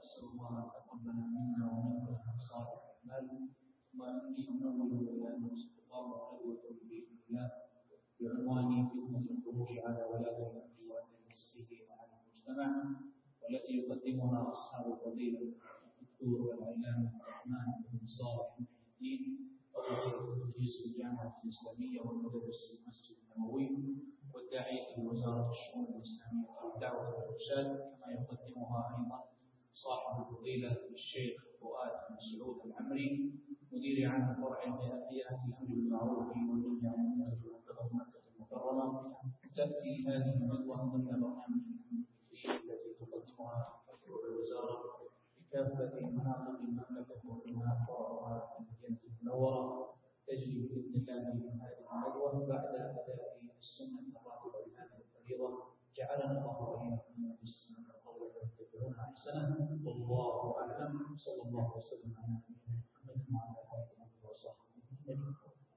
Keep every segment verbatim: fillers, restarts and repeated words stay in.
أسأل الله أن يتقبل منا ومنكم صالح الأعمال وأني أنوه إلى أنه استقام ندوة بإذن الله بعنوان فتنة الخروج على ولاة الأمر والتمسيه على المجتمع، والتي يقدمها أصحاب الفضيلة الدكتور والعلامة الرحمن بن صالح الدين فضيلة التدريس في الجامعة الإسلامية والمدرس في المسجد النبوي والداعية لوزارة الشؤون الإسلامية والدعوة والإرشاد، كما يقدمها أيضا صاحب الفضيلة الشيخ فؤاد بن سعود العمري مدير عام فرع هيئة الأمر بالمعروف والنهي عن المنكر في مكة المكرمة. تأتي هذه الندوة ضمن برنامج التي تقدمها مشروع الوزارة بكافة مناطق المملكة ومنها فرعها المدينة المنورة، تجري بإذن الله من هذه الندوة بعد أداء السنة الراتبة بهذه الفريضة. جعلنا الله وإياكم من المسلمين القول ويتبعون أحسنه، والله أعلم. صلى الله وسلم على نبينا محمد وعلى آله وصحبه أجمعين.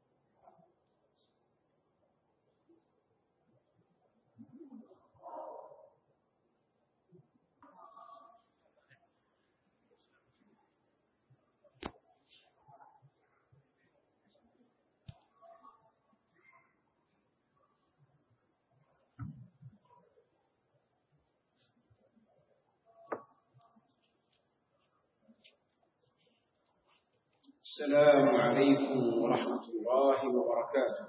السلام عليكم ورحمة الله وبركاته.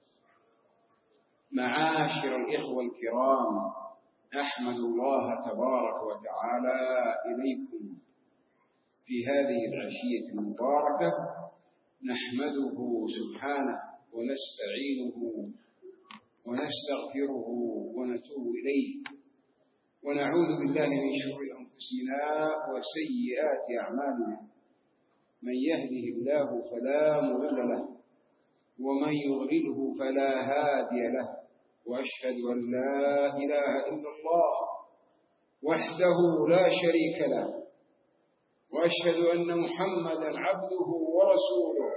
معاشر الإخوة الكرام، أحمد الله تبارك وتعالى إليكم في هذه العشية المباركة، نحمده سبحانه ونستعينه ونستغفره ونتوب إليه، ونعوذ بالله من شرور أنفسنا وسيئات أعمالنا. من يهده الله فلا مضل له ومن يضلله فلا هادي له، وأشهد أن لا إله إلا الله وحده لا شريك له، وأشهد أن محمدا عبده ورسوله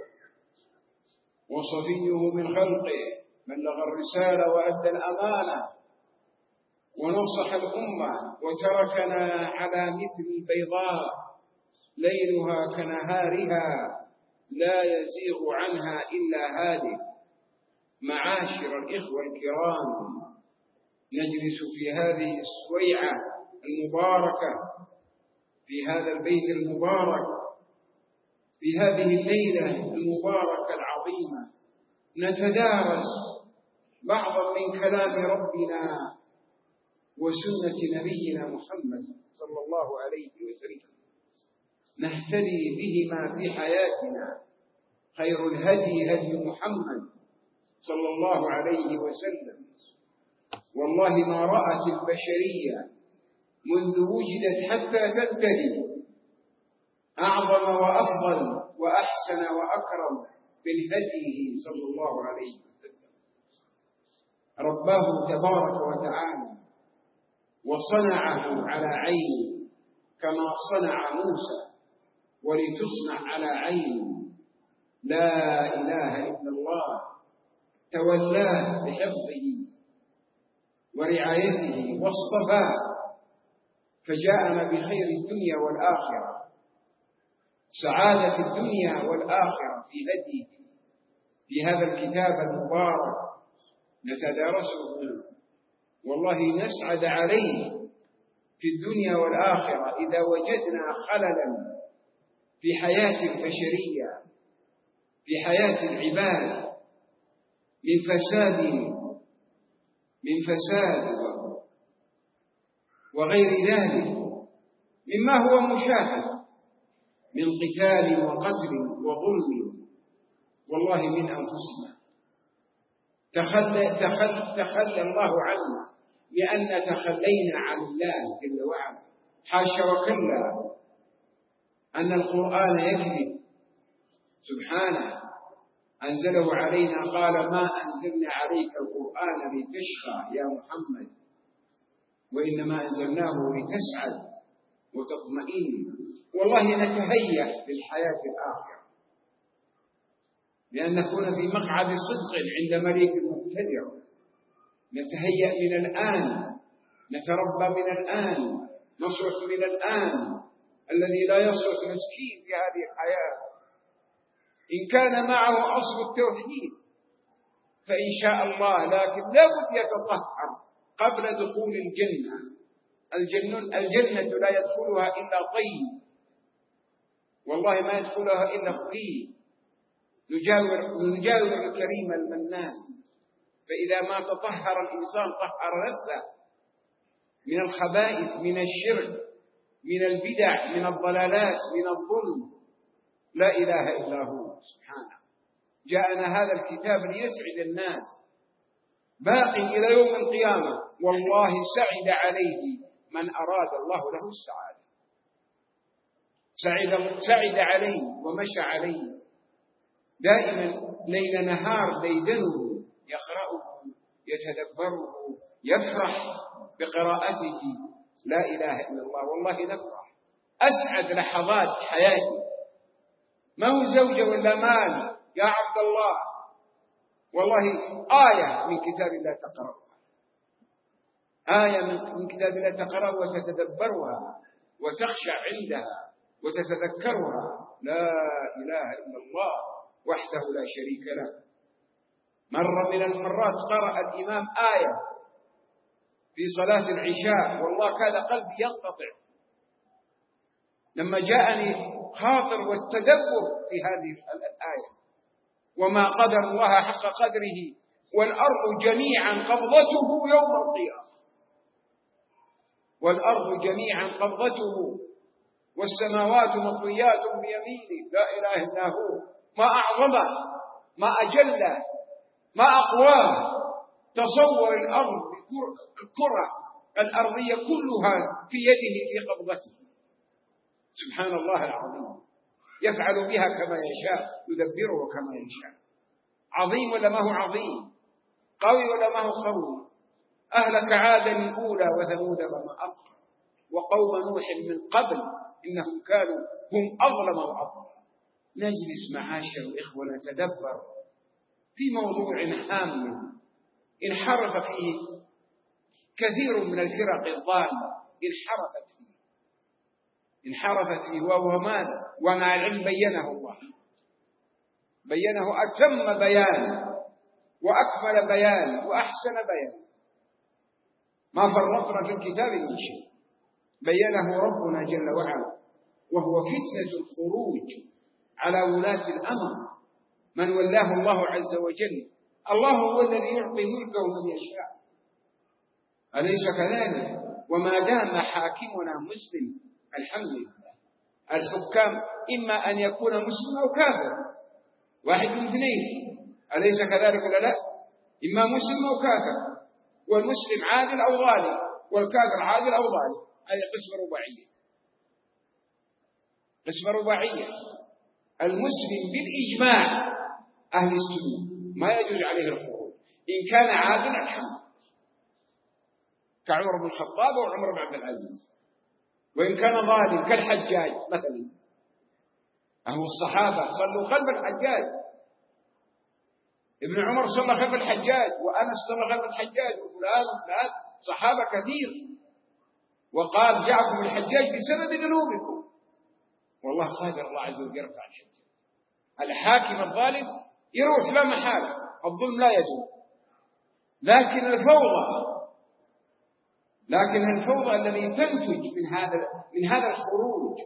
وصفيه من خلقه، بلغ الرسالة وأدى الأمانة ونصح الأمة وتركنا على مثل البيضاء ليلها كنهارها لا يزيغ عنها إلا هادئ. معاشر الإخوة الكرام، نجلس في هذه السويعة المباركة في هذا البيت المبارك في هذه الليلة المباركة العظيمة، نتدارس بعضا من كلام ربنا وسنة نبينا محمد صلى الله عليه وسلم، نهتدي بهما في حياتنا. خير الهدي هدي محمد صلى الله عليه وسلم. والله ما رأت البشرية منذ وجدت حتى تنتهي أعظم وأفضل وأحسن وأكرم من هديه صلى الله عليه وسلم. رباه تبارك وتعالى وصنعه على عينه كما صنع موسى، ولتصنع على عين. لا إله إلا الله تولاه بحفظه ورعايته واصطفاه، فجاءنا بخير الدنيا والآخرة، سعادة الدنيا والآخرة في هديه في هذا الكتاب المبارك نتدارسه، والله نسعد عليه في الدنيا والآخرة إذا وجدنا خللا في حياة البشرية، في حياة العباد، من فساد من فساد وغير ذلك مما هو مشاهد من قتال وقتل وظلم، والله من أنفسنا. تخلى, تخلى, تخلى الله عنا لأن تخلينا عن الله جل وعلا، حاشا وكلا أن القرآن يكذب سبحانه، أنزله علينا قال ما أنزلنا عليك القرآن لتشقى يا محمد، وإنما أنزلناه لتسعد وتطمئن. والله نتهيأ للحياة الآخرة لأن نكون في مقعد صدق عند مليك مبتدع. نتهيأ من الآن، نتربى من الآن، نصرف من الآن الذي لا يصلح مسكين في هذه الحياة إن كان معه أصل التوحيد فإن شاء الله، لكن لا بد يتطهر قبل دخول الجنة. الجنة, الجنة لا يدخلها إلا طيب، والله ما يدخلها إلا طيب. نجاور, نجاور الكريم المنان، فإذا ما تطهر الإنسان طهر نفسه من الخبائث، من الشرك، من البدع، من الضلالات، من الظلم. لا إله إلا هو سبحانه. جاءنا هذا الكتاب ليسعد الناس، باقي إلى يوم القيامة، والله سعد عليه من أراد الله له السعادة. سعد, سعد عليه ومشى عليه دائما ليل نهار ديدنه، يقرأه، يتدبره، يفرح بقراءته. لا إله إلا الله. والله نفرح، أسعد لحظات حياتي ما هو زوجة ولا مال يا عبد الله، والله آية من كتاب الله تقرأها، آية من كتاب الله تقرأها وتتدبرها وتخشع عندها وتتذكرها. لا إله إلا الله وحده لا شريك له. مرة من المرات قرأ الإمام آية في صلاة العشاء، والله كاد قلبي ينقطع لما جاءني خاطر والتدبر في هذه الآية. وما قدر الله حق قدره والأرض جميعا قبضته يوم القيامة، والأرض جميعا قبضته والسماوات مطويات بيمينه. لا إله إلا هو. ما أعظمه، ما أجله، ما أقواه. تصور الأرض، الكرة الأرضية كلها في يده في قبضته. سبحان الله العظيم. يفعل بها كما يشاء، يدبره كما يشاء. عظيم ولا ما هو عظيم؟ قوي ولا ما هو قوي؟ أهلك عادا الأولى وثمود وما أبقى وقوم نوح من قبل إنهم كانوا هم أظلم وأظلم. نجلس معاشر الإخوة نتدبر في موضوع هام انحرف فيه كثير من الفرق الضالة، انحرفت فيه انحرفت فيه وهو ماذا؟ ومع العلم بينه الله، بينه أتم بيان وأكمل بيان وأحسن بيان، ما فرطنا في الكتاب من شيء. بينه ربنا جل وعلا، وهو فتنة الخروج على ولاة الأمر من ولاه الله عز وجل. الله هو الذي يعطي ملكه من يشاء، أليس كذلك؟ وما دام حاكمنا مسلم الحمد لله. الحكام إما أن يكون مسلم أو كافر، واحد من اثنين، أليس كذلك ولا لا؟ إما مسلم أو كافر، والمسلم عادل أو ظالم، والكافر عادل أو ظالم. هذه قسمة رباعية، قسمة رباعية. المسلم بالإجماع أهل السنة ما يجوز عليه الخروج إن كان عادلا الحمد، كعمر بن الخطاب وعمر بن عبد العزيز. وإن كان ظالم كالحجاج مثلا، أهو الصحابة صلوا خلف الحجاج، ابن عمر صلى خلف الحجاج، وأنس صلى خلف الحجاج، وفلان وفلان صحابة كثير. وقال جاءكم الحجاج بسبب ذنوبكم، والله قادر الله عز وجل يرفع الشيء. الحاكم الظالم يروح لا محالة، الظلم لا يدوم. لكن الفوضى لكن الفوضى الذي تنتج من هذا من هذا الخروج،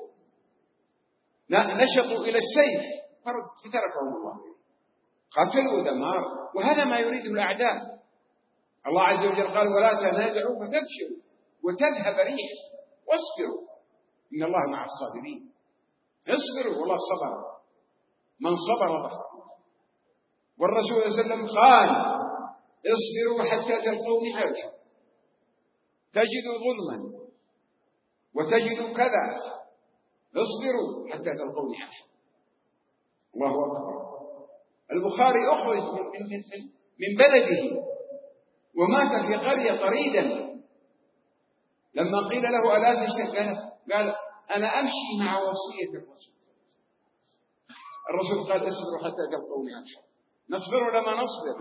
نشطوا إلى السيف فتركهم الله، قتلوا ودمار. وهذا ما يريده الأعداء. الله عز وجل قال ولا تنازعوا فتفشلوا وتذهب ريح واصبروا إن الله مع الصابرين. اصبروا، والله صبر، من صبر ظفر. والرسول صلى الله عليه وسلم قال اصبروا حتى تلقوني عائشة، تجدوا ظلما وتجدوا كذا، اصبروا حتى تلقوني عائشة. الله أكبر. البخاري أخرج من, من, من, من بلده ومات في قرية طريدا. لما قيل له ألا تشتهي؟ قال, قال أنا أمشي مع وصية الرسول. الرسول قال اصبروا حتى تلقوني عائشة. نصبر ولا ما نصبر؟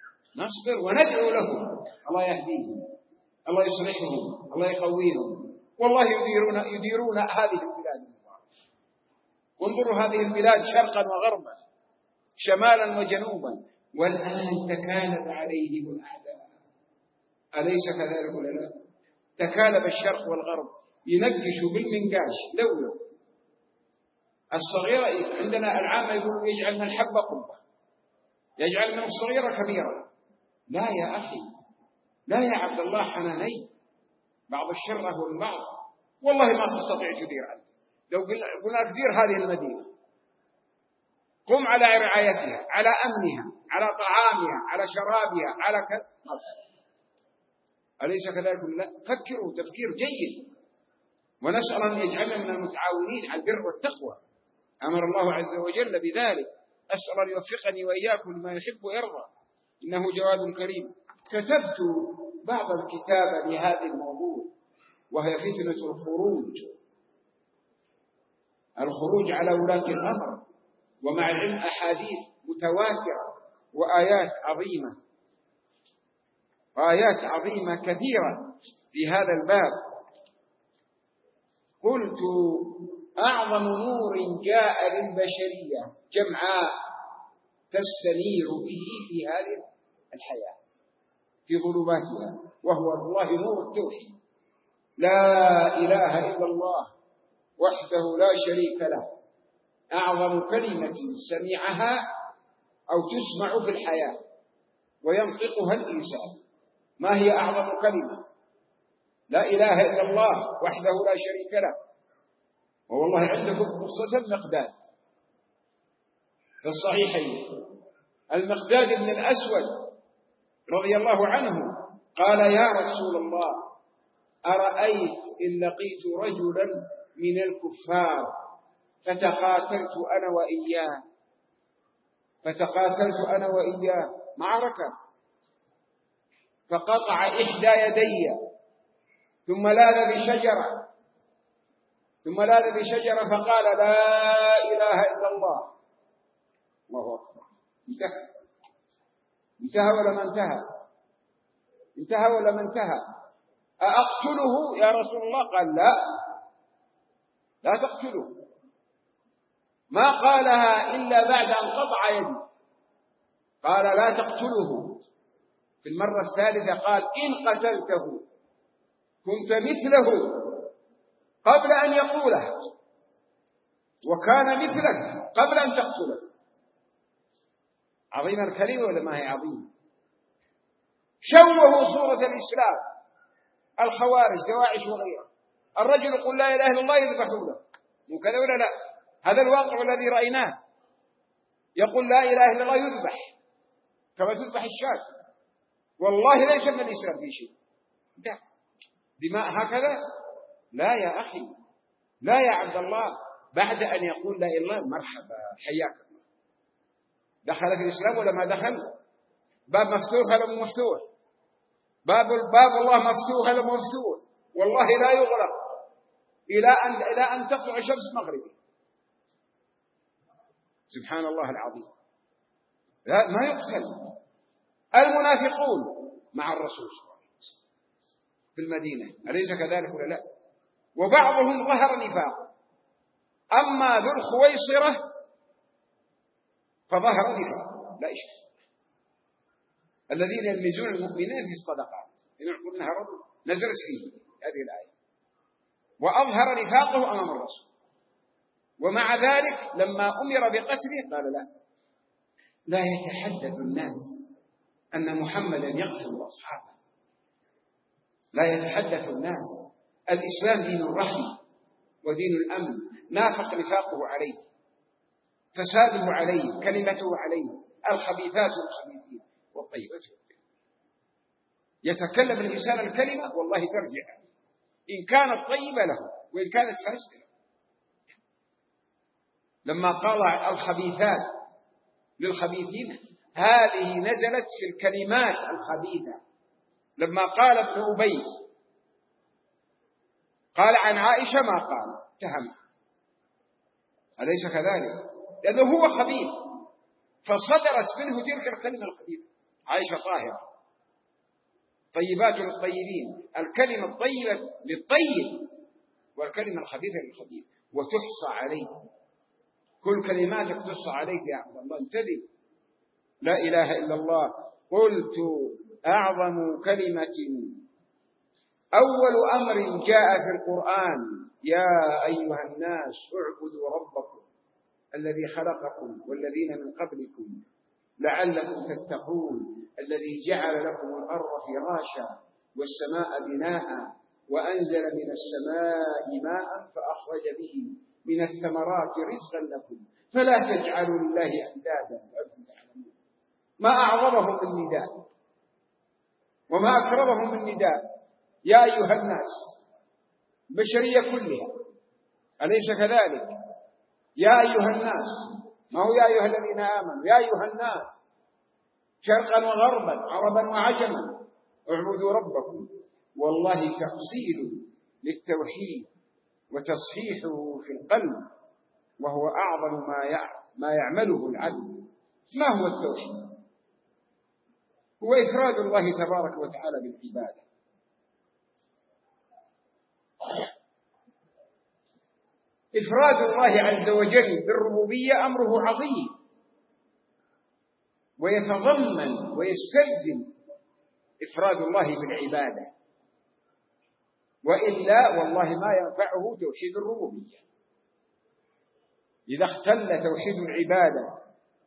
نصبر وندعو لهم، الله يهديهم، الله يصلحهم، الله يقويهم. والله يديرون, يديرون هذه البلاد. انظروا هذه البلاد شرقا وغربا، شمالا وجنوبا، والآن تكالب عليهم الأعداء. أليس كذلك ولا لا؟ تكالب الشرق والغرب ينقشوا بالمنقاش. لولو الصغيرة عندنا العامة يقولوا يجعل من الحبة قبة، يجعل من الصغيرة كبيرة. لا يا أخي، لا يا عبد الله، حناني بعض الشر أهو البعض. والله ما تستطيع تدير أنت. لو قلنا تدير هذه المدينة، قم على رعايتها، على أمنها، على طعامها، على شرابها، على كذا. أليس كذلك؟ لا. فكروا تفكير جيد، ونسأل أن يجعلنا من المتعاونين على البر والتقوى. أمر الله عز وجل بذلك. أسأل أن يوفقني وإياكم لما يحب ويرضى، إنه جواد كريم. كتبت بعض الكتابة لهذا الموضوع، وهي فتنة الخروج الخروج على ولاة الأمر، ومع العلم أحاديث متواترة وآيات عظيمة وآيات عظيمة كثيرة في هذا الباب. قلت: أعظم نور جاء للبشرية جمعاء تستنير به في هذه الحياة في ظلماتها، وهو الله نور التوحيد. لا إله إلا الله وحده لا شريك له. أعظم كلمة سمعها أو تسمع في الحياة وينطقها الإنسان. ما هي أعظم كلمة؟ لا إله إلا الله وحده لا شريك له. والله عندكم قصة المقداد في الصحيحين. المقداد بن الأسود رضي الله عنه قال: يا رسول الله، أرأيت إن لقيت رجلا من الكفار فتقاتلت أنا وإياه فتقاتلت أنا وإياه معركة، فقطع إحدى يدي، ثم لاذ بشجرة ثم لاذ بشجرة فقال: لا إله إلا الله. الله أكبر. انتهى انتهى ولا ما انتهى؟ انتهى ولا ما انتهى؟ أأقتله يا رسول الله؟ قال: لا لا تقتله. ما قالها إلا بعد أن قطع يدي. قال: لا تقتله. في المرة الثالثة قال: إن قتلته كنت مثله قبل أن يقوله، وكان مثلك قبل أن تقتله. عظيمة الكلمة ولا ما هي عظيمة؟ شوهوا صورة الإسلام الخوارج دواعش وغيره. الرجل يقول لا إله إلا الله يذبحوا له، مو كذا ولا لا؟ هذا الواقع الذي رأيناه. يقول لا إله إلا الله يذبح كما تذبح الشاة. والله ليس من الإسلام في شيء. ده دماء هكذا؟ لا يا أخي، لا يا عبد الله. بعد أن يقول لا إله إلا الله مرحبا حياك الله. دخل في الإسلام ولا ما دخل؟ باب مفتوح ولا مو مفتوح؟ باب الباب الله مفتوح ولا مو مفتوح؟ والله لا يغلق إلى أن إلى أن تطلع الشمس مغربي. سبحان الله العظيم. لا ما يقتل. المنافقون مع الرسول في المدينة، أليس كذلك ولا لا؟ وبعضهم ظهر نفاق. أما ذو الخويصرة فظهر نفاق لا إشكال. الذين يلمزون المؤمنين في الصدقات يقولون لها رجل نزلت فيه هذه الآية، وأظهر نفاقه أمام الرسول. ومع ذلك لما أمر بقتله قال لا لا يتحدث الناس أن محمدا يقتل أصحابه. لا يتحدث الناس. الإسلام دين الرحمة ودين الأمن. نافق نفاقه عليه، فساده عليه، كلمته عليه، الخبيثات والخبيثين والطيبات والطيبين. يتكلم الإنسان الكلمة والله ترجع، إن كانت طيبة له وإن كانت فاسدة. لما قال الخبيثات للخبيثين هذه نزلت في الكلمات الخبيثة. لما قال ابن أبي قال عن عائشة ما قال اتهمها، أليس كذلك؟ لأنه هو خبيث فصدرت منه تلك الكلمة الخبيثة. عائشة طاهرة طيبات للطيبين، الكلمة الطيبة للطيب الكلمة الخبيثة للخبيث وتحصى عليك، كل كلماتك تحصى عليك يا عبد الله. انتبه، لا إله إلا الله. قلت أعظم كلمة أول أمر جاء في القرآن يا أيها الناس اعبدوا ربكم الذي خلقكم والذين من قبلكم لعلكم تتقون الذي جعل لكم الأرض فراشا والسماء بناء وأنزل من السماء ماء فأخرج به من الثمرات رزقا لكم فلا تجعلوا لله أندادا وأنتم تعلمون. ما أعظمهم من نداء وما أكرمهم من نداء يا أيها الناس، البشرية كلها، أليس كذلك؟ يا أيها الناس، ما هو يا أيها الذين آمنوا، يا أيها الناس شرقا وغربا عربا وعجما اعبدوا ربكم. والله تأصيل للتوحيد وتصحيحه في القلب، وهو أعظم ما ما يعمله العبد. ما هو التوحيد؟ هو إفراد الله تبارك وتعالى بالعبادة. إفراد الله عز وجل بالربوبية أمره عظيم، ويتضمن ويستلزم إفراد الله بالعبادة، وإلا والله ما ينفعه توحيد الربوبية. إذا اختل توحيد العبادة،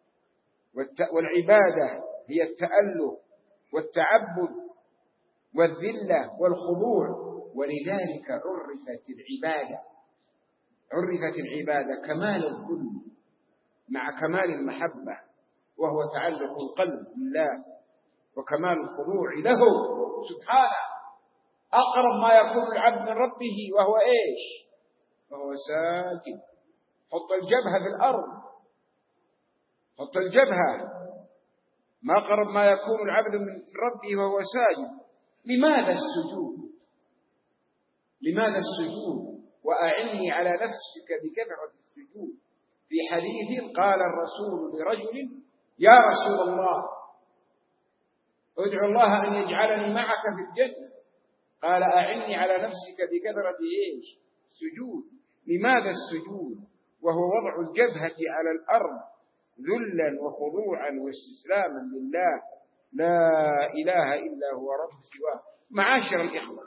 والعبادة هي التأله والتعبد والذلة والخضوع، ولذلك عرفت العبادة عرفت العبادة كمال الذل مع كمال المحبة، وهو تعلق القلب بالله وكمال الخضوع له سبحانه. أقرب ما يكون العبد من ربه وهو إيش؟ وهو ساجد. حط الجبهة في الأرض، حط الجبهة. ما قرب ما يكون العبد من ربه وهو ساجد. لماذا السجود؟ لماذا السجود؟ وأعني على نفسك بكثرة السجود. في حديث قال الرسول لرجل يا رسول الله ادعو الله أن يجعلني معك في الجنة. قال أعني على نفسك بكثرة إيش؟ السجود. لماذا السجود؟ وهو وضع الجبهة على الأرض ذلا وخضوعا واستسلاما لله لا إله إلا هو رب سواه. معاشر الإخوة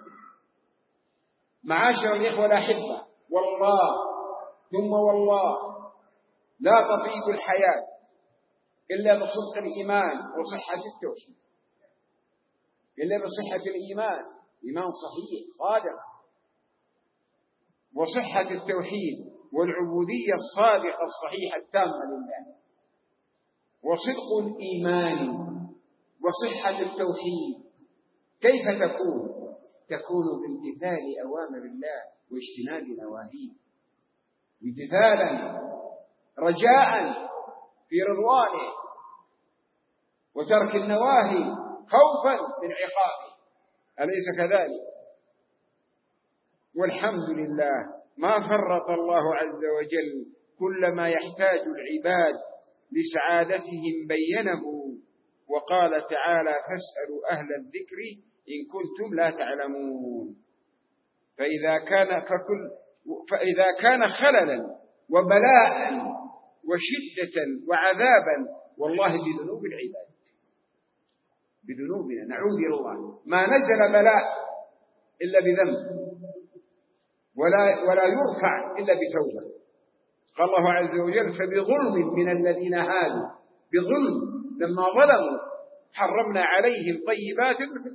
معاشر الإخوة الأحبة، والله ثم والله لا تطيب الحياة إلا بصدق الإيمان وصحة التوحيد، إلا بصحة الإيمان، إيمان صحيح صادق، وصحة التوحيد والعبودية الصادقة الصحيحة التامة لله. وصدق الإيمان وصحة التوحيد كيف تكون؟ تكون بامتثال أوامر الله واجتناب نواهيه، امتثالا رجاء في رضوانه، وترك النواهي خوفا من عقابه، أليس كذلك؟ والحمد لله ما فرط الله عز وجل كل ما يحتاج العباد لسعادتهم بينه، وقال تعالى فاسألوا أهل الذكر إن كنتم لا تعلمون. فإذا كان, فكل فإذا كان خللا وبلاء وشدة وعذابا والله بذنوب العباد، بذنوبنا نعوذ بالله. ما نزل بلاء إلا بذنب، ولا, ولا يرفع إلا بتوبة. قال الله عز وجل فبظلم من الذين هادوا، بظلم لما ظلموا حرمنا عليهم طيبات.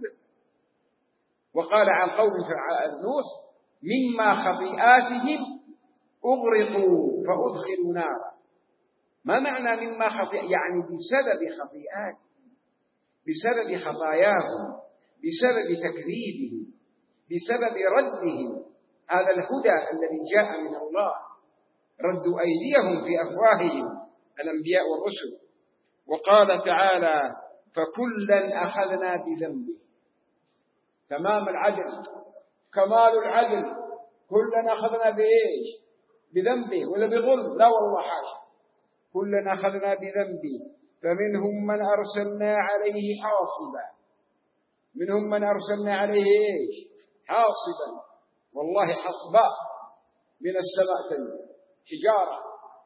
وقال عن قوم نوح مما خطيئاتهم أغرقوا فأدخلوا نارا. ما معنى مما خطيئات؟ يعني بسبب خطيئات، بسبب خطاياهم، بسبب تكذيبهم، بسبب ردهم هذا الهدى الذي جاء من الله. ردوا أيديهم في أفواههم الأنبياء والرسل. وقال تعالى فكلا أخذنا بذنبه. تمام العدل، كمال العدل. كلا أخذنا بإيش؟ بذنبه ولا بظلم؟ لا والله حاشا. كلا أخذنا بذنبه فمنهم من أرسلنا عليه حاصبا، منهم من أرسلنا عليه إيش؟ حاصبا. والله حصبا من السماء تنزل حجارة،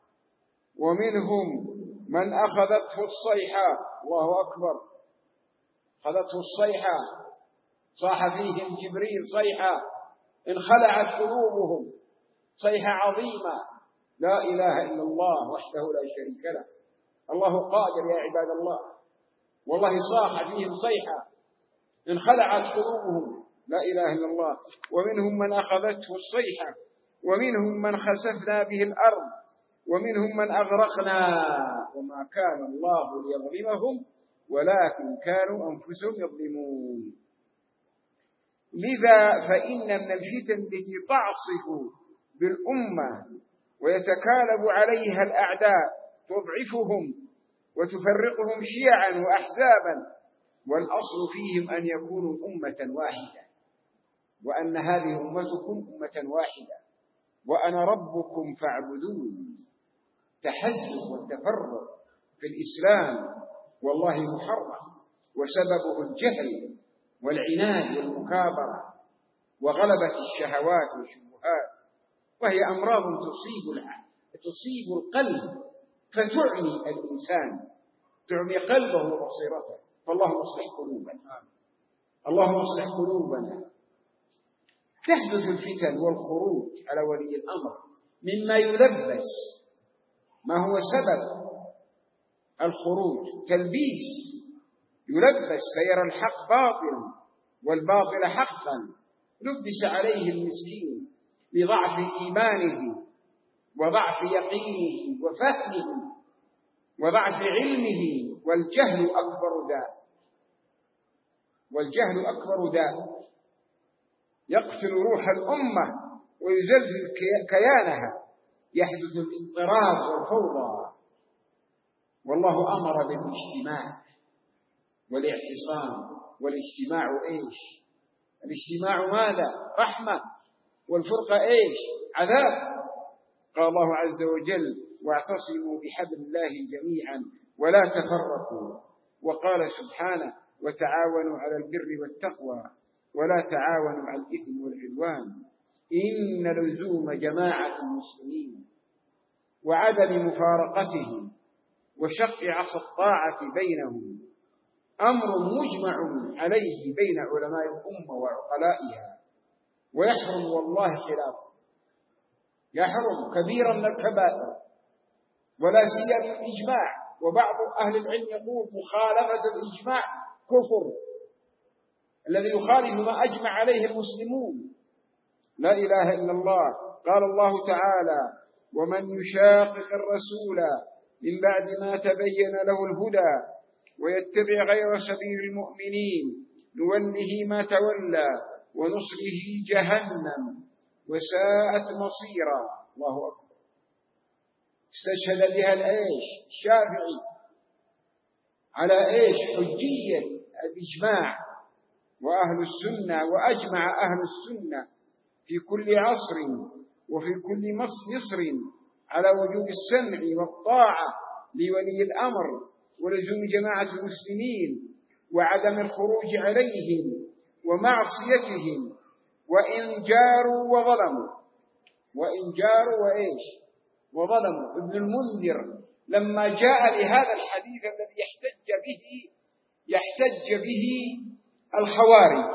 ومنهم من أخذته الصيحة، الله أكبر، أخذته الصيحة، صاح فيهم جبريل صيحة انخلعت قلوبهم، صيحة عظيمة، لا إله إلا الله وحده لا شريك له، الله قادر يا عباد الله، والله صاح فيهم صيحة انخلعت قلوبهم، لا إله إلا الله. ومنهم من أخذته الصيحة، ومنهم من خسفنا به الأرض، ومنهم من أغرقنا، وما كان الله ليظلمهم ولكن كانوا أنفسهم يظلمون. لذا فإن من الفتن التي تعصف بالأمة ويتكالب عليها الأعداء تضعفهم وتفرقهم شيعا وأحزابا، والأصل فيهم أن يكونوا أمة واحدة، وأن هذه أمتكم أمة واحدة وأنا ربكم فاعبدون. تحزب والتفرق في الإسلام والله محرم، وسببه الجهل والعناد والمكابرة وغلبة الشهوات والشبهات، وهي أمراض تصيب تصيب القلب فتعمي الإنسان، تعمي قلبه وبصيرته. فالله يصلح قلوبنا، اللهم اصلح قلوبنا. تحدث الفتن والخروج على ولي الأمر مما يلبس. ما هو سبب الخروج؟ تلبيس، يلبس فيرى الحق باطلا والباطل حقا، لبس عليه المسكين لضعف إيمانه وضعف يقينه وفهمه وضعف علمه، والجهل أكبر داء، والجهل أكبر داء يقتل روح الأمة ويزلزل كيانها، يحدث الاضطراب والفوضى. والله أمر بالاجتماع والاعتصام، والاجتماع إيش؟ الاجتماع ماذا؟ رحمة، والفرقة إيش؟ عذاب. قال الله عز وجل: واعتصموا بحبل الله جميعا ولا تفرقوا. وقال سبحانه: وتعاونوا على البر والتقوى ولا تعاونوا على الإثم والعدوان. إن لزوم جماعة المسلمين وعدم مفارقتهم وشق عصا الطاعة بينهم أمر مجمع عليه بين علماء الأمة وعقلائها، ويحرم والله خلافه، يحرم كبيرا من الكبائر، ولا سيما الإجماع. وبعض أهل العلم يقول مخالفة الإجماع كفر، الذي يخالف ما أجمع عليه المسلمون. لا إله إلا الله. قال الله تعالى: ومن يشاقق الرسول من بعد ما تبين له الهدى ويتبع غير سبيل المؤمنين نوله ما تولى ونصله جهنم وساءت مصيرا. الله أكبر. استشهد بها الإيش؟ الشافعي على إيش؟ حجية الإجماع. وأهل السنة، وأجمع أهل السنة في كل عصر وفي كل مصر على وجوب السمع والطاعة لولي الأمر ولزوم جماعة المسلمين وعدم الخروج عليهم ومعصيتهم وإن جاروا وظلموا. وإن جاروا وإيش؟ وظلموا. ابن المنذر لما جاء لهذا الحديث الذي يحتج به يحتج به الخوارج،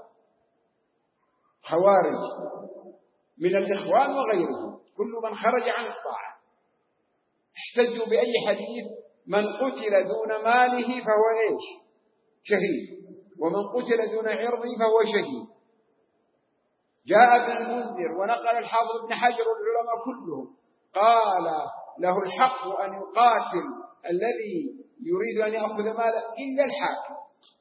خوارج من الإخوان وغيرهم، كل من خرج عن الطاعة، احتجوا بأي حديث؟ من قتل دون ماله فهو إيش؟ شهيد، ومن قتل دون عرضه فهو شهيد. جاء ابن المنذر ونقل الحافظ ابن حجر والعلماء كلهم، قال له الحق أن يقاتل الذي يريد أن يأخذ ماله إلا الحاكم.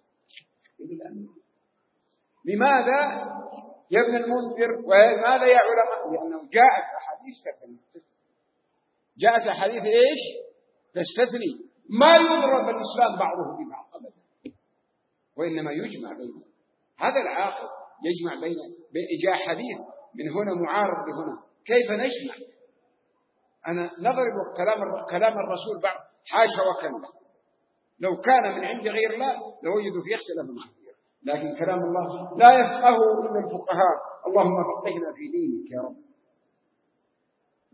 لماذا يا ابن المنذر؟ وماذا يا علماء؟ لأنه جاءت أحاديث تستثني، جاءت أحاديث إيش؟ تستثني، ما يضرب الإسلام بعضه ببعض أبدا، وإنما يجمع بينه. هذا العاقل يجمع بين جاء حديث من هنا معارض بهنا، كيف نجمع؟ أنا نضرب كلام كلام الرسول بعض، حاشا وكلا، لو كان من عند غير الله لوجدوا في اختلاف كثير، لكن كلام الله لا يفقهه إلا الفقهاء. اللهم فقهنا في دينك يا رب.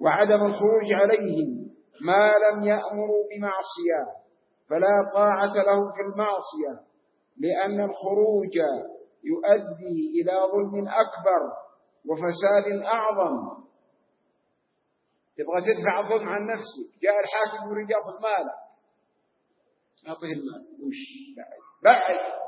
وعدم الخروج عليهم ما لم يأمروا بمعصية، فلا طاعة له في المعصية، لأن الخروج يؤدي إلى ظلم أكبر وفساد أعظم. تبغى تدفع الظلم عن نفسك، جاء الحاكم يريد يأخذ مالك، أعطيه المال وش بعد بعد،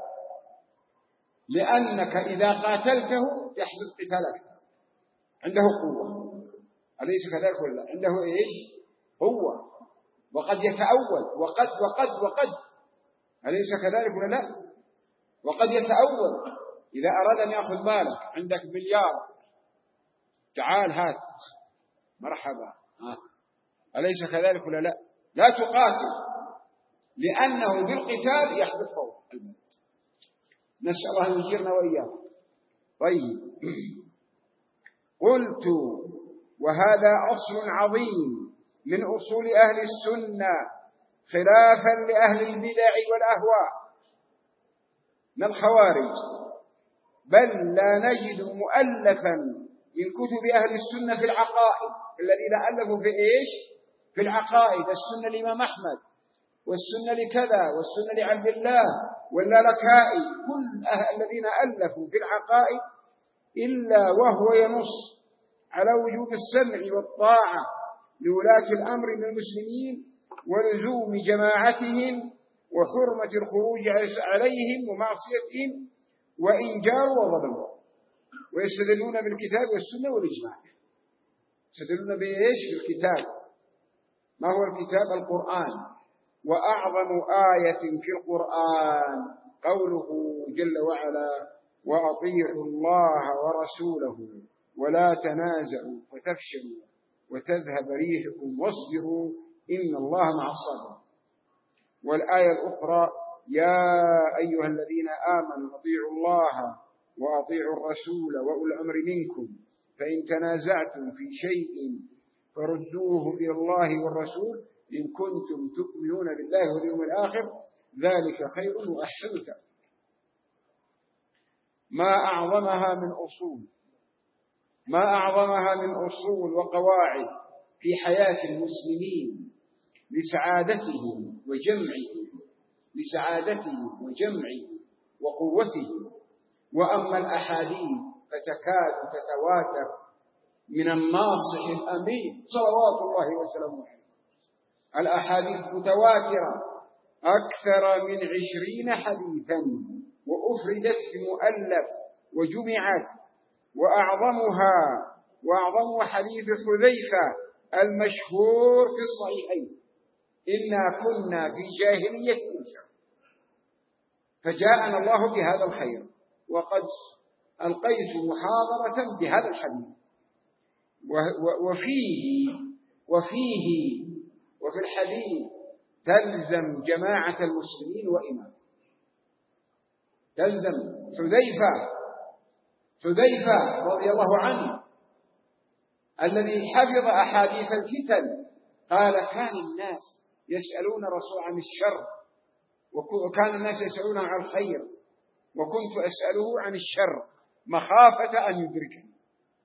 لأنك إذا قاتلته يحدث قتالك، عنده قوة، أليس كذلك ولا؟ عنده إيش؟ هو، وقد يتأول، وقد وقد وقد، أليس كذلك ولا لا؟ وقد يتأول، إذا أراد أن يأخذ مالك، عندك مليار، تعال هات، مرحبا، أليس كذلك ولا لا؟ لا تقاتل، لأنه بالقتال يحدث فوضى البلد. نسأل الله أن يجيرنا وإياه. طيب، قلت وهذا أصل عظيم من أصول أهل السنة خلافا لأهل البدع والأهواء من الخوارج، بل لا نجد مؤلفا من كتب أهل السنة في العقائد، الذين ألفوا في إيش؟ في العقائد، السنة الإمام أحمد، والسنة لكذا، والسنة لعبد الله واللالكائي، كل الذين ألفوا في العقائد إلا وهو ينص على وجوب السمع والطاعة لولاة الأمر من المسلمين ولزوم جماعتهم وحرمة الخروج عليهم ومعصيتهم وإن جاروا وظلموا، ويستدلون بالكتاب والسنة والإجماع. يستدلون بإيش؟ بالكتاب. ما هو الكتاب؟ القرآن. وأعظم آية في القرآن قوله جل وعلا: وأطيعوا الله ورسوله ولا تنازعوا فتفشلوا وتذهب ريحكم واصبروا إن الله مع الصابرين. والآية الأخرى: يا أيها الذين آمنوا أطيعوا الله وأطيعوا الرسول وأولي الأمر منكم فإن تنازعتم في شيء فردوه إلى الله والرسول إن كنتم تؤمنون بالله واليوم الآخر ذلك خير وأحسن تأويلا. ما أعظمها من أصول ما أعظمها من أصول وقواعد في حياة المسلمين لسعادتهم وجمعهم لسعادتهم وجمعهم وقوتهم. وأما الأحاديث فتكاد تتواتر من الناصح الأمين صلوات الله وسلامه عليه. الأحاديث متواترة أكثر من عشرين حديثا، وأفردت بمؤلف وجمعت، وأعظمها وأعظم حديث حذيفة المشهور في الصحيحين: إنا كنا في جاهلية شر فجاءنا الله بهذا الخير. وقد ألقيت محاضرة بهذا الحديث، وفيه وفيه وفي الحديث تلزم جماعة المسلمين وإمام. تلزم حذيفة حذيفة رضي الله عنه الذي حفظ أحاديث الفتن، قال: كان الناس يسألون رسول عن الشر، وكان الناس يسألونه عن الخير، وكنت أسأله عن الشر مخافة أن يدركني.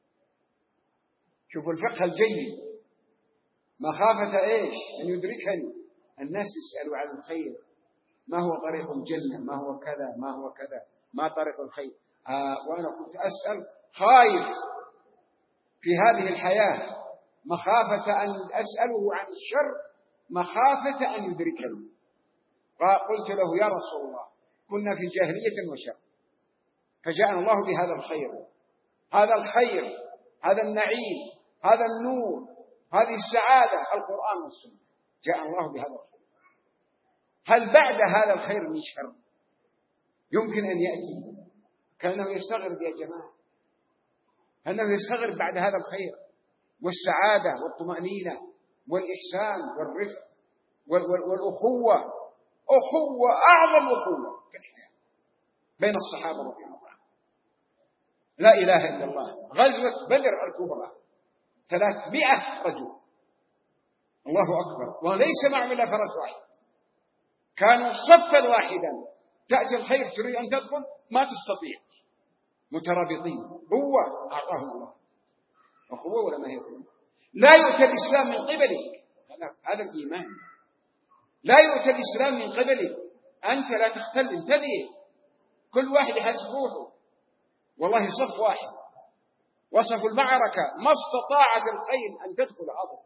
شوفوا الفقه الجيد، مخافة إيش؟ أن يدركني. الناس يسألوا عن الخير، ما هو طريق الجنة، ما هو كذا، ما هو كذا، ما طريق الخير. آه وأنا كنت أسأل خايف في هذه الحياة، مخافة أن أسأله عن الشر مخافة أن يدركني. قلت له: يا رسول الله، كنا في جاهلية وشر، فجاءنا الله بهذا الخير، هذا الخير، هذا النعيم، هذا النور، هذه السعادة، القرآن والسنة، جاء الله بهذا الخير. هل بعد هذا الخير من شر يمكن أن يأتي؟ كأنه يستغرب يا جماعة، أنه يستغرب بعد هذا الخير والسعادة والطمأنينة والإحسان والرفق والأخوة، أخوة أعظم أخوة في الحياة بين الصحابة رضي الله عنهم. لا إله إلا الله. غزوة بدر الكبرى ثلاثمائة رجل، الله أكبر، وليس معهم إلا فرس واحد، كانوا صفا واحدا. تأتي الخير تريد أن تدخل ما تستطيع، مترابطين، قوة أعطاهم الله، أخوة ولا ما هي قوة؟ لا يؤتى الإسلام من قبلك، هذا الإيمان. لا يؤتى الإسلام من قبلك، أنت لا تختل، انتبه، كل واحد يحسب روحه. والله صف واحد وصفوا المعركة ما استطاعت الخيل أن تدخل أرض.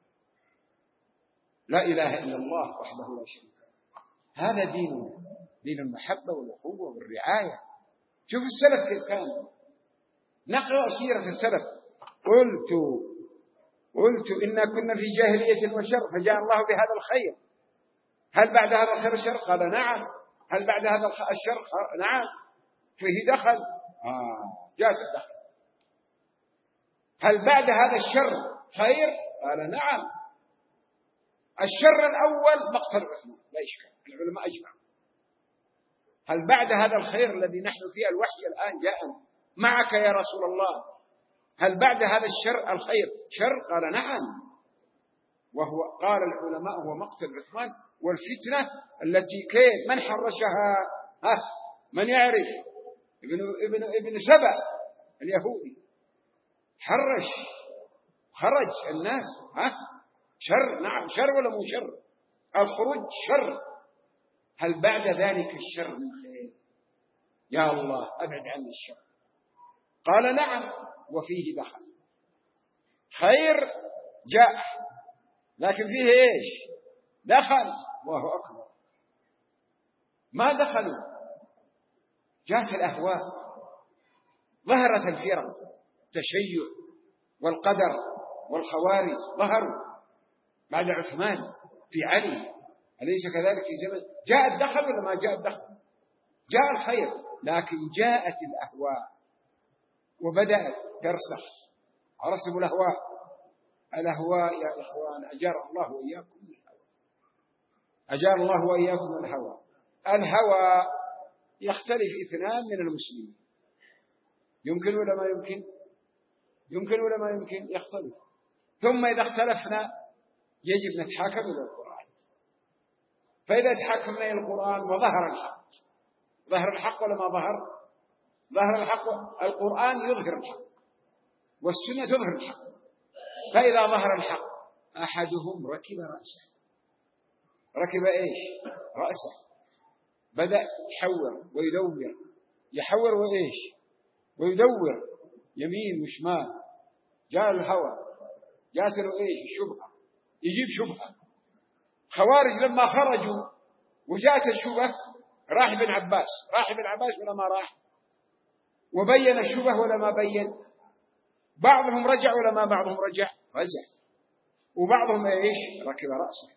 لا إله إلا الله وحده لا شريك له. هذا دين دين المحبة والأخوة والرعاية. شوف السلف كيف كان. نقرأ سيرة السلف. قلت قلت إنا كنا في جاهلية وشر فجاء الله بهذا الخير، هل بعد هذا الخير شر؟ قال نعم. هل بعد هذا الشر؟ نعم. فيه دخل، آه جاءت الدخل. هل بعد هذا الشر خير؟ قال نعم. الشر الأول مقتل عثمان لا إشكال، العلماء أجمعوا. هل بعد هذا الخير الذي نحن فيه الوحي الآن جاءنا معك يا رسول الله، هل بعد هذا الشر الخير شر؟ قال نعم. وهو قال العلماء هو مقتل عثمان والفتنة التي كيف من حرشها؟ ها من يعرف؟ ابن ابن ابن سبأ اليهودي حرش، خرج الناس. ها شر، نعم شر ولا مو شر؟ الخروج شر. هل بعد ذلك الشر من خير؟ يا الله أبعد عن الشر. قال نعم وفيه دخل. خير جاء لكن فيه ايش؟ دخل. الله أكبر. ما دخلوا، جاءت الأهواء، ظهرت الفرق، التشيع والقدر والخوارج ظهروا بعد عثمان في علي، أليس كذلك في زمن؟ جاء الدخل ولا ما جاء الدخل؟ جاء الخير، لكن جاءت الأهواء وبدأت ترسخ. عرفتم الأهواء؟ الأهواء يا إخوان أجار الله وإياكم من الهوى، أجار الله وإياكم من الهوى. الهوى يختلف اثنان من المسلمين، يمكن ولا ما يمكن؟ يمكن ولا ما يمكن؟ يختلف. ثم إذا اختلفنا يجب نتحاكم إلى القرآن. فإذا تحاكمنا إلى القرآن وظهر الحق، ظهر الحق ولا ما ظهر؟ ظهر الحق. القرآن يظهر الحق والسنة تظهر الحق. فإذا ظهر الحق أحدهم ركب رأسه، ركب إيش؟ رأسه، بدأ يحور ويدور، يحور وإيش؟ ويدور يمين وشمال. جاء الهوى، جاءت له إيش؟ الشبهة، يجيب شبهة. خوارج لما خرجوا وجاءت الشبهة راح ابن عباس، راح ابن عباس ولا ما راح؟ وبين الشبهة ولا ما بين؟ بعضهم رجع ولا ما بعضهم رجع؟ رجع. وبعضهم إيش؟ ركب رأسه،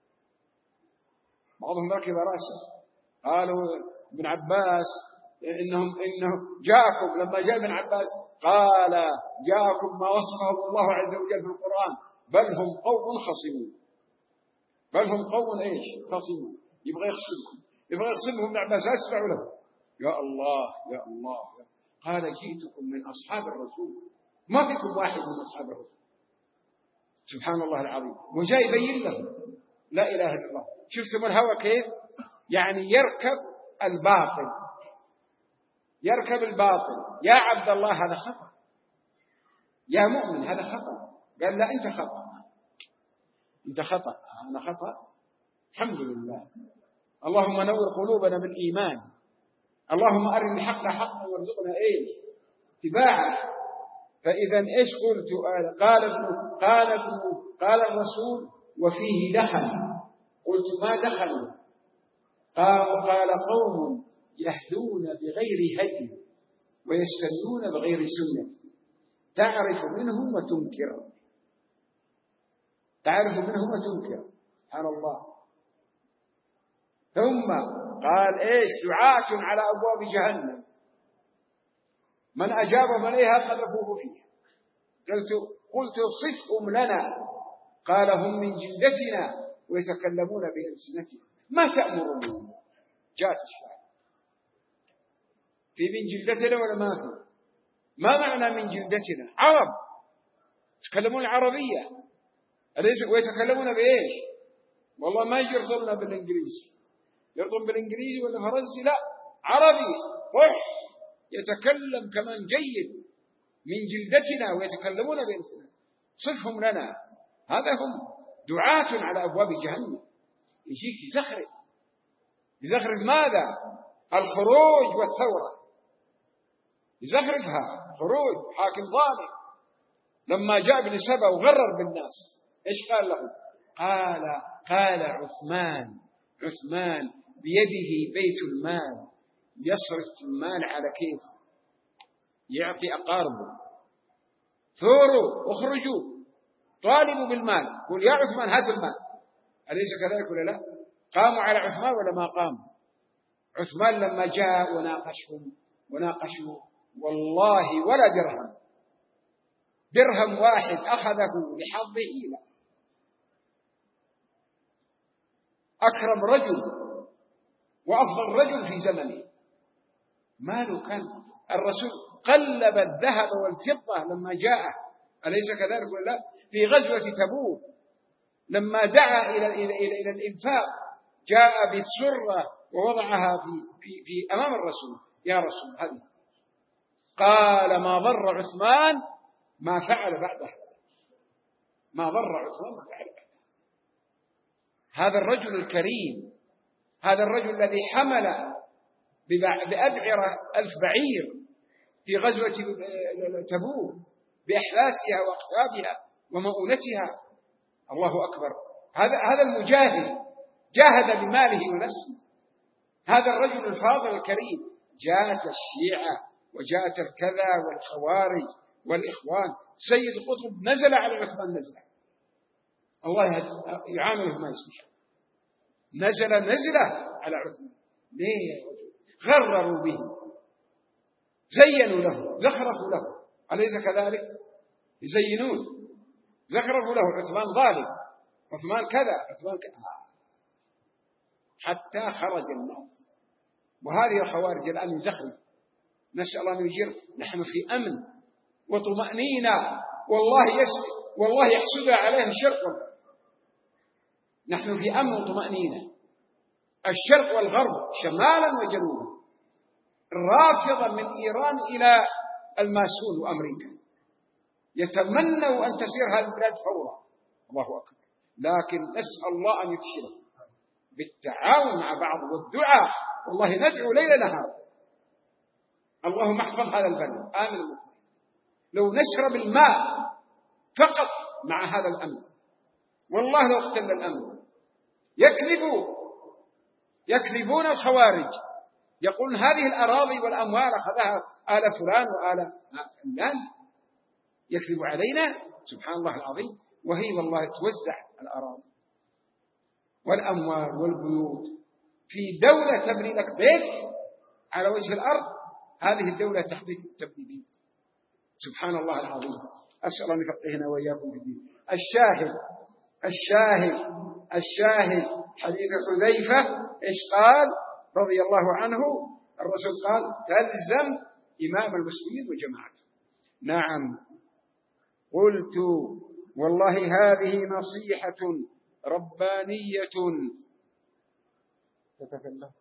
بعضهم ركب رأسه. قالوا ابن عباس إنهم إنه جاءكم، لما جاء ابن عباس قال جاءكم ما وصفه الله عز وجل في القرآن، بل هم قوم خصمون، بل هم قوم إيش؟ خصمون. يبغى يخصمهم، يبغى يخصمهم. ابن عباس أسمعوا له. يا الله يا الله. قال جئتكم من أصحاب الرسول، ما فيكم واحد من أصحاب الرسول. سبحان الله العظيم. وجاء يبين لهم لا إله إلا الله. شفتم الهوى كيف؟ يعني يركب الباطل، يركب الباطل. يا عبد الله هذا خطأ، يا مؤمن هذا خطأ. قال لا أنت خطأ، أنت خطأ، أنا خطأ. الحمد لله. اللهم نور قلوبنا بالإيمان، اللهم أرنا الحق حقا وارزقنا إيش؟ اتباعه. فإذا إيش قلت؟ قال ابن قال ابن قال الرسول وفيه دخل. قلت ما دخلوا؟ قال قال قوم يهدون بغير هدي ويستنون بغير سنة، تعرف منهم وتنكر، تعرف منهم وتنكر. سبحان الله. ثم قال إيش؟ دعاة على أبواب جهنم، من أجابهم إليها قذفوه فيها. قلت قلت صفهم لنا. قال هم من جلدتنا ويتكلمون بألسنتنا، ما تأمرون؟ جاءت الشاهد. في من جلدتنا ولا ما في؟ ما معنى من جلدتنا؟ عرب، يتكلمون العربية. ويتكلمون بإيش؟ والله ما يرضون بالإنجليزي، يرضون بالإنجليزي ولا فرنسي، لا، عربي قح، يتكلم كمان جيد. من جلدتنا ويتكلمون بألسنتنا. صفهم لنا. هذا هم دعاة على أبواب جهنم. يجيك يزخرف يزخرف ماذا؟ الخروج والثورة، يزخرفها خروج حاكم ظالم. لما جاء ابن سبأ وغرر بالناس إيش قال له؟ قال قال عثمان عثمان بيده بيت المال يصرف المال على كيف يعطي أقاربه. ثوروا اخرجوا طالبوا بالمال، قل يا عثمان هات المال. أليس كذلك ولا لا؟ قاموا على عثمان ولا ما قاموا؟ عثمان لما جاء وناقشهم وناقشوا والله ولا درهم درهم واحد أخذه لحظه لا. أكرم رجل وأفضل رجل في زمنه، ماله كان الرسول قلب الذهب والفضة لما جاء، أليس كذلك ولا لا؟ في غزوة تبوك لما دعا إلى إلى إلى, إلى الإنفاق جاء بسرة ووضعها في في في أمام الرسول، يا رسول هذه. قال ما ضر عثمان ما فعل بعده، ما ضر عثمان ما فعل بعده. هذا الرجل الكريم، هذا الرجل الذي حمل بأبعرة ألف بعير في غزوة تبوك بأحلاسها وأقطابها ومؤونتها، الله أكبر. هذا هذا المجاهد جاهد بماله ونفسه. هذا الرجل الفاضل الكريم. جاءت الشيعة وجاءت الكذا والخوارج والإخوان، سيد قطب نزل على عثمان نزله، الله يعامله ما يستحق. نزل نزله على عثمان. ليه؟ غرروا به، زينوا له، زخرفوا له، أليس كذلك؟ يزينون، زخرفوا له. عثمان ظالم، عثمان كذا، عثمان كذا، حتى خرج الناس. وهذه الخوارج الآن يزخرف. نسأل الله أن يجير. نحن في أمن وطمأنينة، والله يسر والله يحسدها عليها الشرق. نحن في أمن وطمأنينة، الشرق والغرب شمالا وجنوبا، رافضا من إيران إلى الماسون وأمريكا، يتمنوا أن تسير هذه البلاد فورا، الله أكبر. لكن نسأل الله أن يفشله بالتعاون مع بعض والدعاء، والله ندعو ليل نهار. اللهم احفظ هذا البلد آمن المطمئن. لو نشرب الماء فقط مع هذا الأمن، والله لو اختل الأمن. يكذبوا يكذبون الخوارج، يقولون هذه الأراضي والأموال أخذها آل فلان وآل فلان. يكذب علينا سبحان الله العظيم، وهي والله توزع الأراضي والأموال والبيوت في دولة تبني لك بيت على وجه الأرض. هذه الدولة تحتاج تبني بيت. سبحان الله العظيم. أسأل أن يفقهنا وإياكم في الدين. الشاهد الشاهد الشاهد حديث حذيفة إيش قال رضي الله عنه؟ الرسول قال تلزم إمام المسلمين وجماعته. نعم. قلت والله هذه نصيحة ربانية. تتكلم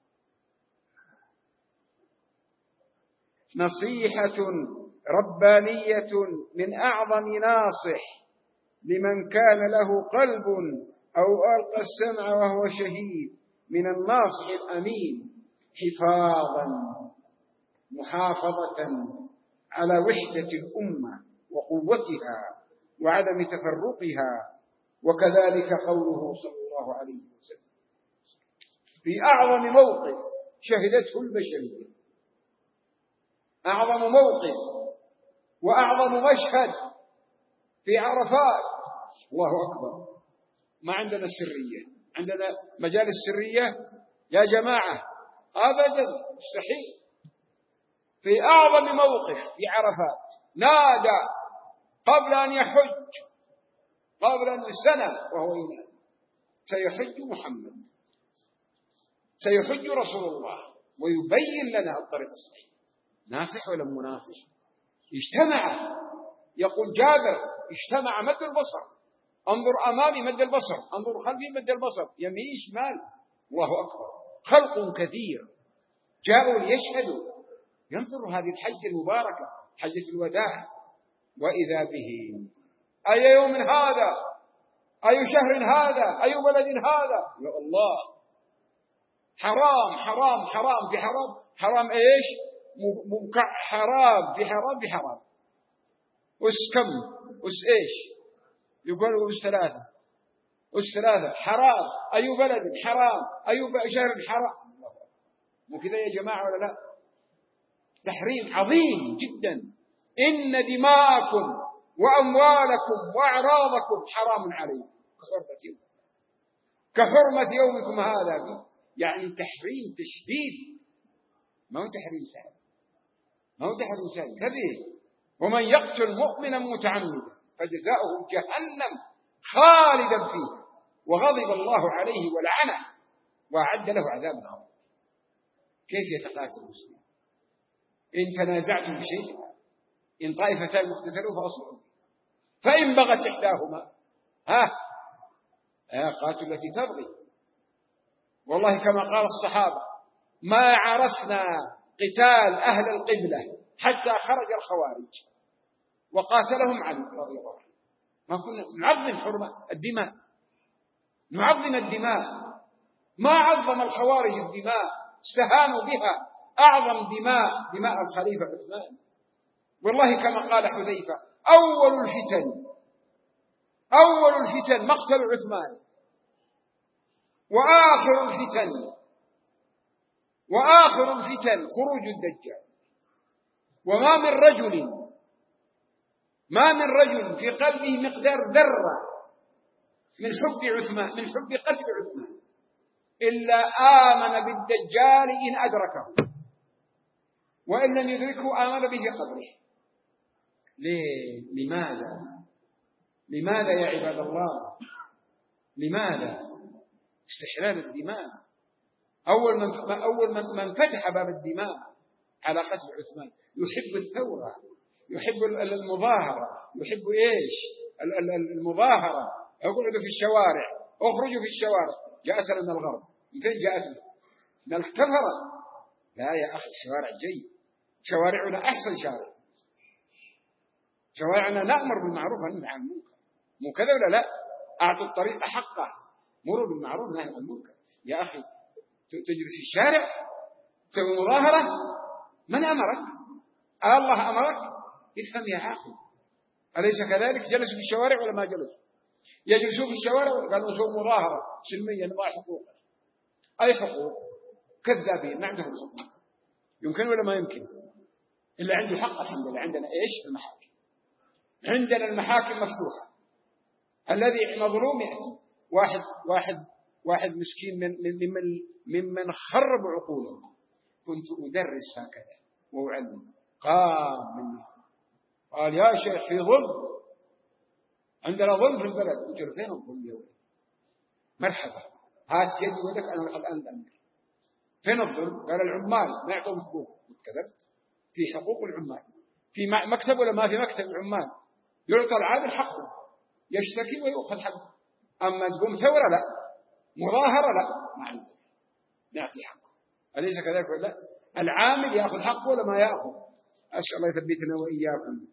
نصيحة ربانية من أعظم ناصح لمن كان له قلب أو ألقى السمع وهو شهيد من الناصح الأمين، حفاظا محافظة على وحدة الأمة وقوتها وعدم تفرقها. وكذلك قوله صلى الله عليه وسلم في أعظم موقف شهدته البشرية، أعظم موقف وأعظم مشهد في عرفات. الله أكبر. ما عندنا السرية، عندنا مجال السرية يا جماعة؟ أبدا، مستحيل. في أعظم موقف في عرفات نادى قبل أن يحج، قبل أن سنة وهو ينادي سيحج محمد، سيحج رسول الله، ويبين لنا الطريق الصحيح. ناصح ولا مناصح؟ اجتمع. يقول جابر اجتمع مد البصر، انظر أمامي مد البصر، انظر خلفي مد البصر، يمين شمال. الله أكبر. خلق كثير جاءوا ليشهدوا، ينظروا هذه الحجة المباركة حجة الوداع، وإذا به أي يوم هذا، أي شهر هذا، أي بلد هذا؟ يا الله، حرام حرام حرام في حرام، حرام إيش؟ مبكع، حرام في حرام في حرام. أس كم؟ أس إيش؟ يقول أس ثلاثة، أس ثلاثة حرام، أي بلد حرام، أي شهر حرام. مو كذا يا جماعة ولا لا؟ تحريم عظيم جدا. إن دماءكم وأموالكم وأعراضكم حرام عليكم كحرمة يومكم هذا. يعني تحريم تشديد، ما هو تحريم سهل، ما هو تحريم سهل كبير. ومن يقتل مؤمنا متعمدا فجزاؤه جهنم خالدا فيها وغضب الله عليه ولعنه وأعد له عذابا عظيما. كيف يتقاتل المسلمون؟ إن تنازعتم بشيء، إن طائفتان اقتتلوا فأصلحوا، فإن بغت إحداهما ها قاتل التي تبغي. والله كما قال الصحابة ما عرفنا قتال أهل القبلة حتى خرج الخوارج وقاتلهم علي رضي الله عنه. ما كنا نعظم حرمة الدماء، نعظم الدماء. ما عظم الخوارج الدماء، استهانوا بها. أعظم دماء دماء الخليفة عثمان. والله كما قال حذيفة أول الفتن أول الفتن مقتل عثمان، وآخر الفتن وآخر الفتن خروج الدجال. وما من رجل ما من رجل في قلبه مقدار ذرة من حب عثمان، من حب قتل عثمان، إلا آمن بالدجال إن أدركه، وإن لم يدركه آمن به قبره. ليه؟ لماذا؟ لماذا يا عباد الله؟ لماذا؟ استحلال الدماء. أول من أول من, من فتح باب الدماء على قتل عثمان يحب الثورة، يحب المظاهرة، يحب إيش؟ المظاهرة. اقعدوا في الشوارع، اخرجوا في الشوارع. جاءتنا من الغرب، من فين جاءتنا؟ من الكفرة. لا يا أخي، الشوارع جيد، شوارعنا أحسن شارع. شوارعنا نأمر بالمعروف وننهى عن المنكر، مو كذا ولا لا؟ أعطوا الطريق حقه، مروا بالمعروف ونهى عن المنكر. يا أخي تجلس في الشارع تسوي مظاهرة، من أمرك؟ الله أمرك؟ افهم يا أخي، أليس كذلك؟ جلسوا في الشوارع ولا ما جلسوا؟ يجلسوا في الشوارع قالوا نسوي مظاهرة سلمية نضع حقوق. أي حقوق؟ كذابين، ما عندهم حقوق. يمكن ولا ما يمكن؟ اللي عنده حق الحمد لله. عندنا إيش؟ المحاكم. عندنا المحاكم مفتوحة. الذي مظلوم يأتي واحد واحد واحد مسكين من ممن ممن خرب عقولهم. كنت أدرس هكذا وأعلم، قام مني قال يا شيخ في ظلم، عندنا ظلم في البلد. قلت له فين الظلم يا ولد؟ مرحبا، هات يدي ولك أنا الآن الأمر. فين الظلم؟ قال العمال ما يعطون حقوق. كذبت، في حقوق العمال في مكتب ولا ما في مكتب العمال؟ يعطى العامل حقه، يشتكي ويأخذ حقه. أما تقوم ثورة لا، مظاهرة لا، ما عندنا نعطي حقه. أليس كذلك ولا لا؟ العامل يأخذ حقه ولا ما يأخذ؟ أسأل الله يثبتنا وإياكم.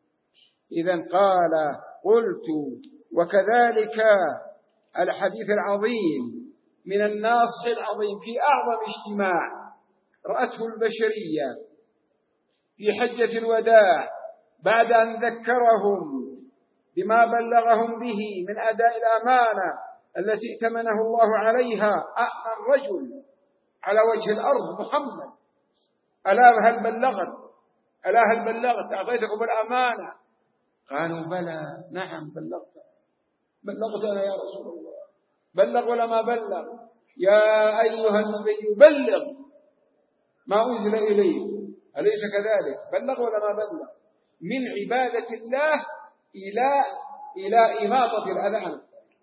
إذن قال قلت وكذلك الحديث العظيم من الناصح العظيم في أعظم اجتماع رأته البشرية في حجة الوداع بعد أن ذكرهم بما بلغهم به من أداء الأمانة التي ائتمنه الله عليها. أأمن رجل على وجه الأرض محمد. ألا هل بلغت ألا هل بلغت أعطيتكم الأمانة؟ قالوا بلى نعم بلغت. بلغت أنا يا رسول الله. بلغ ولا ما بلغ؟ يا أيها النبي بلغ ما أنزل إليه، أليس كذلك؟ بلغ ولا ما بلغ؟ من عبادة الله إلى إلى إماطة الأذى عنه.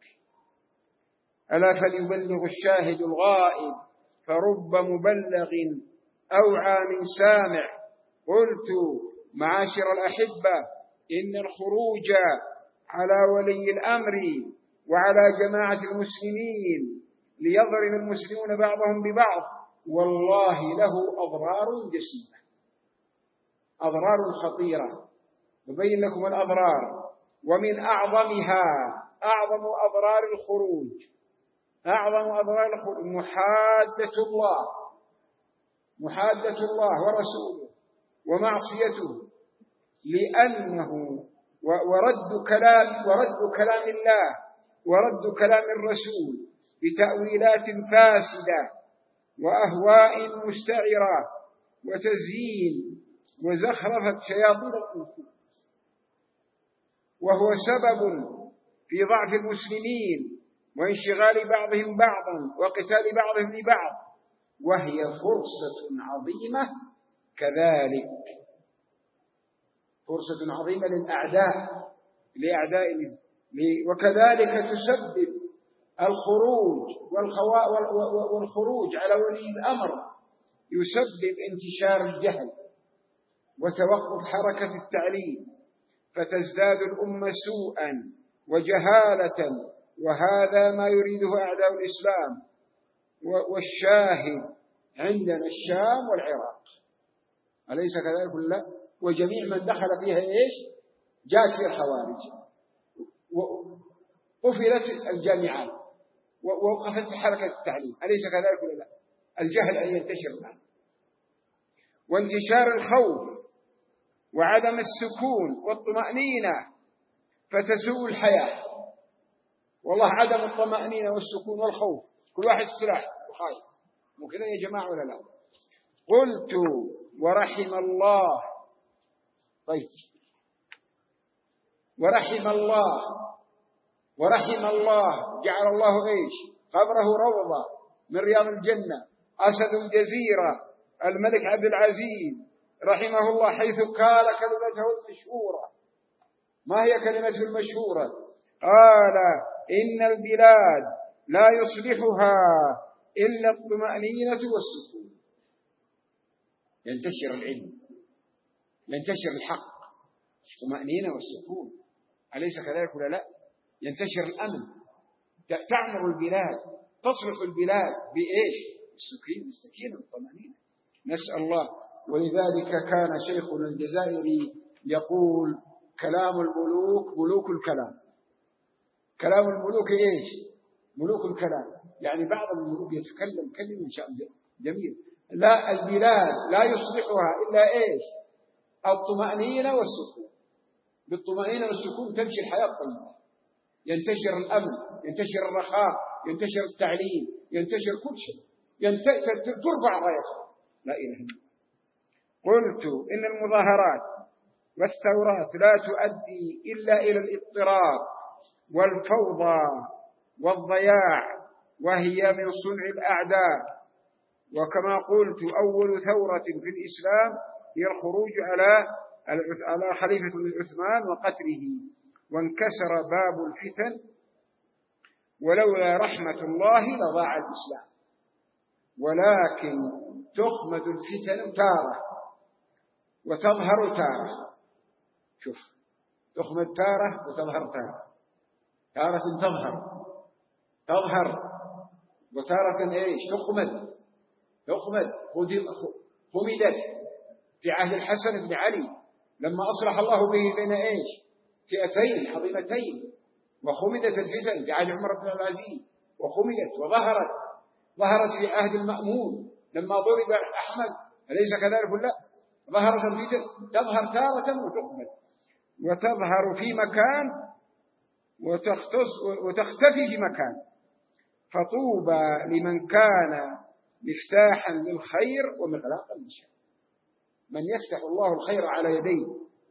ألا فليبلغ الشاهد الغائب فرب مبلغ أوعى من سامع. قلت معاشر الأحبة إن الخروج على ولي الأمر وعلى جماعة المسلمين ليضرب المسلمون بعضهم ببعض والله له أضرار جسيمة، أضرار خطيرة. نبين لكم الأضرار. ومن أعظمها أعظم أضرار الخروج أعظم أضرار الخروج محادة الله محادة الله ورسوله ومعصيته، لأنه ورد كلام ورد كلام الله ورد كلام الرسول بتأويلات فاسدة وأهواء مستعرة وتزيين وزخرفة شياطين الإنس، وهو سبب في ضعف المسلمين وانشغال بعضهم بعضا وقتال بعضهم لبعض، وهي فرصة عظيمة كذلك فرصة عظيمة للأعداء لأعداء وكذلك تسبب الخروج والخروج على ولي الأمر يسبب انتشار الجهل وتوقف حركة التعليم، فتزداد الأمة سوءا وجهالة، وهذا ما يريده أعداء الإسلام. والشاهد عندنا الشام والعراق، أليس كذلك؟ لا، وجميع من دخل فيها إيش؟ جاءت فيها الخوارج، وقفلت الجامعات ووقفت حركة التعليم، أليس كذلك ولا لا؟ الجهل أن ينتشر الآن، وانتشار الخوف وعدم السكون والطمأنينة فتسوء الحياة. والله عدم الطمأنينة والسكون والخوف، كل واحد سلاح وخايف، مو كذا يا جماعة ولا لا؟ قلت ورحم الله، طيب ورحم الله ورحم الله جعل الله إيش؟ قبره روضة من رياض الجنة، أسد الجزيرة الملك عبد العزيز رحمه الله، حيث قال كلمته المشهورة. ما هي كلمته المشهورة؟ قال إن البلاد لا يصلحها إلا الطمأنينة والسكون. ينتشر العلم، ينتشر الحق، الطمأنينة والسكون، أليس كذلك ولا لا؟ ينتشر الأمن، تعمر البلاد، تصلح البلاد بإيش؟ السكين السكينة والطمأنينة. نسأل الله. ولذلك كان شيخنا الجزائري يقول كلام الملوك ملوك الكلام. كلام الملوك إيش؟ ملوك الكلام، يعني بعض الملوك يتكلم كلمة إن شاء الله جميل. لا، البلاد لا يصلحها إلا إيش؟ الطمأنينة والسكون. بالطمأنينة والسكون تمشي الحياة الطيبة، ينتشر الأمن، ينتشر الرخاء، ينتشر التعليم، ينتشر كل شيء، ترفع رايته لا إله إلا الله. قلت إن المظاهرات والثورات لا تؤدي إلا إلى الاضطراب والفوضى والضياع، وهي من صنع الأعداء. وكما قلت أول ثورة في الإسلام هي الخروج على على خليفة عثمان وقتله، وانكسر باب الفتن، ولولا رحمة الله لضاع الإسلام. ولكن تخمد الفتن تارة وتظهر تارة. شوف، تخمد تارة وتظهر تارة، تارة تظهر تظهر وتارة ايش؟ تخمد تخمد خمدت في عهد الحسن بن علي لما أصلح الله به بين ايش؟ فئتين عظيمتين، وخمدت الفتن في عهد عمر بن العزيز، وخمدت وظهرت ظهرت في عهد المأمون لما ضرب أحمد، أليس كذلك ولا لا؟ ظهرت الفتن، تظهر تارة وتخمد، وتظهر في مكان وتختفي في مكان. فطوبى لمن كان مفتاحا للخير ومغلاقا للشر، من يفتح الله الخير على يديه.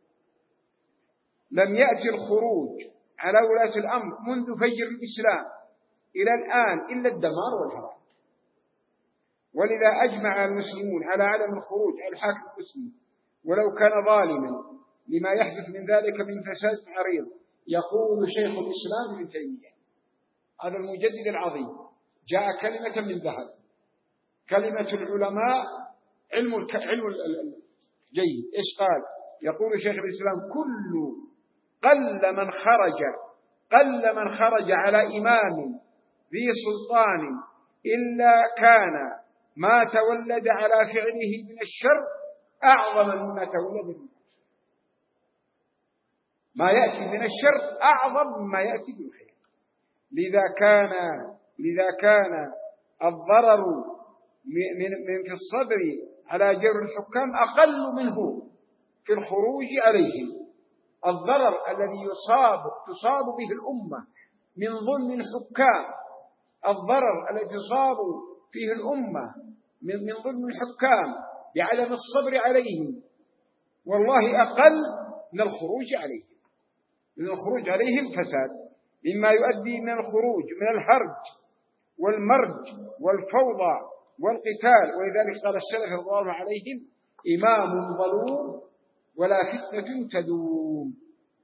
لم يأتي الخروج على ولاة الأمر منذ فجر الإسلام إلى الآن إلا الدمار والهلاك. ولذا أجمع المسلمون على عدم الخروج على الحاكم المسلم ولو كان ظالما لما يحدث من ذلك من فساد عريض. يقول شيخ الإسلام ابن تيمية هذا المجدد العظيم، جاء كلمة من ذهب، كلمة العلماء علم علم جيد. إيش قال؟ يقول شيخ الإسلام كل قل من خرج قل من خرج على إمام ذي سلطان إلا كان ما تولد على فعله من الشر أعظم مما تولد منه. ما يأتي من الشر أعظم مما يأتي بالخير. لذا كان لذا كان الضرر من من في الصبر على جور الحكام أقل منه في الخروج عليهم. الضرر الذي يصاب تصاب به الأمة من ظلم الحكام، الضرر الذي تصاب فيه الأمة من من ظلم الحكام بعدم الصبر عليهم والله أقل من الخروج عليهم. من الخروج عليهم فساد، مما يؤدي من الخروج من الهرج والمرج والفوضى والقتال. ولذلك قال السلف رضي الله عليهم: إمام ظلوم ولا فتنة تدوم.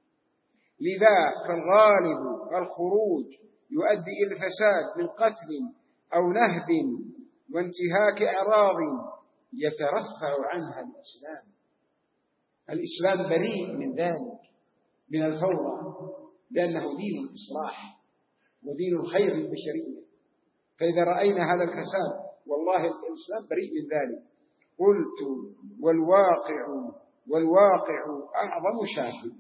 لذا فالغالب الخروج يؤدي إلى الفساد من قتل أو نهب وانتهاك أعراض يترفع عنها الإسلام. الإسلام بريء من ذلك، من الفوضى، لأنه دين الإصلاح ودين الخير للبشرية. فإذا رأينا هذا الفساد والله الإسلام بريء من ذلك. قلت والواقع والواقع أعظم شاهد.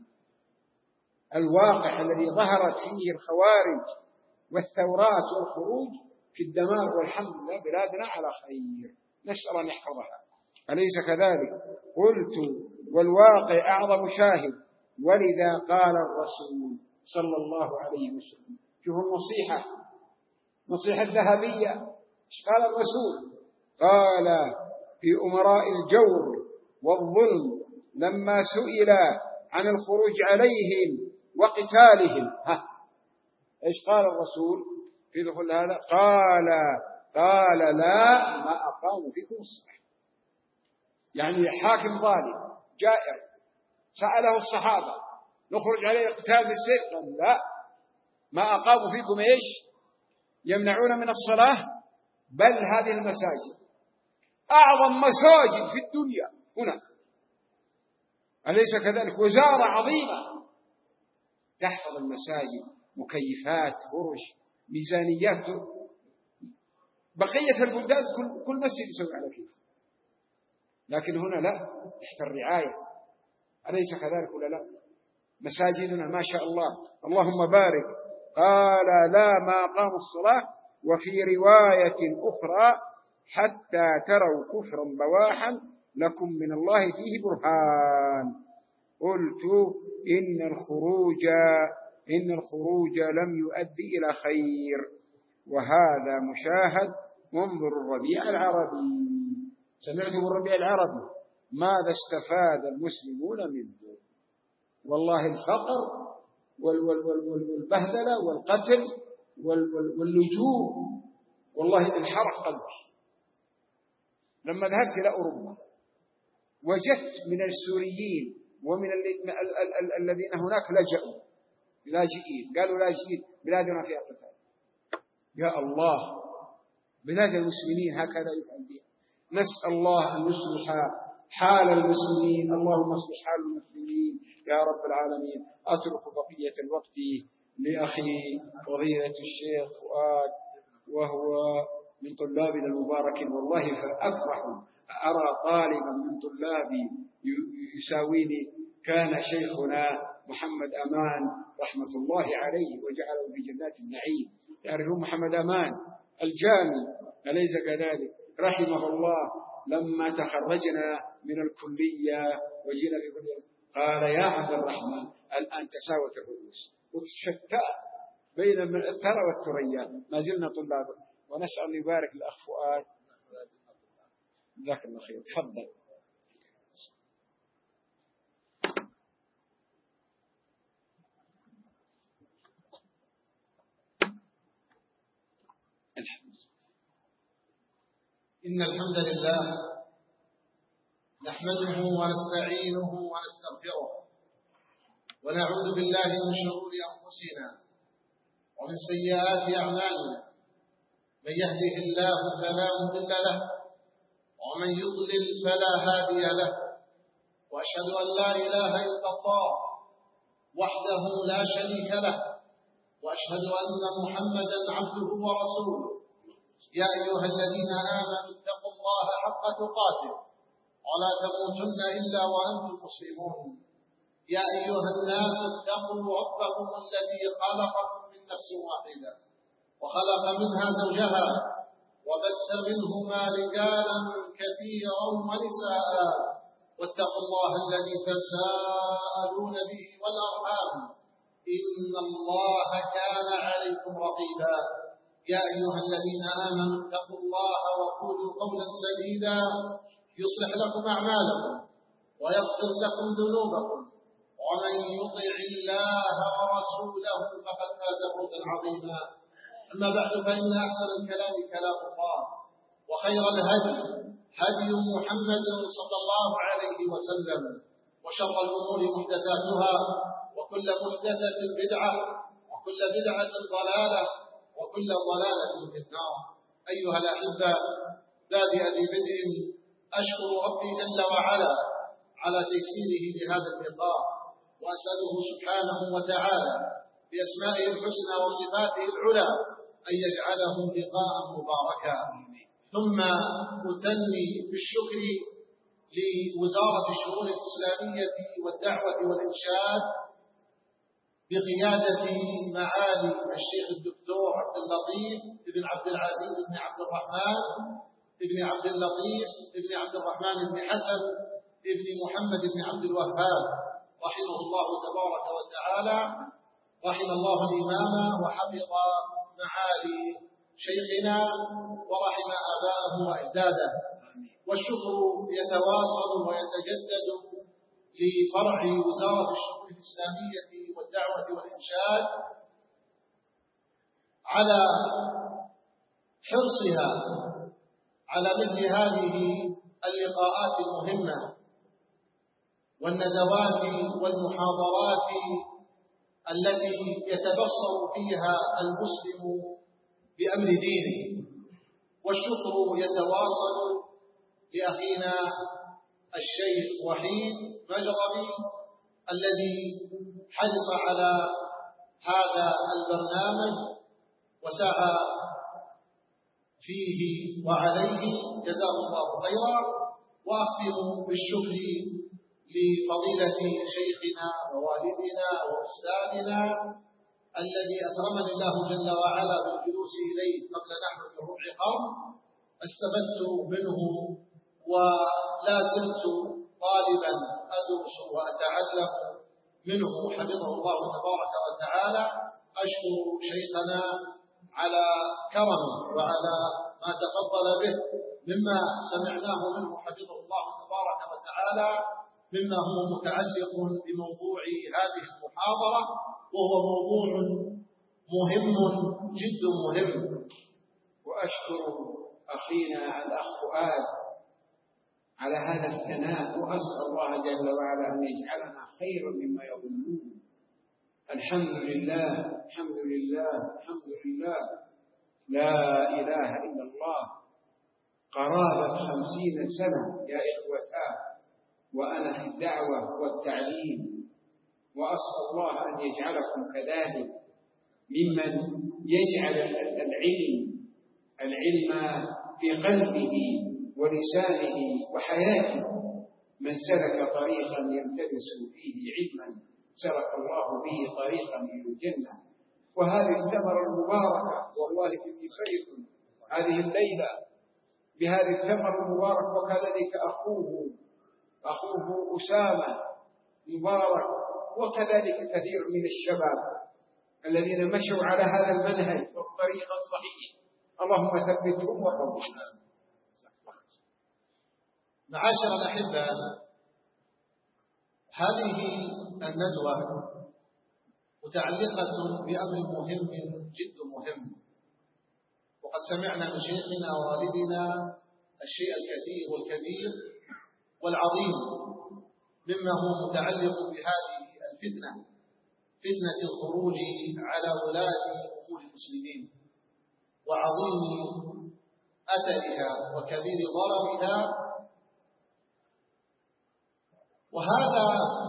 الواقع الذي ظهرت فيه الخوارج والثورات والخروج في الدمار، والحمد لله بلادنا على خير، نسأل أن يحفظها، أليس كذلك؟ قلت والواقع أعظم شاهد. ولذا قال الرسول صلى الله عليه وسلم، شوفوا النصيحة، نصيحة ذهبية. ايش قال الرسول؟ قال في أمراء الجور والظلم لما سئل عن الخروج عليهم وقتالهم، ها ايش قال الرسول في دخول هذا؟ قال قال لا ما أقاموا فيكم الصلاة. يعني حاكم ظالم جائر سأله الصحابة نخرج عليه قتال بالسيف، قال لا ما أقاموا فيكم ايش؟ يمنعون من الصلاة. بل هذه المساجد أعظم مساجد في الدنيا هنا، أليس كذلك؟ وزارة عظيمة تحفظ المساجد، مكيفات، فرش، ميزانيات. بقية البلدان كل, كل مسجد يسوي على كيف، لكن هنا لا، تحت الرعاية، أليس كذلك ولا لا؟ مساجدنا ما شاء الله اللهم بارك. قال لا ما قاموا الصلاة. وفي رواية أخرى حتى تروا كفرا بواحا لكم من الله فيه برهان. قلت إن الخروج إن الخروج لم يؤدي إلى خير، وهذا مشاهد منظر الربيع العربي. سمعتم الربيع العربي ماذا استفاد المسلمون منه؟ والله الفقر والبهدلة والقتل واللجوء، والله انحرق قلبي. لما ذهبت إلى أوروبا وجدت من السوريين ومن الذين هناك لجأوا لاجئين، قالوا لاجئين بلادنا فيها قتال. يا الله، بلاد المسلمين هكذا يفعل بها. نسأل الله أن يصلح حال المسلمين. اللهم اصلح حال المسلمين يا رب العالمين. أترك بقية الوقت لأخي فضيلة الشيخ فؤاد، وهو من طلابنا المباركين. والله فأفرح أرى طالبا من طلابي يساويني. كان شيخنا محمد أمان رحمة الله عليه وجعله في جنات النعيم. يعرفون محمد أمان الجامي، أليس كذلك؟ رحمه الله لما تخرجنا من الكلية وجينا في كلية قال يا عبد الرحمن الآن تساوت الرؤوس وتشتى بين الثرى والثريا، ما زلنا طلابا. ونسأل أن يبارك الأخ فؤاد. جزاك الله خير. تفضل. إن الحمد لله نحمده ونستعينه ونستغفره ونعوذ بالله من شرور أنفسنا ومن سيئات أعمالنا. من يهده الله فلا مضل له ومن يضلل فلا هادي له. وأشهد أن لا إله إلا الله وحده لا شريك له، وأشهد أن محمدا عبده ورسوله. يا أيها الذين آمنوا اتقوا الله حق تقاته ولا تموتن إلا وأنتم مسلمون. يا أيها الناس اتقوا ربكم الذي خلقكم من نفس واحدة وخلق منها زوجها وبث منهما رجالا كثيرا ونساء واتقوا الله الذي تساءلون به والأرحام إن الله كان عليكم رقيبا يا أيها الذين آمنوا اتقوا الله وقولوا قولا سديدا يصلح لكم أعمالكم ويغفر لكم ذنوبكم ومن يطع الله ورسوله فقد فاز فوزا عظيما أما بعد فإن أحسن الكلام كلام الله وخير الهدي هدي محمد صلى الله عليه وسلم وشر الأمور محدثاتها وكل محدثة بدعة وكل بدعة ضلالة وكل ضلالة في النار. أيها الأحبة، بادئ ذي بدء أشكر ربي جل وعلا على تيسيره لهذا اللقاء، وأسأله سبحانه وتعالى بأسمائه الحسنى وصفاته العلى أن يجعله لقاء مباركا. ثم أثني بالشكر لوزارة الشؤون الإسلامية والدعوة والإرشاد بقيادة معالي الشيخ الدكتور عبد اللطيف بن عبد العزيز بن عبد الرحمن بن عبد اللطيف بن عبد الرحمن بن حسن بن محمد بن عبد الوهاب رحمه الله تبارك وتعالى. رحم الله الإمام وحفظ معالي شيخنا ورحم آباءه وأجداده. والشكر يتواصل ويتجدد لفرع وزارة الشؤون الإسلامية والدعوة والإرشاد على حرصها على مثل هذه اللقاءات المهمة والندوات والمحاضرات التي يتبصر فيها المسلم بأمر دينه. والشكر يتواصل لأخينا الشيخ وحيد مجربي الذي حرص على هذا البرنامج وسعى فيه وعليه، جزاه الله خيرا. وأختم بالشكر لفضيلة شيخنا ووالدنا وأستاذنا الذي أكرمني الله جل وعلا بالجلوس إليه قبل نحو ربع قرن، استفدت منه ولا زلت طالبا أدرس وأتعلم منه حفظه الله تبارك وتعالى. أشكر شيخنا على كرمه وعلى ما تفضل به مما سمعناه منه حفظه الله تبارك وتعالى، مما هو متعلق بموضوع هذه المحاضرة، وهو موضوع مهم جد مهم. وأشكر أخينا الأخ فؤاد على هذا الثناء، وأسأل الله جل وعلا أن يجعلنا خيرا مما يظنون. الحمد لله الحمد لله الحمد لله، لا إله إلا الله. قرابة خمسين سنة يا إخوتاه وأنا في الدعوة والتعليم، وأسأل الله أن يجعلكم كذلك ممن يجعل العلم العلم في قلبه ولسانه وحياته. من سلك طريقا يلتمس فيه علما سلك الله به طريقا إلى الجنة. وهذه الثمرة المباركة، والله إني فرح هذه الليلة بهذه الثمرة المباركة، وكذلك أخوه أخوه أسامة مبارك، وكذلك كثير من الشباب الذين مشوا على هذا المنهج والطريق الصحيح. اللهم ثبتهم وقوهم. معاشر الأحبة، هذه الندوة متعلقة بأمر مهم جد مهم، وقد سمعنا من شيخنا ووالدنا الشيء الكثير والكبير والعظيم مما هو متعلق بهذه الفتنة، فتنة الخروج على ولاة أمور المسلمين وعظيم أثرها وكبير ضررها. وهذا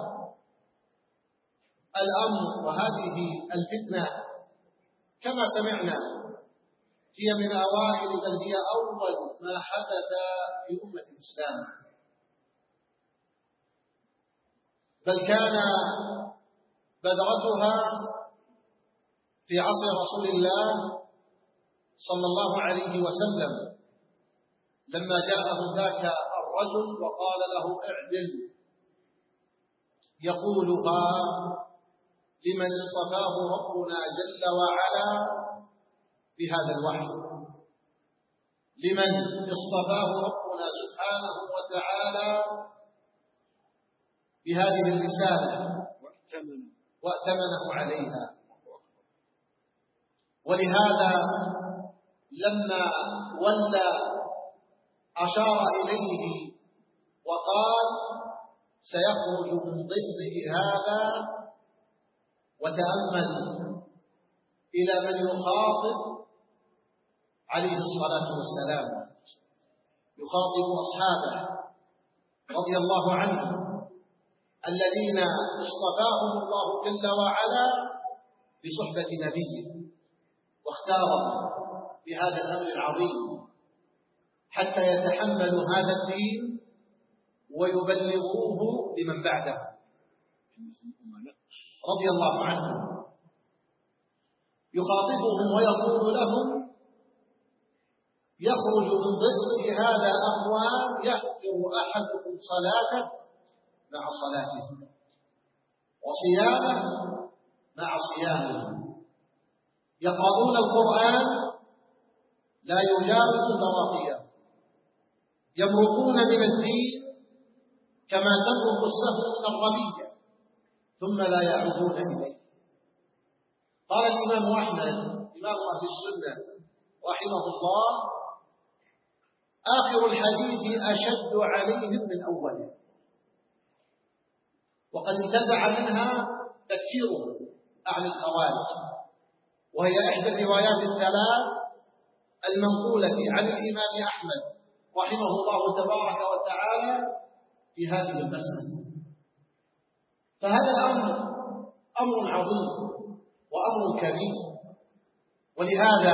الأمر وهذه الفتنة كما سمعنا هي من أوائل بل هي أول ما حدث في أمة الإسلام. بل كان بذرتها في عصر رسول الله صلى الله عليه وسلم لما جاءه ذاك الرجل وقال له اعدل، يقولها لمن اصطفاه ربنا جل وعلا بهذا الوحي، لمن اصطفاه ربنا سبحانه وتعالى بهذه الرسالة وأتمنه عليها. ولهذا لما ولى أشار إليه وقال سيخرج من ضئضئ هذا، وتأمل إلى من يخاطب عليه الصلاة والسلام، يخاطب أصحابه رضي الله عنهم الذين اصطفاهم الله جل وعلا بصحبة نبيه واختارهم بهذا الأمر العظيم حتى يتحملوا هذا الدين ويبلغوه لمن بعده رضي الله عنهم. يخاطبهم ويقول لهم يخرج من ضئضئ هذا أقوام يحقر أحدكم صلاته مع صلاته وصيامه مع صيامه، يقرؤون القرآن لا يجاوز تراقيهم، يمرقون من الدين كما تمرق السهم من الرمية ثم لا يعودون إليه. قال الإمام أحمد إمام أهل السنة رحمه الله آخر الحديث أشد عليهم من أوله، وقد انتزع منها تكفيره عن الخوارج، وهي إحدى الروايات الثلاث المنقولة عن الإمام أحمد رحمه الله تبارك وتعالى في هذه المسألة. فهذا الأمر أمر عظيم وأمر كبير، ولهذا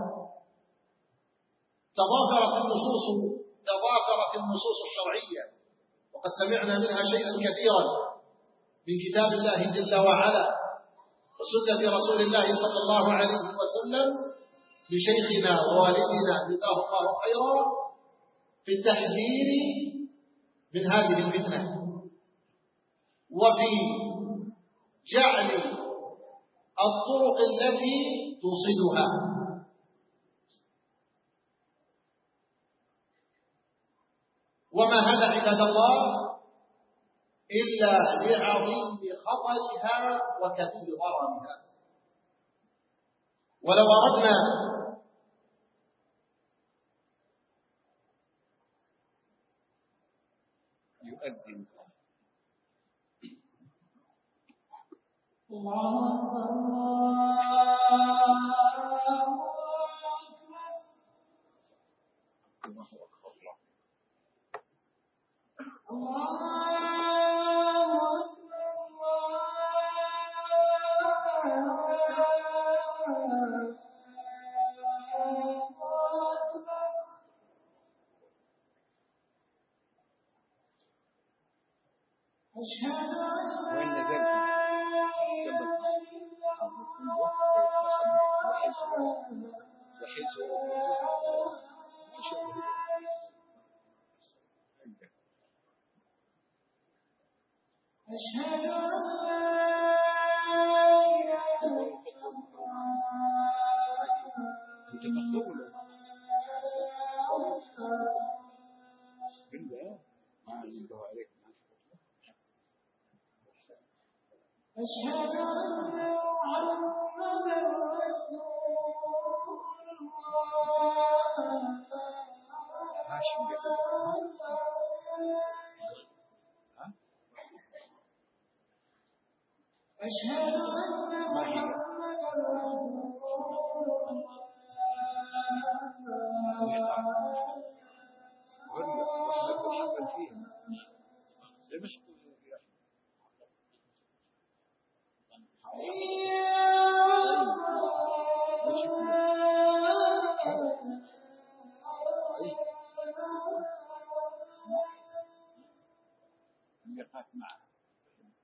تضافرت النصوص تضافرت النصوص الشرعية، وقد سمعنا منها شيئا كثيرا من كتاب الله جل وعلا وسنة رسول الله صلى الله عليه وسلم لشيخنا ووالدنا جزاه الله خيرا في التحذير من هذه الفتنة وفي جعل الطرق التي توصلها. وما هذا عباد الله إلا لعظيم خطرها وكبير ضررها. ولو أردنا يؤذن الله وين نزلت أشهد أن لا أشهد أن محمدا رسول أشهد أن محمدا معه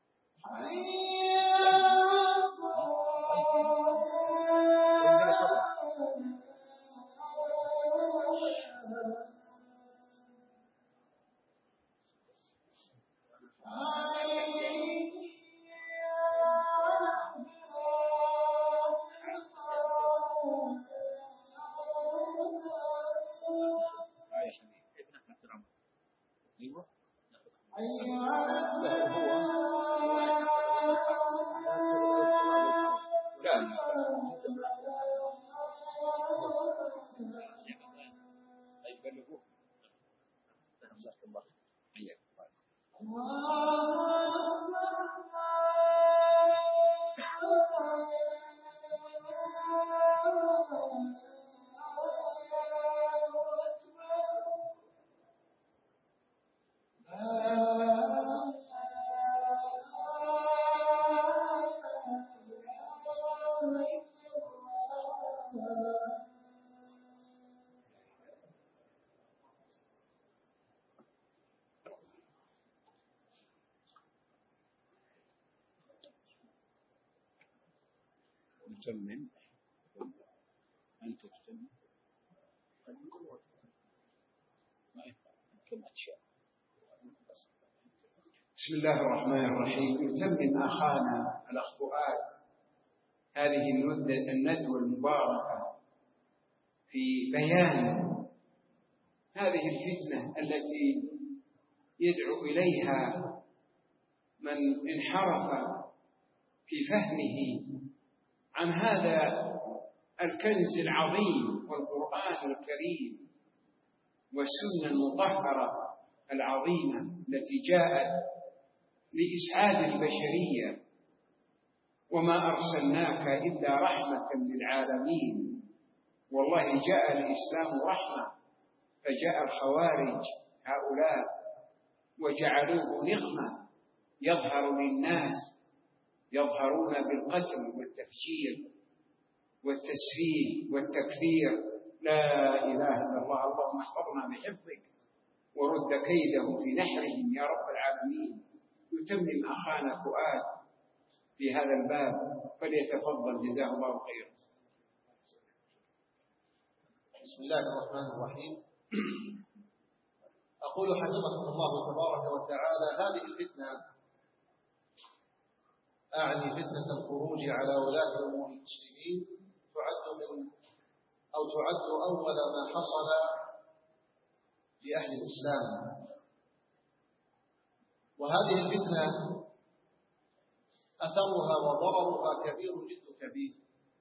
تتمم أنت تتمم بسم الله الرحمن الرحيم. يتمم أخانا الأخ فؤاد هذه الندوة المباركة في بيان هذه الفتنة التي يدعو إليها من انحرف في فهمه عن هذا الكنز العظيم والقرآن الكريم والسنة المطهرة العظيمة التي جاءت لإسعاد البشرية. وما أرسلناك إلا رحمة للعالمين. والله جاء الإسلام رحمة، فجاء الخوارج هؤلاء وجعلوه نقمة يظهر للناس، يظهرون بالقتل والتفجير والتسفيه والتكفير. لا إله إلا الله. اللهم احفظنا بحفظك ورد كيدهم في نحرهم يا رب العالمين. يتمم أخانا فؤاد في هذا الباب، فليتفضل جزاه الله خيرا. بسم الله الرحمن الرحيم. أقول حفظكم الله تبارك وتعالى هذه الفتنة، أعني فتنة الخروج على ولاة أمور المسلمين، تعد من أو تعد أول ما حصل لأهل الإسلام. وهذه الفتنة أثرها وضررها كبير جد كبير.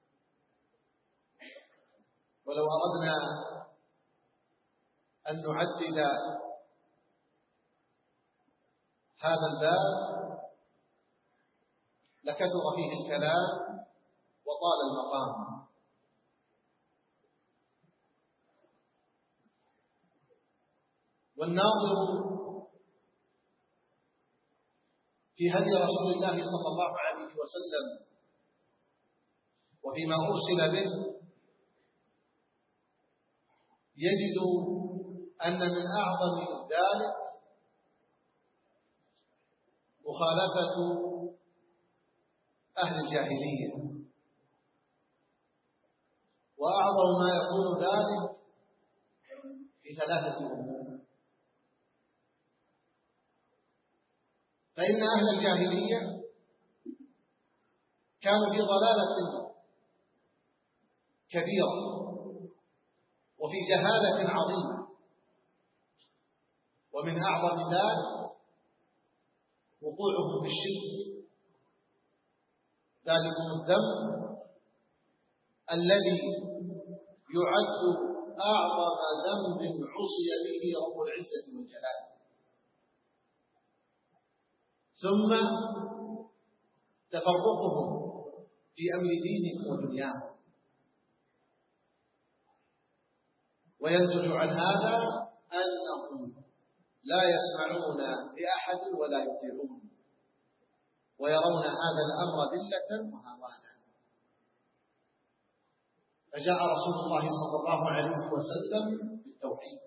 ولو أردنا أن نعدد هذا الباب لكثر فيه الكلام وطال المقام. والناظر في هدي رسول الله صلى الله عليه وسلم وفيما أرسل به يجد أن من أعظم ذلك مخالفة أهل الجاهلية، وأعظم ما يكون ذلك في ثلاثة أمور. فإن أهل الجاهلية كانوا في ضلالة كبيرة وفي جهالة عظيمة، ومن أعظم ذلك وقوعهم في الشرك، ذلكم الذنب الذي يعد أعظم ذنب عصي به رب العزة والجلال. ثم تفرقهم في أمر دينهم ودنياهم. وينتج عن هذا أنهم لا يسمعون لأحد ولا يطيعون، ويرون هذا الأمر ذلة وهوانا. فجاء رسول الله صلى الله عليه وسلم بالتوحيد،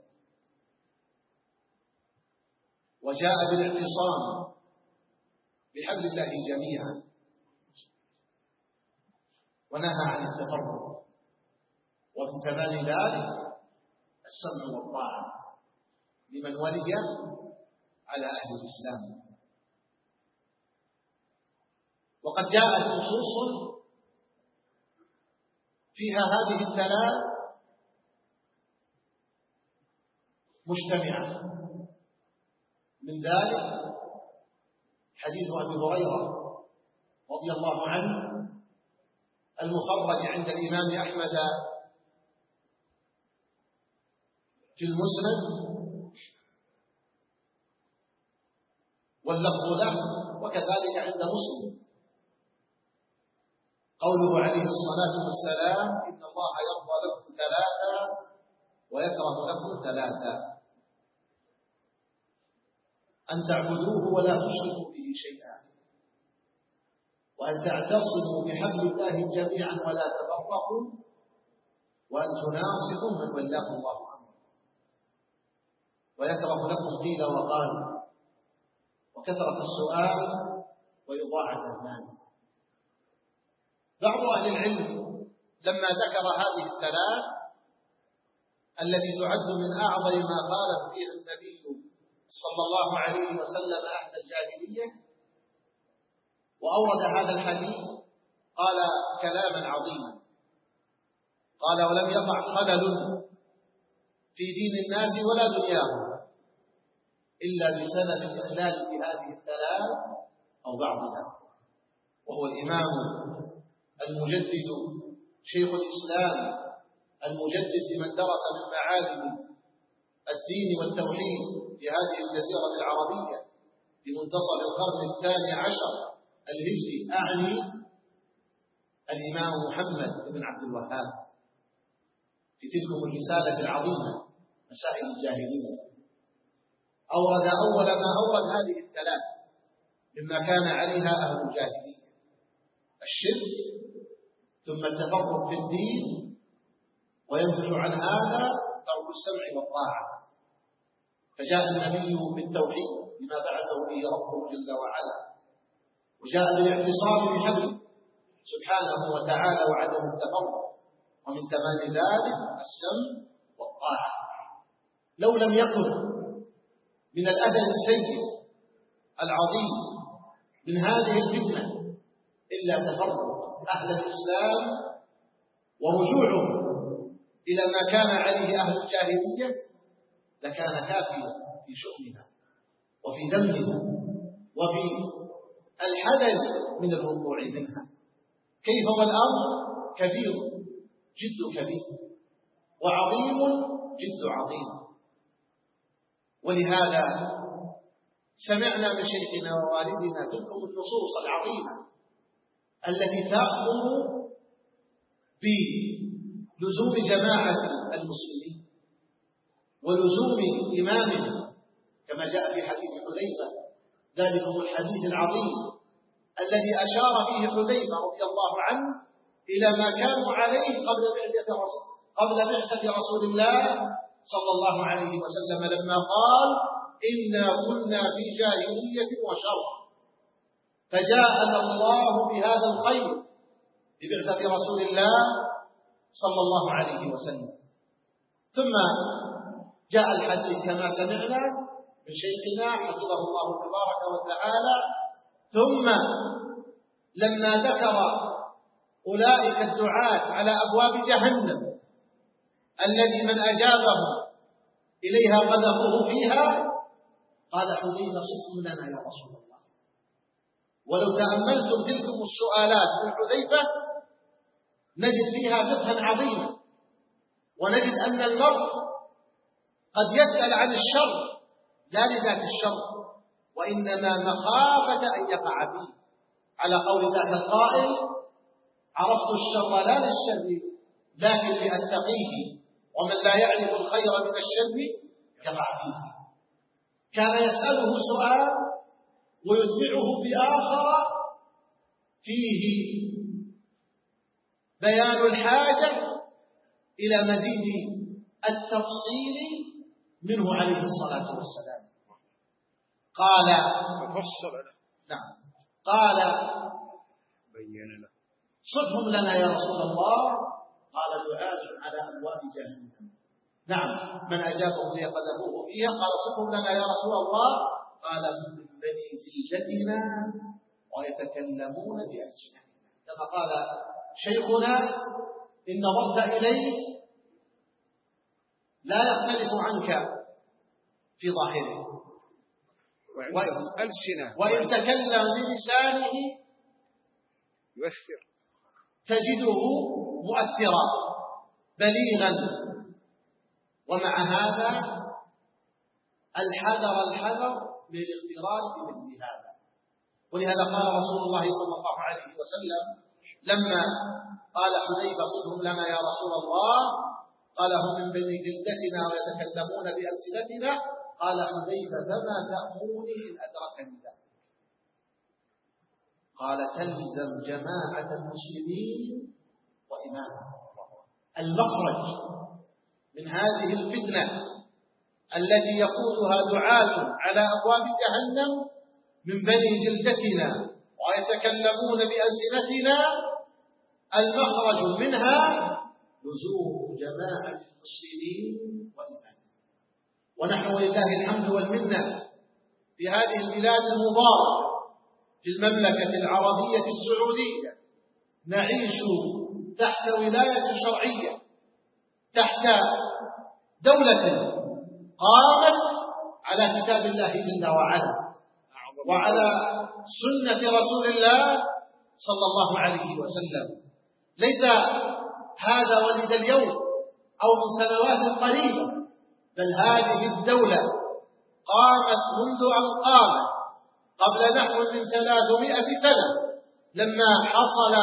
وجاء بالاعتصام بحبل الله جميعا، ونهى عن التفرق. ومن تمام ذلك السمع والطاعة لمن ولي على أهل الإسلام. وقد جاءت نصوص فيها هذه الثلاث مجتمعة. من ذلك حديث أبي هريرة رضي الله عنه المخرج عند الإمام أحمد في المسند واللفظ له، وكذلك عند مسلم قوله عليه الصلاة والسلام: إن الله يرضى لكم ثلاثة ويكره لكم ثلاثة: أن تعبدوه ولا تشركوا به شيئا، وأن تعتصموا بحبل الله جميعا ولا تفرقوا، وأن تناصحوا من ولاه الله أمره. ويكره لكم قيل وقال، وكثرة السؤال، وإضاعة المال. بعض أهل العلم لما ذكر هذه الثلاث التي تعد من أعظم ما خالف فيها النبي صلى الله عليه وسلم أهل الجاهلية، وأورد هذا الحديث، قال كلاما عظيما، قال: ولم يقع خلل في دين الناس ولا دنياهم إلا بسبب الإخلال بهذه الثلاث أو بعضها. وهو الإمام المجدد شيخ الإسلام المجدد لمن درس من معالم الدين والتوحيد في هذه الجزيرة العربية في منتصف القرن الثاني عشر الهجري، أعني الإمام محمد بن عبد الوهاب، في تلكم الرسالة العظيمة مسائل الجاهلية. أورد أول ما أورد هذه الثلاث مما كان عليها أهل الجاهلية: الشرك، ثم التفرق في الدين، وينتج عن هذا ترك السمع والطاعة. فجاء النبي بالتوحيد بما بعثه به ربه جل وعلا، وجاء بالاعتصام بحبله سبحانه وتعالى وعدم التفرق، ومن تمام ذلك السمع والطاعة. لو لم يكن من الأثر السيء العظيم من هذه الفتنة إلا تفرق أهل الإسلام ورجوعهم إلى ما كان عليه أهل الجاهلية، لكان كافيا في شؤمها وفي ذمها وفي الحذر من الوقوع منها. كيف والأمر كبير، جد كبير، وعظيم جد عظيم. ولهذا سمعنا من شيخنا ووالدنا تلكم النصوص العظيمة التي تأمر بلزوم جماعة المسلمين ولزوم إمامهم، كما جاء في حديث حذيفة، ذلكم الحديث العظيم الذي أشار فيه حذيفة رضي الله عنه إلى ما كانوا عليه قبل بعثة رسول قبل بعثة رسول الله صلى الله عليه وسلم، لما قال: إنا كنا في جاهلية وشر، فجاءنا الله بهذا الخير ببعثة رسول الله صلى الله عليه وسلم. ثم جاء الحديث كما سمعنا من شيخنا حفظه الله تبارك وتعالى: ثم لما ذكر أولئك الدعاة على أبواب جهنم الذي من أجابه إليها قذفوه فيها، قال حذيفة: صفهم لنا يا رسول الله. ولو تأملتم تلكم السؤالات من حذيفة نجد فيها فقها عظيما، ونجد أن المرء قد يسأل عن الشر لا لذات الشر، وإنما مخافة أن يقع فيه، على قول ذاك القائل: عرفت الشر لا للشر لكن لأتقيه، ومن لا يعرف الخير من الشر يقع فيه. كان يسأله سؤال ويتبعه بآخر فيه بيان الحاجة إلى مزيد التفصيل منه عليه الصلاة والسلام. قال نعم قال بين له: صفهم لنا يا رسول الله. قال: دعاة على أبواب جهنم، نعم، من أجابه ليقذفوه فيها. قال: صفهم لنا يا رسول الله. قال: من بني جلدتنا ويتكلمون بألسنتنا. كما قال شيخنا: إن نظرت إليه لا يختلف عنك في ظاهره، وعندهم ألسنة، وإن تكلم بلسانه يؤثر تجده مؤثرا بليغا. ومع هذا الحذر الحذر من الاغترار بمثل هذا. ولهذا قال رسول الله صلى الله عليه وسلم لما قال حذيفة صفهم لنا يا رسول الله، قال هم من بني جلدتنا ويتكلمون بألسنتنا، قال حذيفة فما تأمرني إن أدركني ذلك؟ قال تلزم جماعة المسلمين وإمامهم. المخرج من هذه الفتنة التي يقودها دعاة على أبواب جهنم من بني جلدتنا ويتكلمون بألسنتنا، المخرج منها لزوم جماعة المسلمين وإمامهم. ونحن ولله الحمد والمنة في هذه البلاد المباركة في المملكة العربية السعودية نعيش تحت ولاية شرعية، تحت دولة قامت على كتاب الله جل وعلا وعلى سنة رسول الله صلى الله عليه وسلم. ليس هذا ولد اليوم أو من سنوات قريبة، بل هذه الدولة قامت منذ أن قامت قبل نحو من ثلاثمائة سنة، لما حصل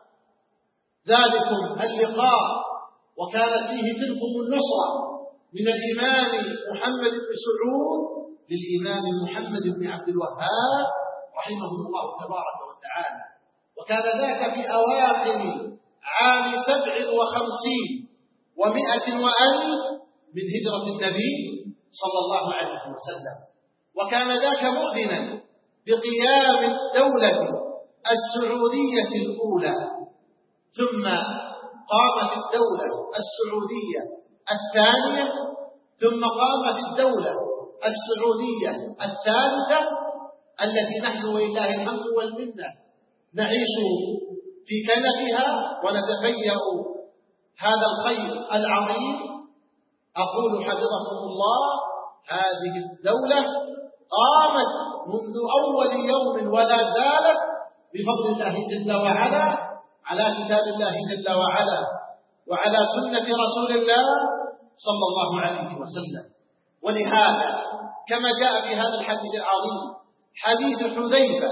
ذلكم اللقاء وكانت فيه تلكم النصرة من الإمام محمد بن سعود للإمام محمد بن عبد الوهاب رحمه الله تبارك وتعالى. وكان ذاك في أواخر عام سبع وخمسين ومائة وألف من هجرة النبي صلى الله عليه وسلم. وكان ذاك مؤذنا بقيام الدولة السعودية الأولى، ثم قامت الدولة السعودية الثانية، ثم قامت الدولة السعودية الثالثة التي نحن ولله الحمد والمنة نعيش في كنفها ونتفيأ هذا الخير العظيم. أقول حفظكم الله هذه الدولة قامت منذ أول يوم ولا زالت بفضل الله جل وعلا على كتاب الله جل وعلا وعلى سنة رسول الله صلى الله عليه وسلم. ولهذا كما جاء في هذا الحديث العظيم حديث حذيفة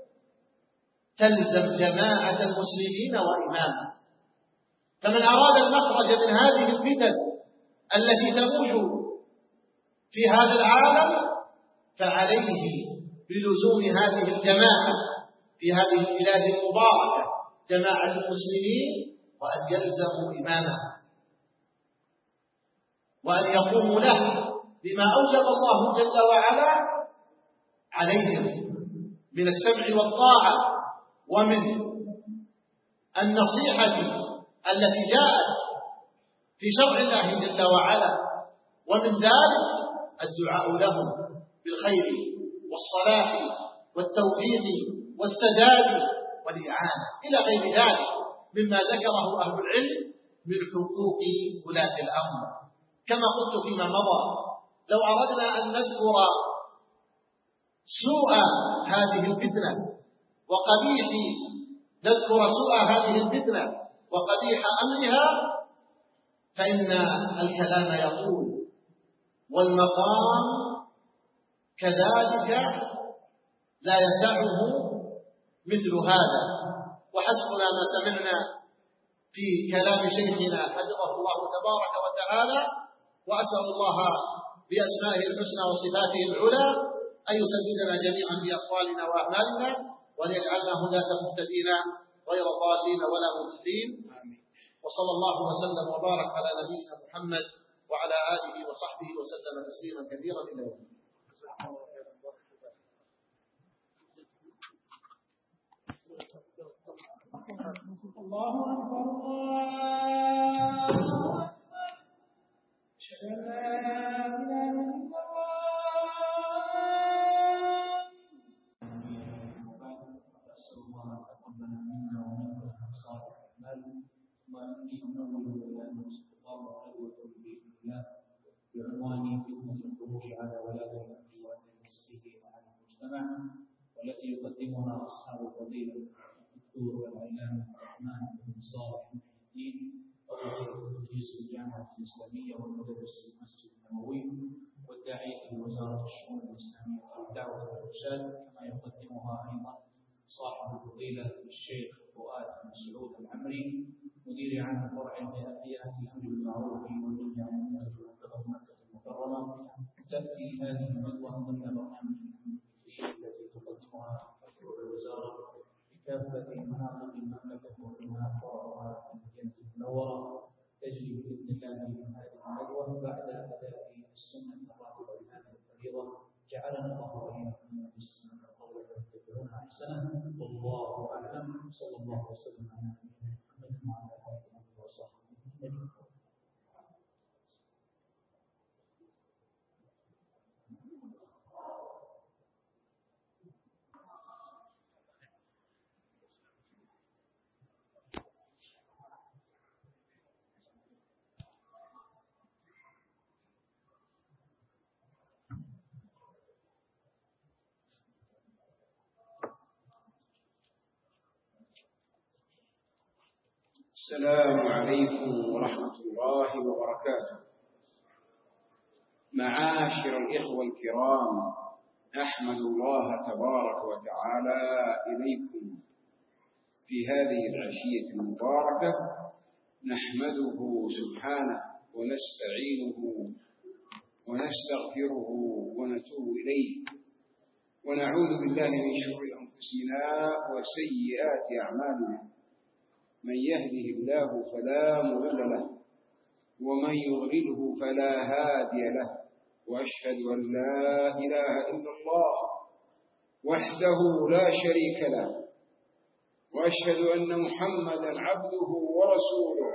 تلزم جماعة المسلمين وإمامهم. فمن أراد المخرج من هذه الفتن التي تموج في هذا العالم فعليه بلزوم هذه الجماعة في هذه البلاد المباركة، جماعة المسلمين، وأن يلزموا إمامها وأن يقوموا له بما أوجب الله جل وعلا عليهم من السمع والطاعة ومن النصيحة التي جاءت في شرع الله جل وعلا، ومن ذلك الدعاء لهم بالخير والصلاح والتوفيق والسداد والإعانة إلى غير ذلك مما ذكره أهل العلم من حقوق ولاة الأمر. كما قلت فيما مضى، لو أردنا أن نذكر سوء هذه الفتنة وقبيح نذكر سوء هذه الفتنة وقبيح أمرها فإن الكلام يطول والمقام كذلك لا يسعه مثل هذا. وحسبنا ما سمعنا في كلام شيخنا حفظه الله تبارك وتعالى، وأسأل الله بأسمائه الحسنى وصفاته العلى أن يسددنا جميعا بأقوالنا وأعمالنا، وأن يجعلنا هداة مهتدين غير ضالين ولا مضلين. وصلى الله وسلم وبارك على نبينا محمد وعلى آله وصحبه وسلم تسليما كثيرا إلى يوم الدين. الله أكبر الله أكبر أشهد أن لا إله إلا الله. أسأل الله أن يتقبل منا ومنكم صالح الأعمال وأن ينور لنا استقامة وقوة بإذن الله بعنوان فتنة الخروج على ولاة الأمر والتنسيق على المجتمع، والتي يقدمها أصحاب الفضيلة الدكتور والعلامة الرحمن بن صالح محي الدين عضو التدريس في الجامعة الإسلامية والمدرس في المسجد النبوي والداعية لوزارة الشؤون الإسلامية والدعوة والإرشاد، كما يقدمها أيضا صاحب الفضيلة الشيخ فؤاد بن سعود العمري مدير عام فرع هيئة الأمر بالمعروف والنهي عن المنكر في مكة المكرمة. تأتي هذه الندوة ضمن برنامج التي تقدمها مشروع الوزارة بكافة مناطق المملكة ومنها فرعها في المدينة المنورة. تجري بإذن الله من هذه الندوة بعد أداء السنة الراتبة لهذه الفريضة. جعلنا الله وإياكم من المسلمين القول ويتبعون أحسنه. والله أعلم. صلى الله وسلم على نبينا محمد وعلى آله وصحبه أجمعين. السلام عليكم ورحمة الله وبركاته. معاشر الإخوة الكرام، أحمد الله تبارك وتعالى إليكم في هذه العشية المباركة. نحمده سبحانه ونستعينه ونستغفره ونتوب إليه، ونعوذ بالله من شرور أنفسنا وسيئات أعمالنا. من يهده الله فلا مضل له ومن يضلله فلا هادي له، وأشهد أن لا إله إلا الله وحده لا شريك له، وأشهد أن محمدا عبده ورسوله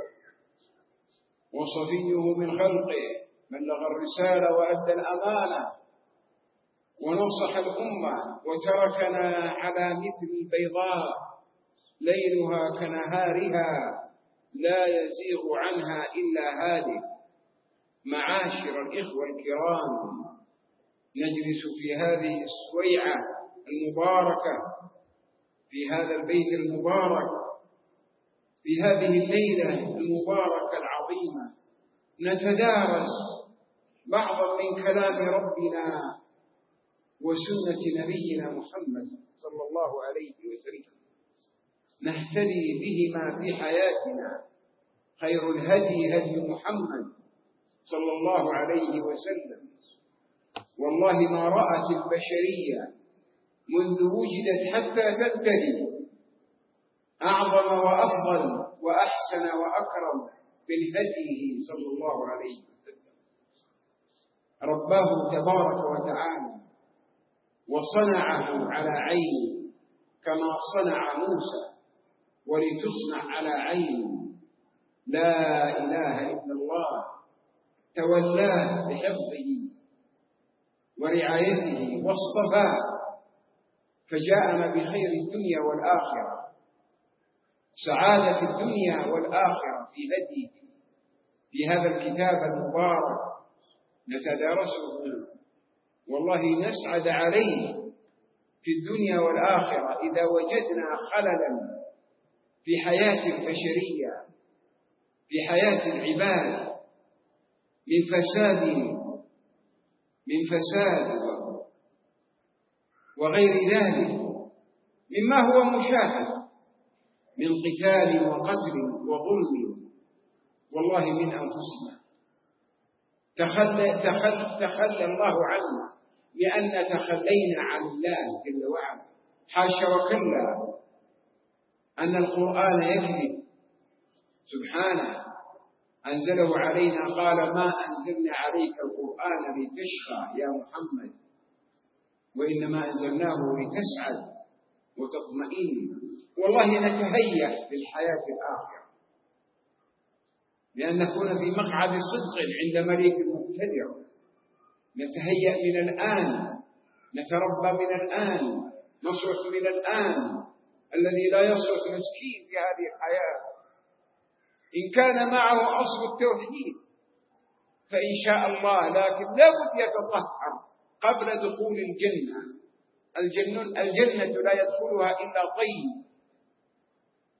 وصفيه من خلقه، بلغ الرسالة وأدى الأمانة ونصح الأمة وتركنا على مثل البيضاء ليلها كنهارها لا يزيغ عنها إلا هالك. معاشر الإخوة الكرام، نجلس في هذه السويعة المباركة في هذا البيت المبارك في هذه الليلة المباركة العظيمة، نتدارس بعضا من كلام ربنا وسنة نبينا محمد صلى الله عليه وسلم، نهتدي بهما في حياتنا. خير الهدي هدي محمد صلى الله عليه وسلم. والله ما رأت البشرية منذ وجدت حتى تنتهي أعظم وأفضل وأحسن وأكرم من هديه صلى الله عليه وسلم. رباه تبارك وتعالى وصنعه على عينه كما صنع موسى، ولتصنع على عين. لا إله إلا الله تولاه بحفظه ورعايته واصطفاه، فجاءنا بخير الدنيا والآخرة، سعادة الدنيا والآخرة في هديه في هذا الكتاب المبارك نتدارسه. والله نسعد عليه في الدنيا والآخرة إذا وجدنا خللا في حياة البشرية، في حياة العباد، من فساد من فساد وغير ذلك مما هو مشاهد من قتال وقتل وظلم، والله من أنفسنا. تخلى, تخلى, تخلى الله عنا لأن تخلينا عن الله جل وعلا. حاشا وكلا أن القرآن يكذب سبحانه، أنزله علينا قال ما أنزلنا عليك القرآن لتشقى يا محمد، وإنما أنزلناه لتسعد وتطمئن. والله نتهيأ للحياة الآخرة لأن نكون في مقعد صدق عند مليك مبتدع. نتهيأ من الآن، نتربى من الآن، نصرف من الآن. الذي لا يصرف مسكين في هذه الحياة إن كان معه أصل التوحيد فإن شاء الله، لكن لا بد يتطهر قبل دخول الجنة. الجنة, الجنة لا يدخلها إلا طيب،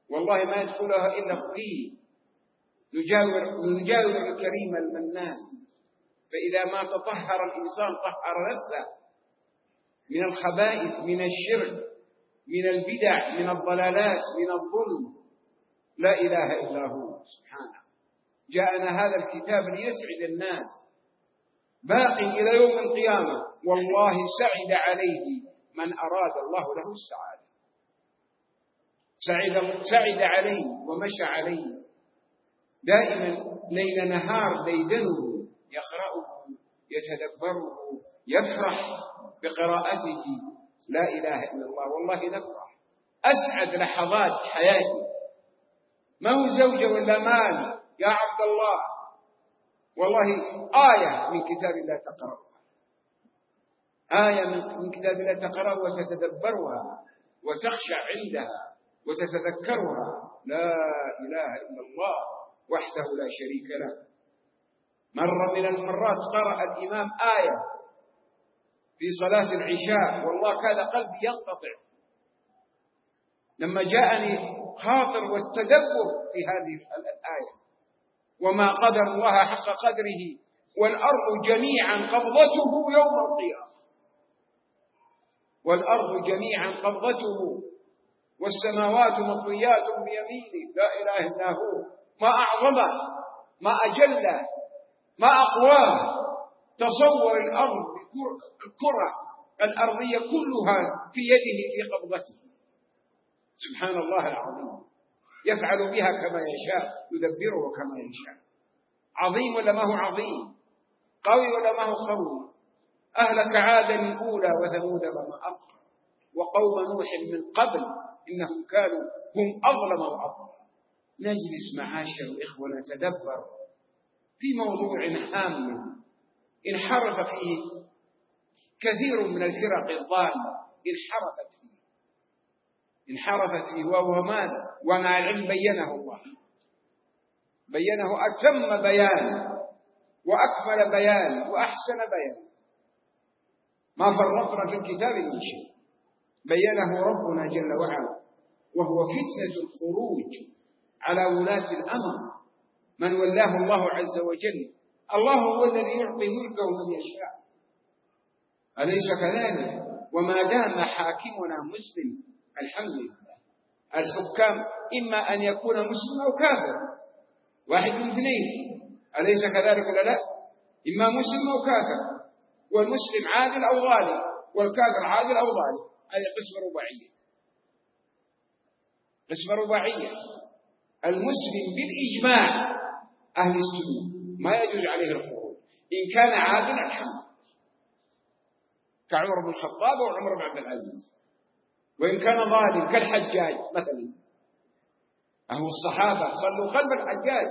والله ما يدخلها إلا قليل. نجاور, نجاور الكريم المنان، فإذا ما تطهر الإنسان طهر نفسه من الخبائث، من الشرك، من البدع، من الضلالات، من الظلم. لا إله إلا هو سبحانه. جاءنا هذا الكتاب ليسعد الناس، باقي إلى يوم القيامة، والله سعد عليه من أراد الله له السعادة. سعد, سعد عليه ومشى عليه دائما ليل نهار ديدنه، يقرأه، يتدبره، يفرح بقراءته. لا إله إلا الله. والله نفرح. أسعد لحظات حياتي ما هو زوجة ولا مال يا عبد الله، والله آية من كتاب الله تقرأها، آية من كتاب الله تقرأها وتتدبرها وتخشع عندها وتتذكرها. لا إله إلا الله وحده لا شريك له. مرة من المرات قرأ الإمام آية في صلاة العشاء، والله كان قلبي ينقطع لما جاءني خاطر والتدبر في هذه الآية. وما قدر الله حق قدره والأرض جميعا قبضته يوم القيامة، والأرض جميعا قبضته والسماوات مطويات بيمينه. لا إله إلا هو. ما أعظمه، ما أجله، ما أقواه. تصور الأرض، الكرة الأرضية كلها في يده في قبضته. سبحان الله العظيم. يفعل بها كما يشاء، يدبره كما يشاء. عظيم ولا ما هو عظيم؟ قوي ولا ما هو قوي؟ أهلك عادا الأولى وثمود وما أبقى وقوم نوح من قبل إنهم كانوا هم أظلم وأظلم. نجلس معاشر الإخوة نتدبر في موضوع هام انحرف فيه كثير من الفرق الضالة، انحرفت فيه انحرفت فيه وهو ماذا؟ ومع العلم بينه الله، بينه أتم بيان وأكمل بيان وأحسن بيان. ما فرطنا في الكتاب من شيء، بينه ربنا جل وعلا. وهو فتنة الخروج على ولاة الأمر من ولاه الله عز وجل. الله هو الذي يعطي ملكه من يشاء، أليس كذلك؟ وما دام حاكمنا مسلم الحمد لله. الحكام إما أن يكون مسلم أو كافر، واحد من اثنين، أليس كذلك ولا لا؟ إما مسلم أو كافر، والمسلم عادل أو ظالم، والكافر عادل أو ظالم. هذه قسمة رباعية، قسمة رباعية. المسلم بالإجماع أهل السنة ما يجوز عليه الخروج إن كان عادلا الحمد، كعمر بن الخطاب وعمر بن عبد العزيز. وإن كان ظالم كالحجاج مثلا، أهو الصحابة صلوا خلف الحجاج،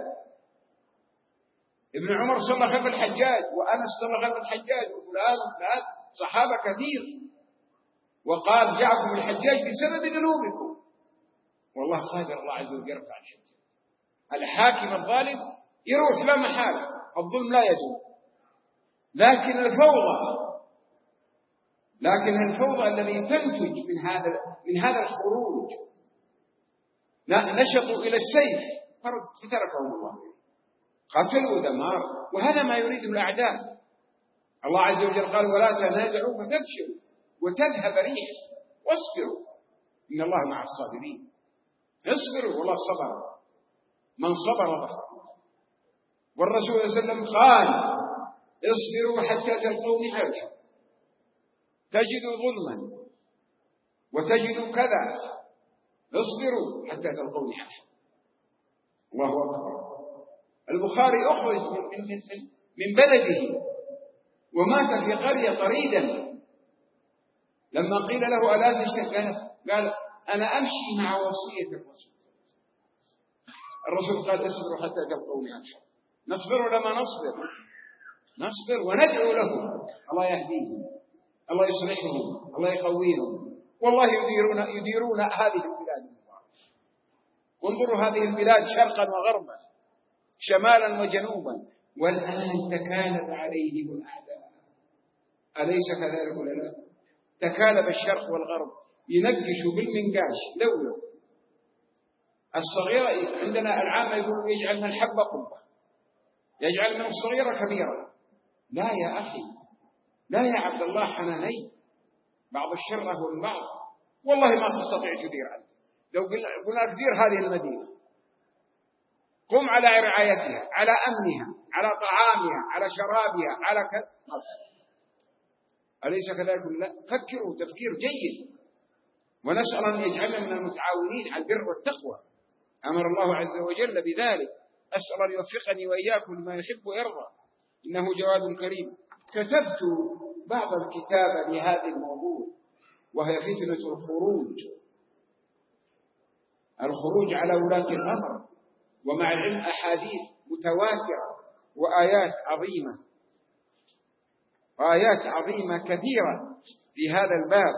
ابن عمر صلى خلف الحجاج، وأنس صلى خلف الحجاج، وفلان وفلان صحابة كثير. وقال جاءكم الحجاج بسبب ذنوبكم، والله قادر الله عز وجل يرفع الحجاج. الحاكم الظالم يروح لا محالة، الظلم لا يدوم. لكن الفوضى لكن الفوضى الذي تنتج من هذا من هذا الخروج، نشطوا إلى السيف فتركهم الله، قتلوا ودمار. وهذا ما يريده الأعداء. الله عز وجل قال ولا تنازعوا فتفشلوا وتذهب ريح واصبروا إن الله مع الصابرين. اصبروا، والله صبر، من صبر ظفر. والرسول صلى الله عليه وسلم قال اصبروا حتى تلقوني عرشا، تجدوا ظلما وتجدوا كذا، اصبروا حتى تلقوني عرشا. الله أكبر. البخاري أخرج من, من, من, من بلده ومات في قرية طريدا. لما قيل له ألا تشتكي؟ قال أنا أمشي مع وصية الرسول. الرسول قال اصبروا حتى تلقوني عرشا. نصبر ولا ما نصبر؟ نصبر وندعو لهم، الله يهديهم، الله يصلحهم، الله يقويهم. والله يديرون يديرون هذه البلاد. انظروا هذه البلاد شرقا وغربا، شمالا وجنوبا، والآن تكالب عليهم الأعداء. أليس كذلك ولا لا؟ تكالب الشرق والغرب ينقشوا بالمنقاش دولة. الصغيرة عندنا العامة يقولوا يجعل من الحبة قبة، يجعل من الصغيرة كبيرة. لا يا أخي، لا يا عبد الله، حناني بعض الشرة والبعض. والله ما تستطيع تدير أنت. لو قلنا دير هذه المدينة، قم على رعايتها، على أمنها، على طعامها، على شرابها، على كذا. أليس كذلك؟ لا، فكروا تفكير جيد، ونسأل أن يجعلنا من المتعاونين على البر والتقوى. أمر الله عز وجل بذلك. أسأل أن يوفقني وإياكم لما يحب ويرضى، إنه جواد كريم. كتبت بعض الكتابة لهذا الموضوع، وهي فتنة الخروج الخروج على ولاة الأمر، ومع العلم أحاديث متواترة وآيات عظيمة وآيات عظيمة كثيرة في هذا الباب.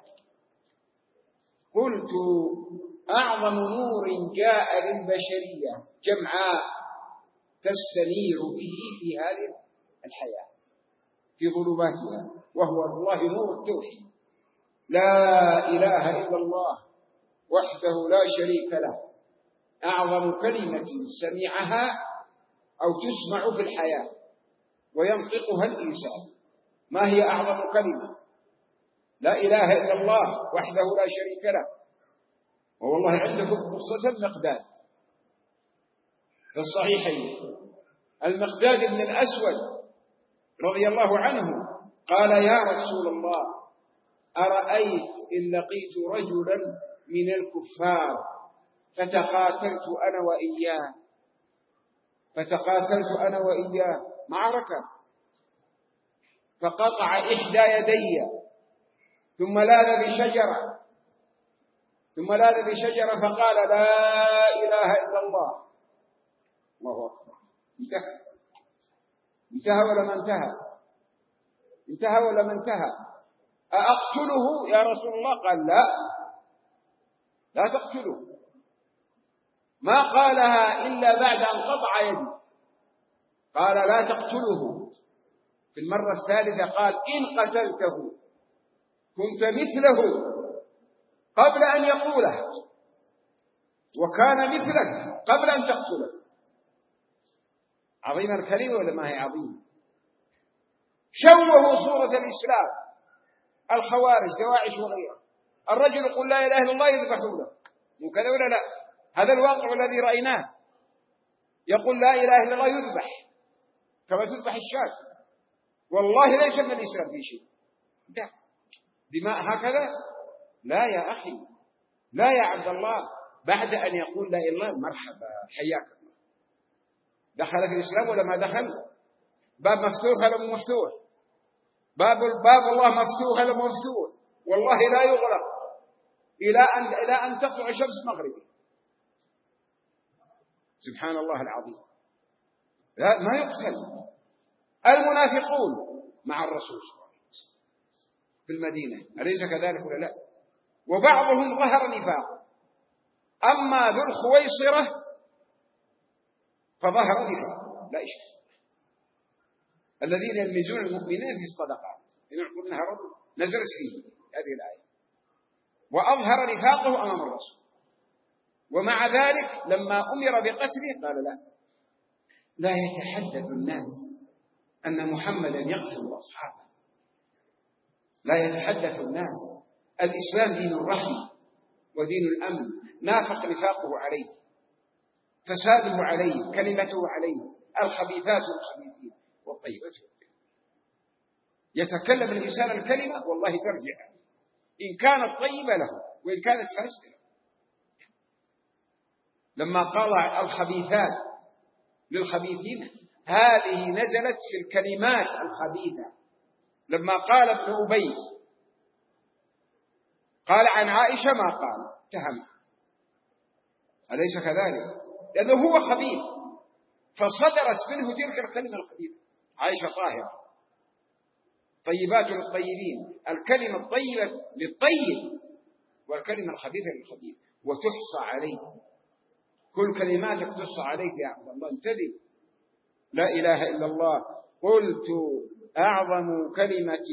قلت: أعظم نور جاء للبشرية جمعاء تستنير به في هذه الحياة في ظلماتها، وهو الله نور التوحيد. لا إله إلا الله وحده لا شريك له. أعظم كلمة سمعها أو تسمع في الحياة وينطقها الإنسان. ما هي أعظم كلمة؟ لا إله إلا الله وحده لا شريك له. والله عندكم قصة المقداد في الصحيحين. المقداد بن الأسود رضي الله عنه قال: يا رسول الله، أرأيت إن لقيت رجلا من الكفار فتقاتلت أنا وإياه فتقاتلت أنا وإياه معركة، فقطع إحدى يدي ثم لاذ بشجرة ثم لاذ بشجرة فقال: لا إله إلا الله. الله أكبر. انتهى انتهى ولا ما انتهى؟ انتهى ولا ما انتهى؟ أأقتله يا رسول الله؟ قال: لا لا تقتله. ما قالها إلا بعد أن قطع يدي. قال: لا تقتله. في المرة الثالثة قال: إن قتلته كنت مثله قبل أن يقوله، وكان مثلك قبل أن تقتله. عظيمة الكلمة ولا ما هي عظيمة؟ شوهوا صورة الإسلام الخوارج دواعش وغيره. الرجل يقول لا إله إلا الله يذبحوا له، مو كذا ولا لا؟ هذا الواقع الذي رأيناه. يقول لا إله إلا الله يذبح كما تذبح الشاة. والله ليس من الإسلام في شيء. ده دماء هكذا؟ لا يا أخي، لا يا عبد الله. بعد أن يقول لا إله إلا الله مرحبا حياك الله، دخل في الإسلام ولا ما دخل؟ باب مفتوح ولا مو مفتوح؟ باب الباب الله مفتوح ولا مو مفتوح؟ والله لا يغلق إلى أن إلى أن تطلع شمس مغربي. سبحان الله العظيم. لا ما يقتل. المنافقون مع الرسول في المدينة، أليس كذلك ولا لا؟ وبعضهم ظهر نفاق. أما ذو الخويصرة فظهر نفاق لا إشكال. الذين يلمزون المؤمنين في الصدقات ينعقونها رجل نزلت فيه هذه الآية، وأظهر نفاقه أمام الرسول. ومع ذلك لما أمر بقتله قال لا لا يتحدث الناس أن محمدا يقتل أصحابه، لا يتحدث الناس. الإسلام دين الرحمة ودين الأمن. نافق نفاقه عليه، فساده عليه، كلمته عليه، الخبيثات والخبيثين والطيبات. يتكلم الإنسان الكلمة والله ترجع، إن كانت طيبة له وإن كانت فاسدة. لما قال الخبيثات للخبيثين هذه نزلت في الكلمات الخبيثة. لما قال ابن أبي قال عن عائشة ما قال اتهمها، أليس كذلك؟ لأنه هو خبيث فصدرت منه تلك الكلمة الخبيثة. عائشة طاهرة، طيبات للطيبين، الكلمة الطيبة للطيب والكلمة الخبيثة للخبيث. وتحصى عليه، كل كلماتك تحصى عليك يا عبد الله. انتبه، لا إله إلا الله. قلت أعظم كلمة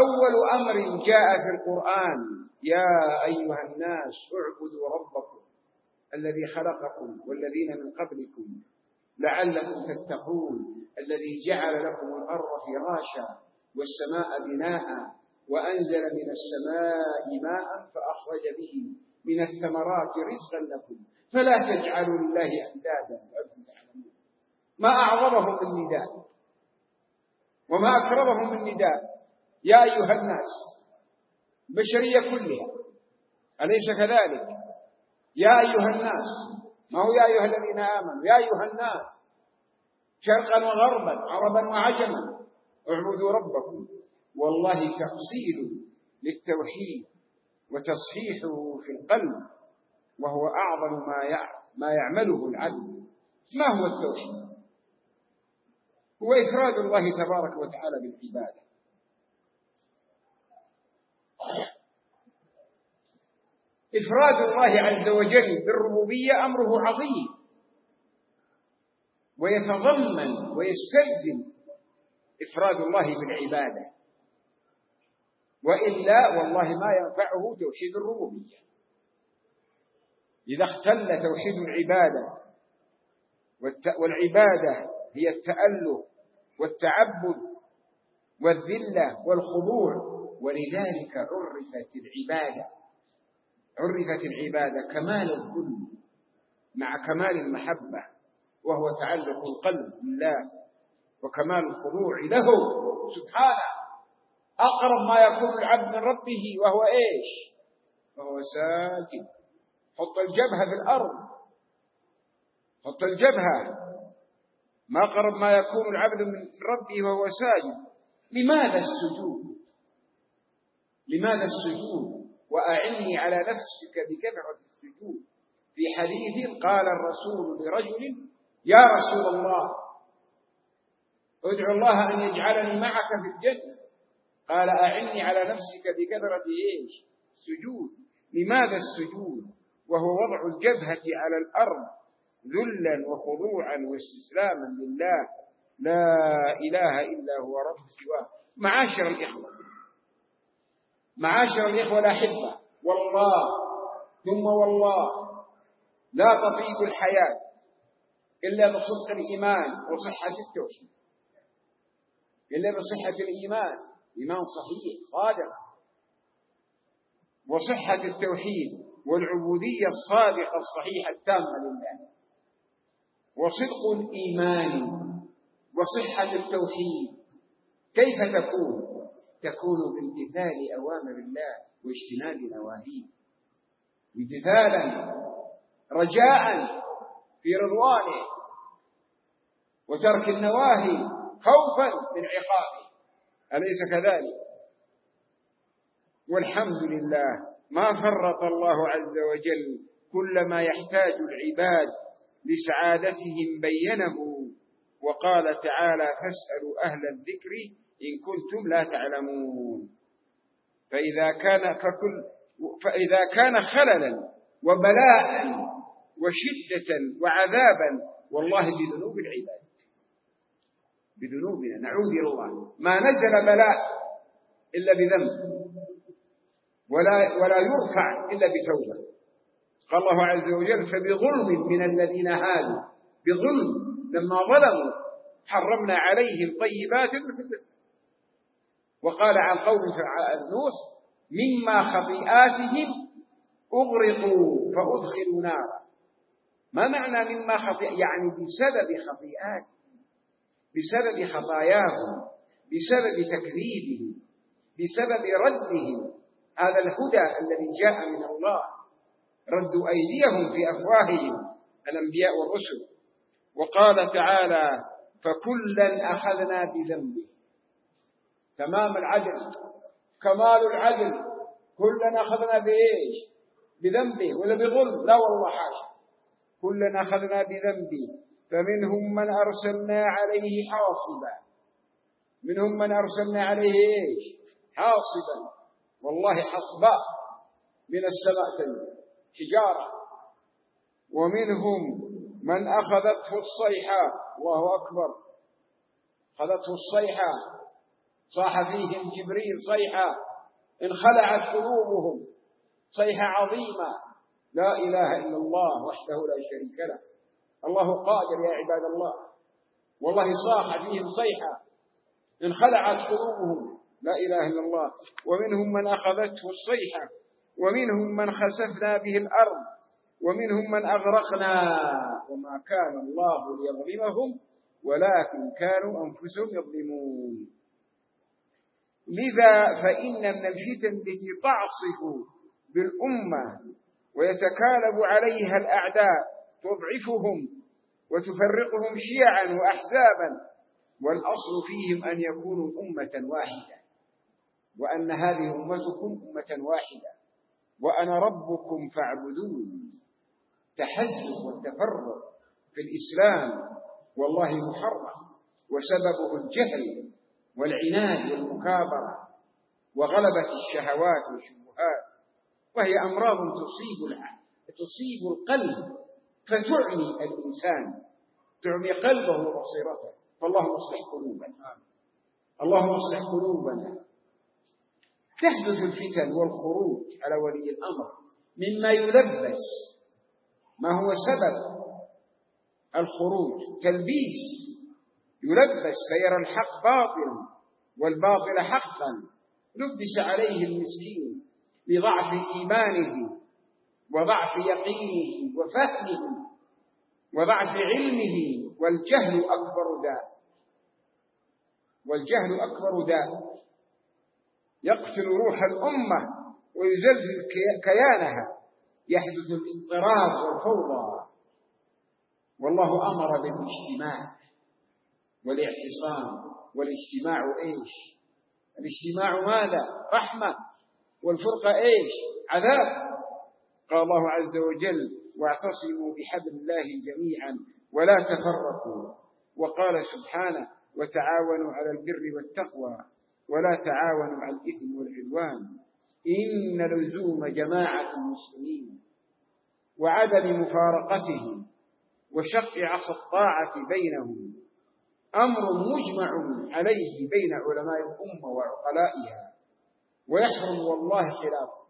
أول أمر جاء في القرآن يا أيها الناس اعبدوا ربكم الذي خلقكم والذين من قبلكم لعلكم تتقون الذي جعل لكم الأرض فراشا والسماء بناء وأنزل من السماء ماء فأخرج به من الثمرات رزقا لكم فلا تجعلوا لله أندادا وأنتم تعلمون. ما أعظمهم من نداء وما أكرمهم من نداء يا أيها الناس، بشرية كلها، أليس كذلك؟ يا أيها الناس، ما هو يا أيها الذين آمنوا، يا أيها الناس شرقا وغربا عربا وعجما اعبدوا ربكم. والله تأصيل للتوحيد وتصحيحه في القلب، وهو أعظم ما ما يعمله العبد. ما هو التوحيد؟ هو إفراد الله تبارك وتعالى بالعبادة. إفراد الله عز وجل بالربوبية أمره عظيم، ويتضمن ويستلزم إفراد الله بالعبادة، وإلا والله ما ينفعه توحيد الربوبية. إذا اختل توحيد العبادة، والعبادة هي التأله والتعبد والذلة والخضوع، ولذلك عرفت العبادة عرفت العبادة كمال الذل مع كمال المحبة، وهو تعلق القلب بالله وكمال الخضوع له سبحانه. أقرب ما يكون العبد من ربه وهو إيش؟ وهو ساجد. حط الجبهة في الأرض، حط الجبهة. ما قرب ما يكون العبد من ربه وهو ساجد. لماذا السجود؟ لماذا السجود؟ وأعني على نفسك بكثرة السجود. في حديث قال الرسول لرجل يا رسول الله ادعو الله أن يجعلني معك في الجنة. قال أعني على نفسك بكثرة إيش؟ السجود. لماذا السجود؟ وهو وضع الجبهة على الأرض ذلا وخضوعا واستسلاما لله لا إله إلا هو رب سواه. معاشر الإخوة معاشر الإخوة الأحبة، والله ثم والله لا تطيب الحياة إلا بصدق الإيمان وصحة التوحيد، إلا بصحة الإيمان، إيمان صحيح صادق، وصحة التوحيد والعبودية الصادقة الصحيحة التامة لله. وصدق الإيمان وصحة التوحيد كيف تكون؟ تكون بامتثال أوامر الله واجتناب نواهيه، امتثالا رجاء في رضوانه، وترك النواهي خوفا من عقابه، أليس كذلك؟ والحمد لله ما فرط الله عز وجل كل ما يحتاج العباد لسعادتهم بينه، وقال تعالى فاسألوا أهل الذكر إن كنتم لا تعلمون. فإذا كان, فكل فإذا كان خللا وبلاء وشدة وعذابا والله بذنوب العباد، بذنوبنا نعوذ إلى الله. ما نزل بلاء إلا بذنب، ولا, ولا يرفع إلا بتوبة. قال الله عز وجل فبظلم من الذين هادوا، بظلم لما ظلموا حرمنا عليهم طيبات. وقال عن قوم نوح مما خطيئاتهم أغرقوا فأدخلوا نارا. ما معنى مما خطيئات؟ يعني بسبب خطيئات، بسبب خطاياهم، بسبب تكذيبهم، بسبب ردهم هذا الهدى الذي جاء من الله. ردوا أيديهم في أفواههم الأنبياء والرسل. وقال تعالى فكلا أخذنا بذنبه. تمام العدل، كمال العدل. كلا أخذنا بإيش؟ بذنبه ولا بظلم؟ لا والله حاشا. كلا أخذنا بذنبه فمنهم من أرسلنا عليه حاصبا، منهم من أرسلنا عليه إيش؟ حاصبا. والله حصباء من السماء تنزل حجارة. ومنهم من أخذته الصيحة، الله أكبر، أخذته الصيحة، صاح فيهم جبريل صيحة انخلعت قلوبهم، صيحة عظيمة لا إله إلا الله وحده لا شريك له. الله قادر يا عباد الله، والله صاح فيهم صيحة انخلعت قلوبهم، لا إله إلا الله. ومنهم من أخذته الصيحة، ومنهم من خسفنا به الأرض، ومنهم من أغرقنا، وما كان الله ليظلمهم ولكن كانوا أنفسهم يظلمون. لذا فإن من الفتن التي تعصف بالأمة ويتكالب عليها الأعداء تضعفهم وتفرقهم شيعا وأحزابا، والأصل فيهم أن يكونوا أمة واحدة، وأن هذه أمتكم أمة واحدة وأنا ربكم فاعبدون. تحزب والتفرق في الإسلام والله محرم، وسببه الجهل والعناد والمكابرة وغلبة الشهوات والشبهات، وهي أمراض تصيب تصيب القلب فتعمي الإنسان، تعمي قلبه وبصيرته. فالله يصلح قلوبنا، اللهم اصلح قلوبنا. تحدث الفتن والخروج على ولي الأمر مما يلبس. ما هو سبب الخروج؟ تلبيس، يلبس فيرى الحق باطلا والباطل حقا. لبس عليه المسكين لضعف إيمانه وضعف يقينه وفهمه وضعف علمه، والجهل أكبر داء، والجهل أكبر داء يقتل روح الأمة ويزلزل كيانها، يحدث الاضطراب والفوضى. والله أمر بالاجتماع والاعتصام. والاجتماع إيش؟ الاجتماع ماذا؟ رحمة. والفرقة إيش؟ عذاب. قال الله عز وجل: واعتصموا بحبل الله جميعا ولا تفرقوا. وقال سبحانه: وتعاونوا على البر والتقوى ولا تعاونوا على الإثم والعدوان. إن لزوم جماعة المسلمين وعدم مفارقتهم وشق عصا الطاعة بينهم أمر مجمع عليه بين علماء الأمة وعقلائها، ويحرم والله خلافه،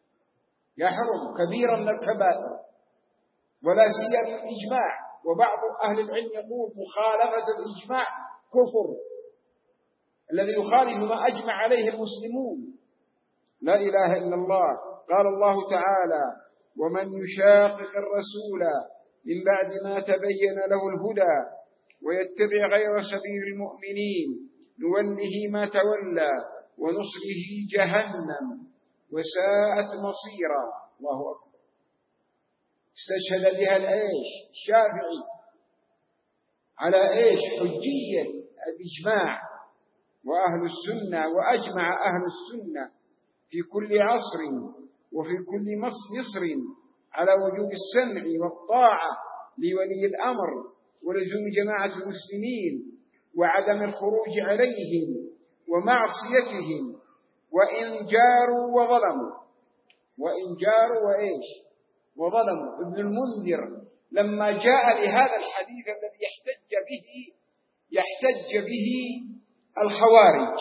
يحرم كبيرا من الكبائر، ولا سيما الإجماع. وبعض أهل العلم يقول مخالفة الإجماع كفر، الذي يخالف ما أجمع عليه المسلمون. لا إله إلا الله. قال الله تعالى: ومن يشاقق الرسول من بعد ما تبين له الهدى ويتبع غير سبيل المؤمنين نوله ما تولى ونصله جهنم وساءت مصيرا. الله أكبر. استشهد بها الإيش؟ الشافعي على إيش؟ حجية الإجماع. وأهل السنة، وأجمع أهل السنة في كل عصر وفي كل مصر على وجوب السمع والطاعة لولي الأمر ولزوم جماعة المسلمين وعدم الخروج عليهم ومعصيتهم وإن جاروا وظلموا. وإن جاروا وإيش؟ وظلموا. ابن المنذر لما جاء لهذا الحديث الذي يحتج به يحتج به الخوارج،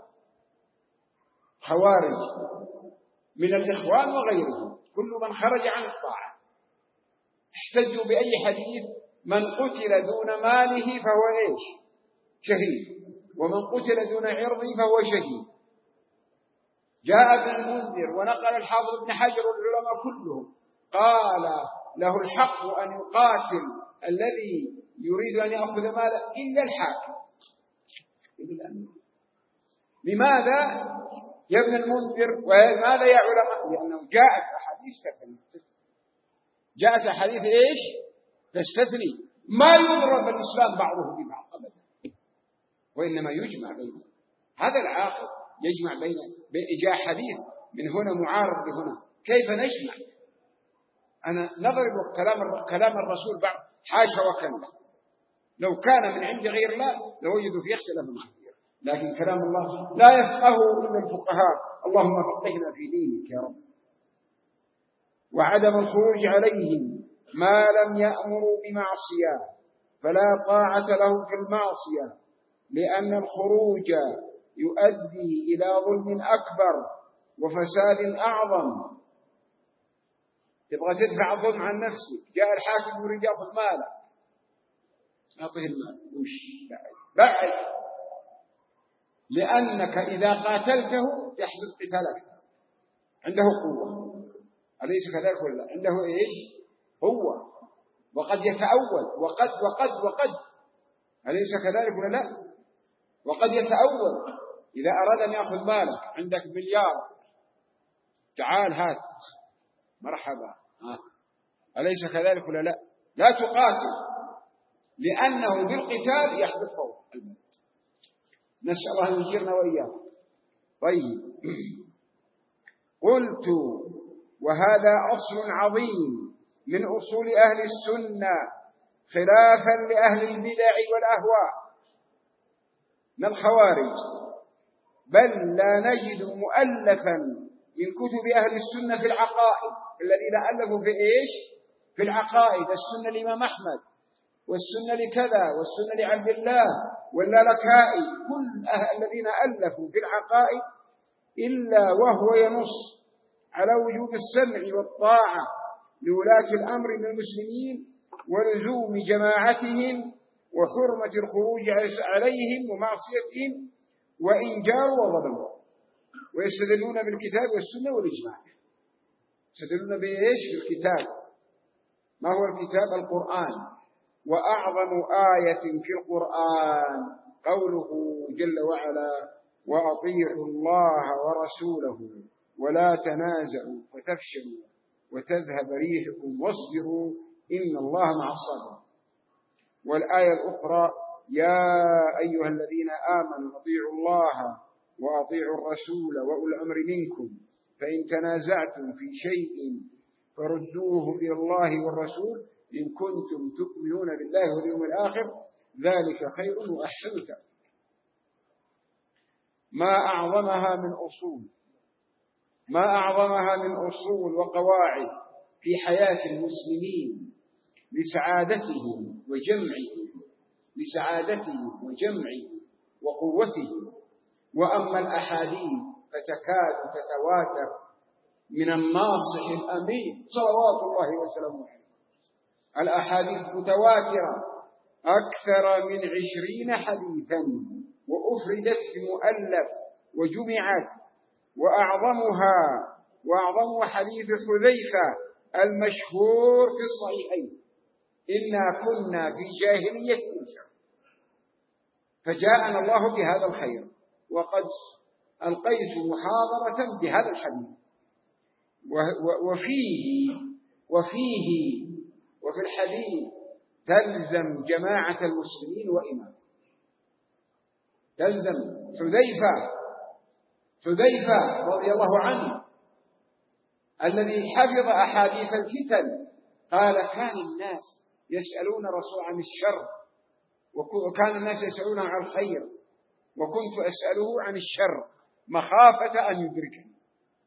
خوارج من الإخوان وغيرهم، كل من خرج عن الطاعة، احتجوا بأي حديث؟ من قتل دون ماله فهو إيش؟ شهيد، ومن قتل دون عرضه فهو شهيد. جاء ابن المنذر ونقل الحافظ ابن حجر والعلماء كلهم، قال له الحق أن يقاتل الذي يريد أن يأخذ ماله إلا الحاكم. لماذا يا ابن المنذر؟ وماذا يا علماء؟ لأنه جاءت أحاديث تستثني. جاءت أحاديث إيش؟ تستثني. ما يضرب الإسلام بعضه ببعض أبدا، وإنما يجمع بينهم. هذا العاقل يجمع بين جاء حديث من هنا معارض بهنا، كيف نجمع؟ أنا نضرب كلام كلام الرسول بعض، حاشا وكلا. لو كان من عند غير الله لوجدوا في اختلاف كثير، لكن كلام الله لا يفقهه إلا الفقهاء. اللهم فقهنا في دينك يا رب. وعدم الخروج عليهم ما لم يأمروا بمعصية فلا طاعة له في المعصية، لأن الخروج يؤدي إلى ظلم أكبر وفساد أعظم. تبغى تدفع الظلم عن نفسك، جاء الحاكم يريد يأخذ مالك، أعطيه المال وش بعد بعد، لأنك إذا قاتلته يحدث قتالك، عنده قوة، أليس كذلك ولا؟ عنده إيش؟ هو، وقد يتأول، وقد وقد وقد، أليس كذلك ولا لا؟ وقد يتأول، إذا أراد أن يأخذ مالك، عندك مليار، تعال هات، مرحبا، أليس كذلك ولا لا؟ لا تقاتل، لأنه بالقتال يحدث فوضى البلد. نسأل الله أن يجيرنا وإياه. طيب، قلت وهذا أصل عظيم من أصول أهل السنة خلافا لأهل البدع والأهواء من الخوارج، بل لا نجد مؤلفا من كتب أهل السنة في العقائد، الذين ألفوا في إيش؟ في العقائد، السنة الإمام أحمد، والسنة لكذا، والسنة لعبد الله واللالكائي، كل الذين ألفوا في العقائد إلا وهو ينص على وجوب السمع والطاعة لولاة الأمر من المسلمين ولزوم جماعتهم وحرمة الخروج عليهم ومعصيتهم وإن جاروا وظلموا، ويستدلون بالكتاب والسنة والإجماع. يستدلون بإيش؟ بالكتاب. ما هو الكتاب؟ القرآن. وأعظم آية في القرآن قوله جل وعلا: وأطيعوا الله ورسوله ولا تنازعوا فتفشلوا وتذهب ريحكم واصبروا إن الله مع الصابرين. والآية الأخرى: يا أيها الذين آمنوا أطيعوا الله وأطيعوا الرسول وأولي الأمر منكم فإن تنازعتم في شيء فردوه إلى الله والرسول إن كنتم تؤمنون بالله واليوم الآخر ذلك خير وأحسن تأويلا. ما أعظمها من أصول ما أعظمها من أصول وقواعد في حياة المسلمين لسعادتهم وجمعهم لسعادتهم وجمعهم وقوتهم. وأما الأحاديث فتكاد تتواتر من الناصح الأمين صلوات الله وسلامه عليه. الأحاديث متواترة أكثر من عشرين حديثا وأفردت بمؤلف وجمعت، وأعظمها وأعظم حديث حذيفة المشهور في الصحيحين: إنا كنا في جاهلية شر فجاءنا الله بهذا الخير. وقد ألقيت محاضرة بهذا الحديث، وفيه وفيه وفي الحديث تلزم جماعة المسلمين وإمام. تلزم حذيفة حذيفة رضي الله عنه الذي حفظ أحاديث الفتن قال: كان الناس يسألون رسول عن الشر وكان الناس يسألونه عن الخير وكنت أسأله عن الشر مخافة أن يدركني.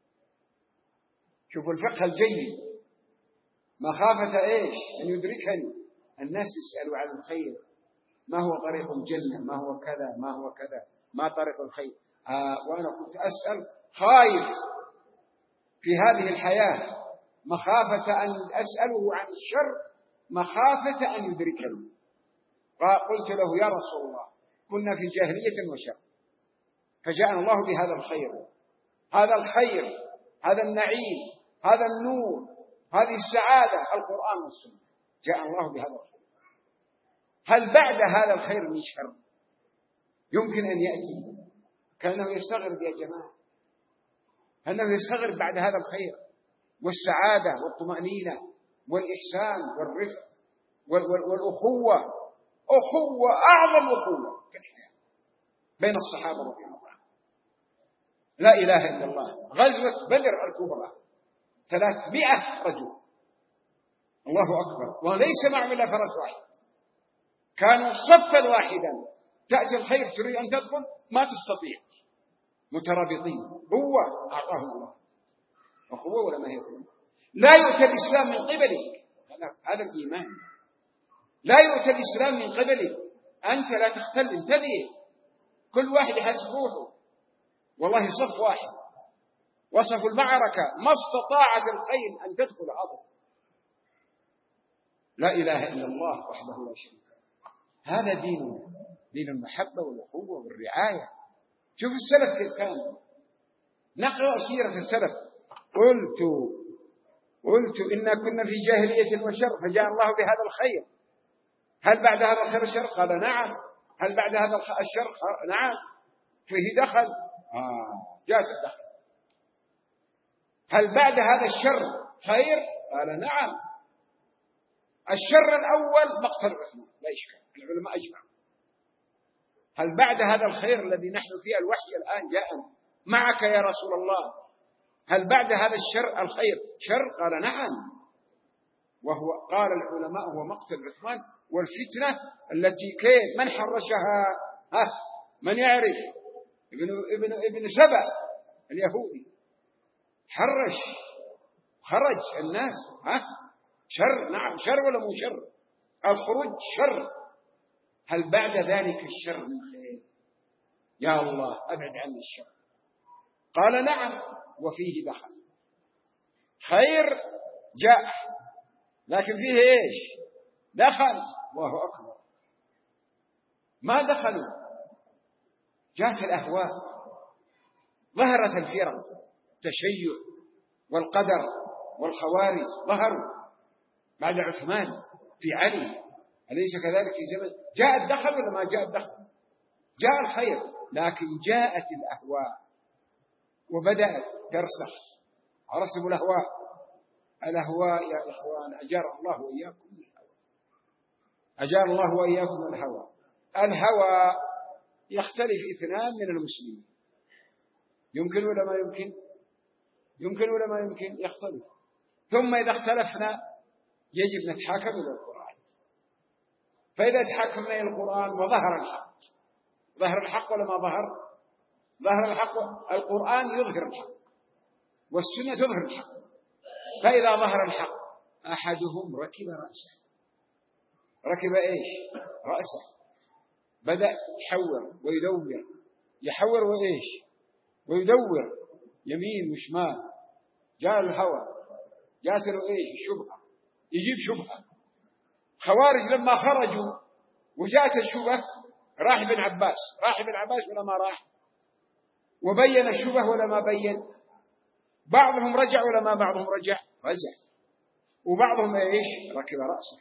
شوفوا الفقه الجيد، مخافة إيش؟ أن يدركني. الناس يسألوا عن الخير، ما هو طريق الجنة، ما هو كذا ما هو كذا، ما طريق الخير. آه وأنا كنت أسأل خايف في هذه الحياة مخافة أن أسأله عن الشر مخافة أن يدركني. قلت له: يا رسول الله، كنا في جاهلية وشر فجاءنا الله بهذا الخير، هذا الخير، هذا النعيم، هذا النور، هذه السعادة، القرآن والسنة، جاء الله بهذا الخير. هل بعد هذا الخير من شر يمكن أن يأتي؟ كأنه يستغرب يا جماعة، أنه يستغرب بعد هذا الخير والسعادة والطمأنينة والإحسان والرفق والأخوة، أخوة أعظم أخوة في الحياة بين الصحابة رضي الله عنهم. لا إله إلا الله. غزوة بدر الكبرى ثلاثمائة رجل، الله أكبر، وليس معهم إلا فرس واحد، كانوا صفا واحدا. تأتي الخير تريد أن تدخل ما تستطيع، مترابطين. قوة أعطاهم الله، أخوة ولا ما هي قوة. لا يؤتى الإسلام من قبلك، هذا الإيمان. لا يؤتى الإسلام من قبلك، أنت لا تختل، انتبه، كل واحد يحسب روحه. والله صف واحد وصفوا المعركة ما استطاعت الخيل أن تدخل أبدا. لا إله إلا الله وحده لا شريك له. هذا ديننا، دين المحبة والأخوة والرعاية. شوف السلف كيف كان. نقرأ سيرة السلف. قلت قلت إنا كنا في جاهلية وشر فجاء الله بهذا الخير، هل بعد هذا الخير شر؟ قال نعم. هل بعد هذا الشر؟ نعم. فيه دخل. آه جاءت الدخل. هل بعد هذا الشر خير؟ قال نعم. الشر الأول مقتل عثمان لا إشكال، العلماء أجمعوا. هل بعد هذا الخير الذي نحن فيه الوحي الآن جاءنا معك يا رسول الله، هل بعد هذا الشر الخير شر؟ قال نعم. وهو قال العلماء هو مقتل عثمان والفتنة التي كيف من حرشها؟ ها من يعرف؟ ابن ابن ابن سبأ اليهودي حرش خرج الناس. ها شر. نعم شر ولا مو شر؟ الخروج شر. هل بعد ذلك الشر من خير؟ يا الله أبعد عن الشر. قال نعم وفيه دخل. خير جاء لكن فيه إيش؟ دخل. الله أكبر. ما دخلوا، جاءت الأهواء، ظهرت الفرق، التشيع والقدر والخوارج ظهروا بعد عثمان في علي، أليس كذلك في زمن؟ جاء الدخل ولا ما جاء الدخل؟ جاء الخير لكن جاءت الأهواء وبدأت ترسخ. عرفتم الأهواء؟ الأهواء يا إخوان أجار الله وإياكم من الهوى. أجار الله وإياكم من الهوى. الهوى يختلف اثنان من المسلمين، يمكن ولا ما يمكن؟ يمكن ولا ما يمكن؟ يختلف. ثم إذا اختلفنا يجب نتحاكم إلى القرآن. فإذا تحاكمنا إلى القرآن وظهر الحق، ظهر الحق ولا ما ظهر؟ ظهر الحق. القرآن يظهر الحق والسنة تظهر الحق. فإذا ظهر الحق أحدهم ركب رأسه. ركب إيش؟ رأسه. بدأ يحور ويدور، يحور وإيش؟ ويدور يمين وشمال. جاء الهوى، جاءت له إيش؟ الشبهة، يجيب شبهة. خوارج لما خرجوا وجاءت الشبهة راح بن عباس، راح بن عباس ولا ما راح؟ وبين الشبهة ولا ما بين؟ بعضهم رجع ولا ما بعضهم رجع؟ رجع. وبعضهم إيش؟ ركب رأسه.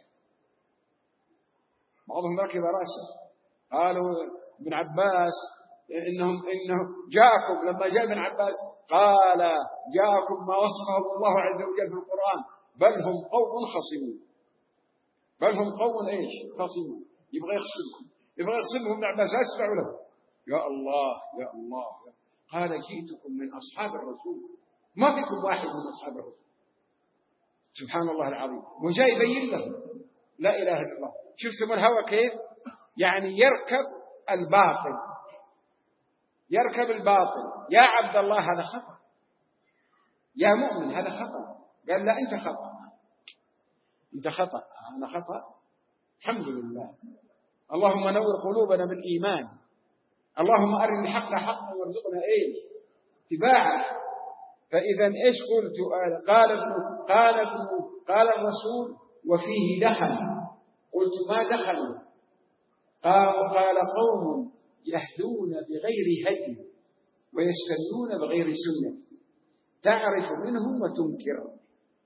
بعضهم ركب رأسه. قالوا ابن عباس إنهم إنه جاءكم، لما جاء ابن عباس قال جاءكم ما وصفه الله عز وجل في القرآن بل هم قوم خصمون. بل هم قوم إيش؟ خصمون. يبغى يخصمكم، يبغى يخصمهم. ابن عباس أسمعوا له. يا الله يا الله. قال جئتكم من أصحاب الرسول، ما فيكم واحد من أصحاب الرسول. سبحان الله العظيم. وجاء يبين لهم لا إله إلا الله. شفتم الهوى كيف؟ يعني يركب الباطل، يركب الباطل. يا عبد الله هذا خطأ، يا مؤمن هذا خطأ. قال لا أنت خطأ، أنت خطأ، أنا خطأ. الحمد لله. اللهم نور قلوبنا بالإيمان. اللهم أرنا الحق حقا وارزقنا إيش؟ اتباعه. فإذا إيش قلت؟ قال ابن قال ابن قال الرسول وفيه دخل. قلت ما دخلوا؟ قال قال قوم يهدون بغير هدي ويستنون بغير سنة، تعرف منهم وتنكر.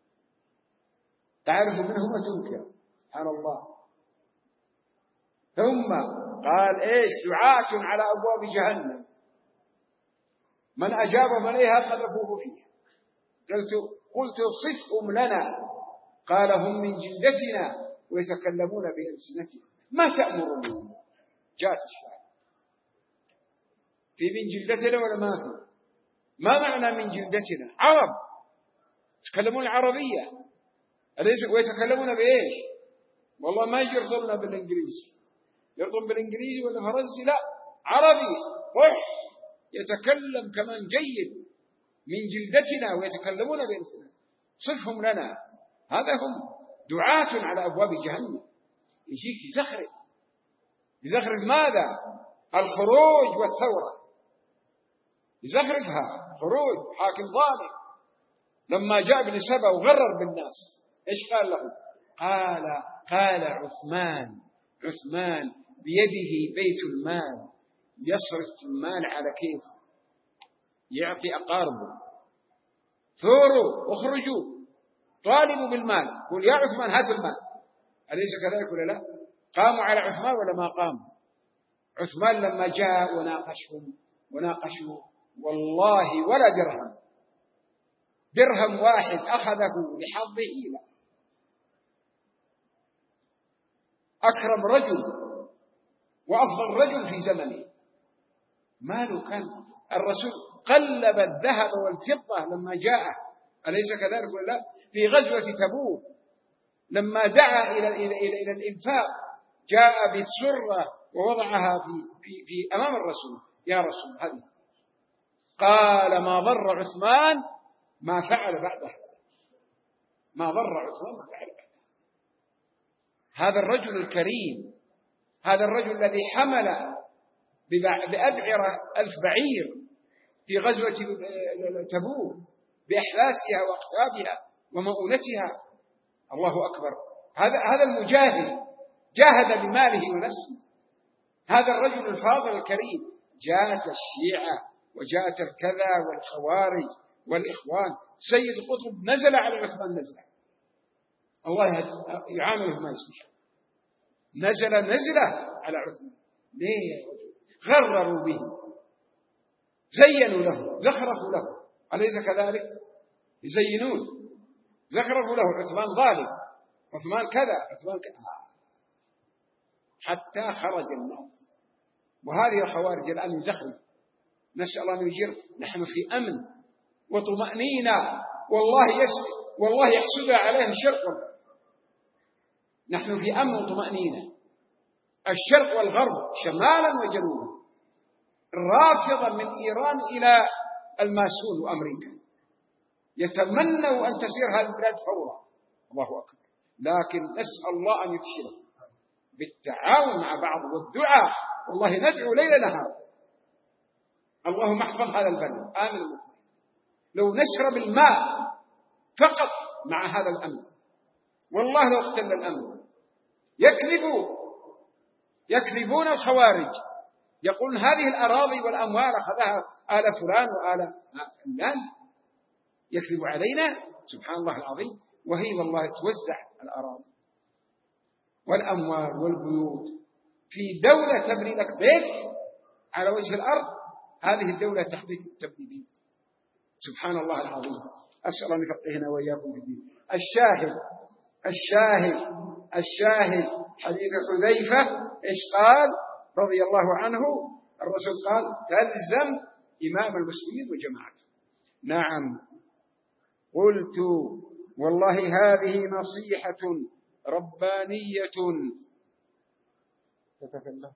تعرف منهم وتنكر. سبحان الله. ثم قال إيش؟ دعاة على أبواب جهنم من أجابهم إليها قذفوه فيها. قلت قلت صفهم لنا. قال هم من جلدتنا ويتكلمون بألسنتنا. ما تأمرون؟ جاءت الشاهد. في من جلدتنا ولا ما في؟ ما معنى من جلدتنا؟ عرب، يتكلمون العربية. ويتكلمون بإيش؟ والله ما يرضون بالإنجليزي. يرضون بالإنجليزي ولا فرنسي؟ لا، عربي قح يتكلم كمان جيد. من جلدتنا ويتكلمون بألسنتنا. صفهم لنا. هذا هم دعاة على أبواب جهنم. يجيك يزخرف. يزخرف ماذا؟ الخروج والثورة. يزخرفها خروج حاكم ظالم. لما جاء ابن سبأ وغرر بالناس إيش قال له؟ قال قال عثمان عثمان بيده بيت المال يصرف المال على كيف يعطي أقاربه. ثوروا اخرجوا طالبوا بالمال، قل يا عثمان هات المال. أليس كذلك ولا لا؟ قاموا على عثمان ولا ما قاموا؟ عثمان لما جاء وناقشهم وناقشوا والله ولا درهم درهم واحد أخذه لحظه لا. أكرم رجل وأفضل رجل في زمنه. ماله كان الرسول قلب الذهب والفضة لما جاء، أليس كذلك ولا لا؟ في غزوة تبوك لما دعا إلى إلى إلى, إلى الإنفاق جاء بسرة ووضعها في في في أمام الرسول. يا رسول هذه قال ما ضر عثمان ما فعل بعده، ما ضر عثمان ما فعل بعده. هذا الرجل الكريم، هذا الرجل الذي حمل بأبعرة ألف بعير في غزوة تبوك بأحلاسها وأقطابها ومؤونتها. الله أكبر. هذا هذا المجاهد جاهد بماله ونفسه. هذا الرجل الفاضل الكريم. جاءت الشيعة وجاءت الكذا والخوارج والإخوان. سيد قطب نزل على عثمان نزله، الله يعامله ما يستشعر. نزل نزله على عثمان. ليه؟ غرروا به، زينوا له، زخرفوا له، أليس كذلك؟ يزينون، زخرفوا له. عثمان ظالم، عثمان كذا، عثمان كذا، حتى خرج الناس. وهذه الخوارج الآن يزخرف. نسأل الله أن يجير. نحن في أمن وطمأنينة، والله يسر والله يحسد عليه الشرق. نحن في أمن وطمأنينة، الشرق والغرب شمالا وجنوبا، رافضا من إيران إلى الماسون وأمريكا، يتمنوا أن تسير هذه البلاد فورا. الله أكبر. لكن نسأل الله أن يفشله بالتعاون مع بعض والدعاء. والله ندعو ليل نهار اللهم احفظ هذا البلد آمن المطمئن. لو نشرب الماء فقط مع هذا الأمن والله لو اختل الأمن. يكذبوا يكذبون الخوارج، يقولون هذه الأراضي والأموال أخذها آل فلان وآل فلان. يكذب علينا سبحان الله العظيم. وهي والله توزع الأراضي والأموال والبيوت في دولة تبني لك بيت على وجه الأرض. هذه الدولة تحتاج تبني بيت. سبحان الله العظيم. أسأل أن يفقهنا وإياكم في الدين. الشاهد الشاهد الشاهد حديث حذيفة إيش قال رضي الله عنه؟ الرسول قال تلزم إمام المسلمين وجماعته. نعم. قلت والله هذه نصيحة ربانية. تتكلم.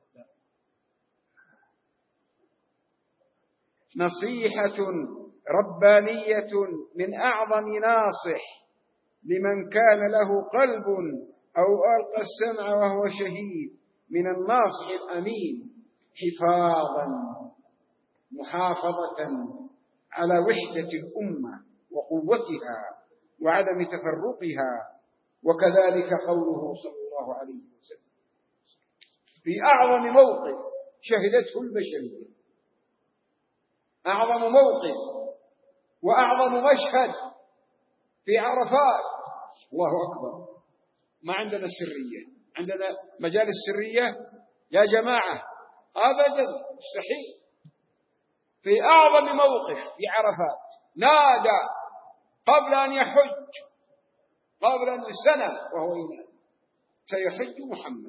نصيحة ربانية من أعظم ناصح لمن كان له قلب أو ألقى السمع وهو شهيد من الناصح الأمين، حفاظا محافظة على وحدة الأمة وقوتها وعدم تفرقها. وكذلك قوله صلى الله عليه وسلم في أعظم موقف شهدته البشرية، أعظم موقف وأعظم مشهد في عرفات. الله أكبر. ما عندنا السرية، عندنا مجال السرية يا جماعة؟ أبدا، مستحيل. في أعظم موقف في عرفات نادى قبل أن يحج، قبل أن سنة وهو ينادي سيحج محمد،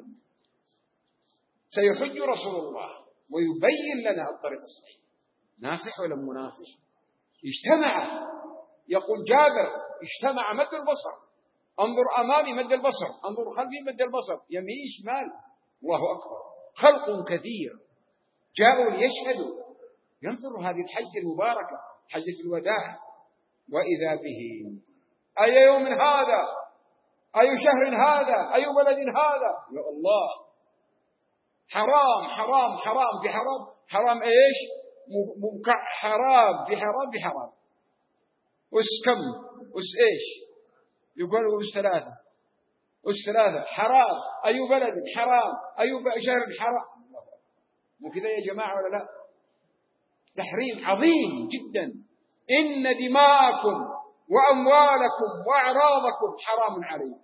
سيحج رسول الله، ويبين لنا الطريق الصحيح. ناصح ولا مناصح؟ اجتمع. يقول جابر اجتمع مد البصر، انظر أمامي مد البصر، انظر خلفي مد البصر، يمين شمال. الله أكبر. خلق كثير جاءوا ليشهدوا، ينظروا هذه الحجة المباركة حجة الوداع، وإذا به أي يوم هذا، أي شهر هذا، أي بلد هذا. يا الله، حرام حرام حرام في حرام. حرام إيش؟ حرام في حرام في حرام. أس كم أس إيش يقول أس ثلاثة أس ثلاثة حرام، أي بلد حرام، أي شهر حرام. مو كذا يا جماعة ولا لا؟ تحريم عظيم جدا. إن دماءكم وأموالكم وأعراضكم حرام عليكم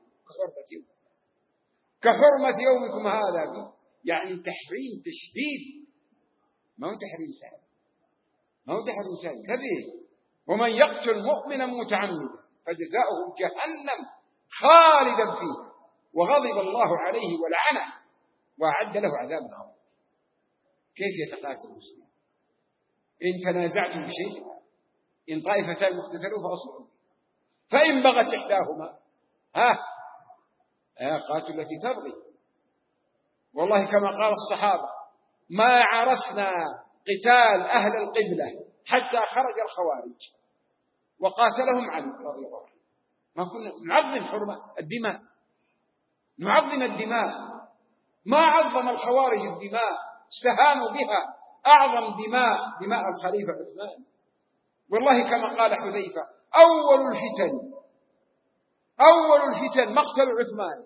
كحرمة يومكم هذا. يعني تحريم تشديد، ما هو تحريم سهل، ما هو تحريم سهل كذب. ومن يقتل مؤمنا متعمدا فجزاؤه جهنم خالدا فيها وغضب الله عليه ولعنه وأعد له عذابا عظيما. كيف يتقاتل المسلمون؟ إن تنازعتم بشيء إن طائفتان اقتتلوا فأصلحوا، فإن بغت إحداهما ها قاتل التي تبغي. والله كما قال الصحابة ما عرفنا قتال أهل القبلة حتى خرج الخوارج وقاتلهم علي رضي الله عنه. ما كنا نعظم حرمة الدماء، نعظم الدماء. ما عظم الخوارج الدماء، استهانوا بها. أعظم دماء دماء الخليفة عثمان. والله كما قال حذيفة أول الفتن أول الفتن مقتل عثمان،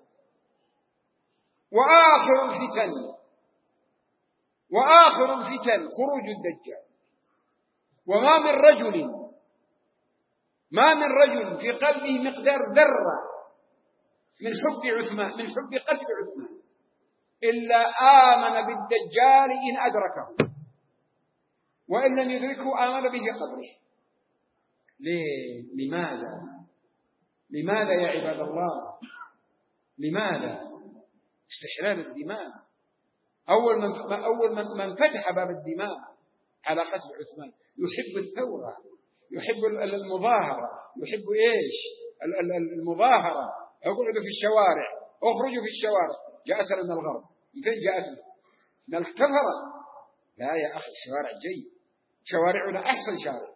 وآخر الفتن وآخر الفتن خروج الدجال. وما من رجل ما من رجل في قلبه مقدار ذرة من حب عثمان من حب قتل عثمان إلا آمن بالدجال إن أدركه، وإن لم يدركه آمن به قبره. ليه؟ لماذا؟ لماذا يا عباد الله؟ لماذا؟ استحلال الدماء. أول من أول من, من فتح باب الدماء على قتل عثمان يحب الثورة، يحب المظاهرة، يحب إيش؟ المظاهرة. اقعدوا في الشوارع، اخرجوا في الشوارع. جاءتنا من الغرب، من فين جاءتنا؟ من الكفرة. لا يا أخي، الشوارع جيد، شوارعنا أحسن شارع.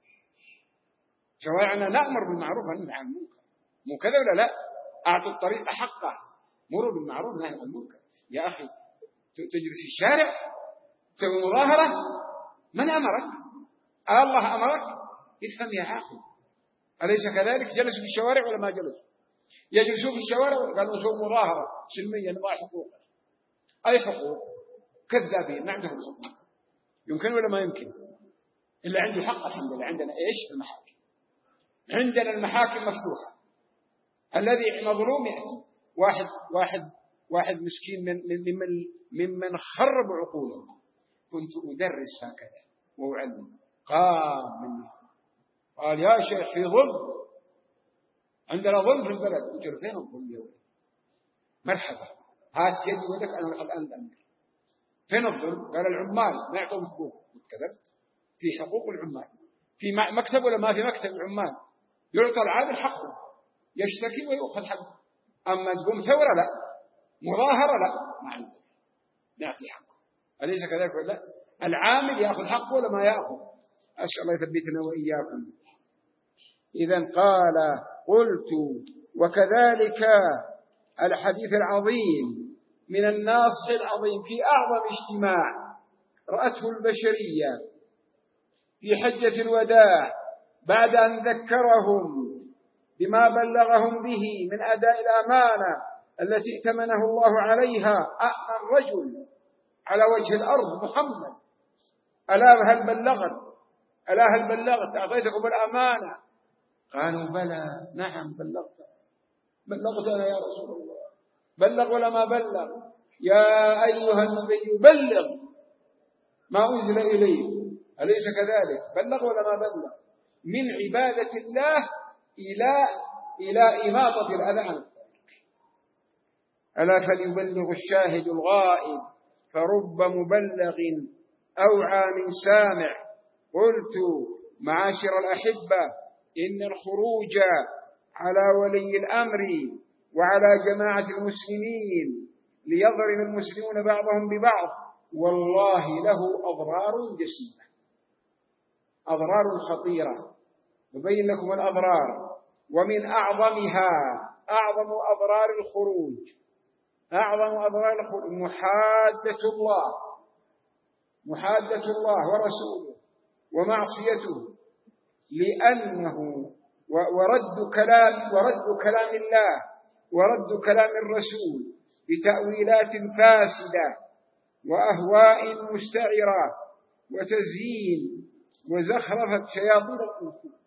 شوارعنا نأمر بالمعروف وننهى عن المنكر، مو كذا ولا لا؟ أعطوا الطريق حقه، مروا بالمعروف ونهى عن المنكر. يا أخي تجلس في الشارع تسوي مظاهرة، من أمرك؟ الله أمرك؟ افهم يا أخي، أليس كذلك؟ جلسوا في الشوارع ولا ما جلسوا؟ يجلسوا في الشوارع قالوا نسوي مظاهرة سلمية نضع حقوق. أي حقوق؟ كذابين، ما عندهم حقوق. يمكن ولا ما يمكن؟ إلا عنده حق. الحمد لله عندنا إيش؟ المحاكم. عندنا المحاكم مفتوحة. الذي مظلوم يأتي واحد واحد واحد مسكين من ممن ممن خرب عقوله. كنت أدرس هكذا وأعلم، قام مني قال يا شيخ في ظلم، عندنا ظلم في البلد. قلت له فين الظلم يا ولد؟ مرحبا، هات يدي ولك أنا الآن الأمر. فين الظلم؟ قال العمال ما يعطون حقوق. كذبت، في حقوق العمال في مكتب ولا ما في مكتب العمال؟ يعطى العامل حقه، يشتكي ويأخذ حقه. أما تقوم ثورة لا، مظاهرة لا، ما عنده، نعطي حقه. أليس كذلك ولا لا؟ العامل يأخذ حقه ولا ما يأخذ؟ أسأل الله يثبتنا وإياكم. إذن قال قلت وكذلك الحديث العظيم من الناصح العظيم في أعظم اجتماع رأته البشرية في حجة الوداع بعد أن ذكرهم بما بلغهم به من أداء الأمانة التي ائتمنه الله عليها. أأمن رجل على وجه الأرض محمد. ألا هل بلغت ألا هل بلغت أعطيتكم الأمانة؟ قالوا بلى نعم بلغت. بلغت أنا يا رسول الله. بلغ ولا ما بلغ؟ يا أيها النبي بلغ ما أنزل إليه، أليس كذلك؟ بلغ ولا ما بلغ؟ من عبادة الله إلى إلى إماطة الأذى عن الطريق. ألا فليبلغ الشاهد الغائب فرب مبلغ أوعى من سامع. قلت معاشر الأحبة إن الخروج على ولي الأمر وعلى جماعة المسلمين ليضرب المسلمون بعضهم ببعض والله له أضرار جسيمة، أضرار خطيرة. نبين لكم الأضرار، ومن أعظمها أعظم أضرار الخروج أعظم أضرار الخروج محادة الله محادة الله ورسوله ومعصيته، لأنه ورد كلام ورد كلام الله ورد كلام الرسول بتأويلات فاسدة وأهواء مستعرة وتزيين وزخرفة شياطين الإنس،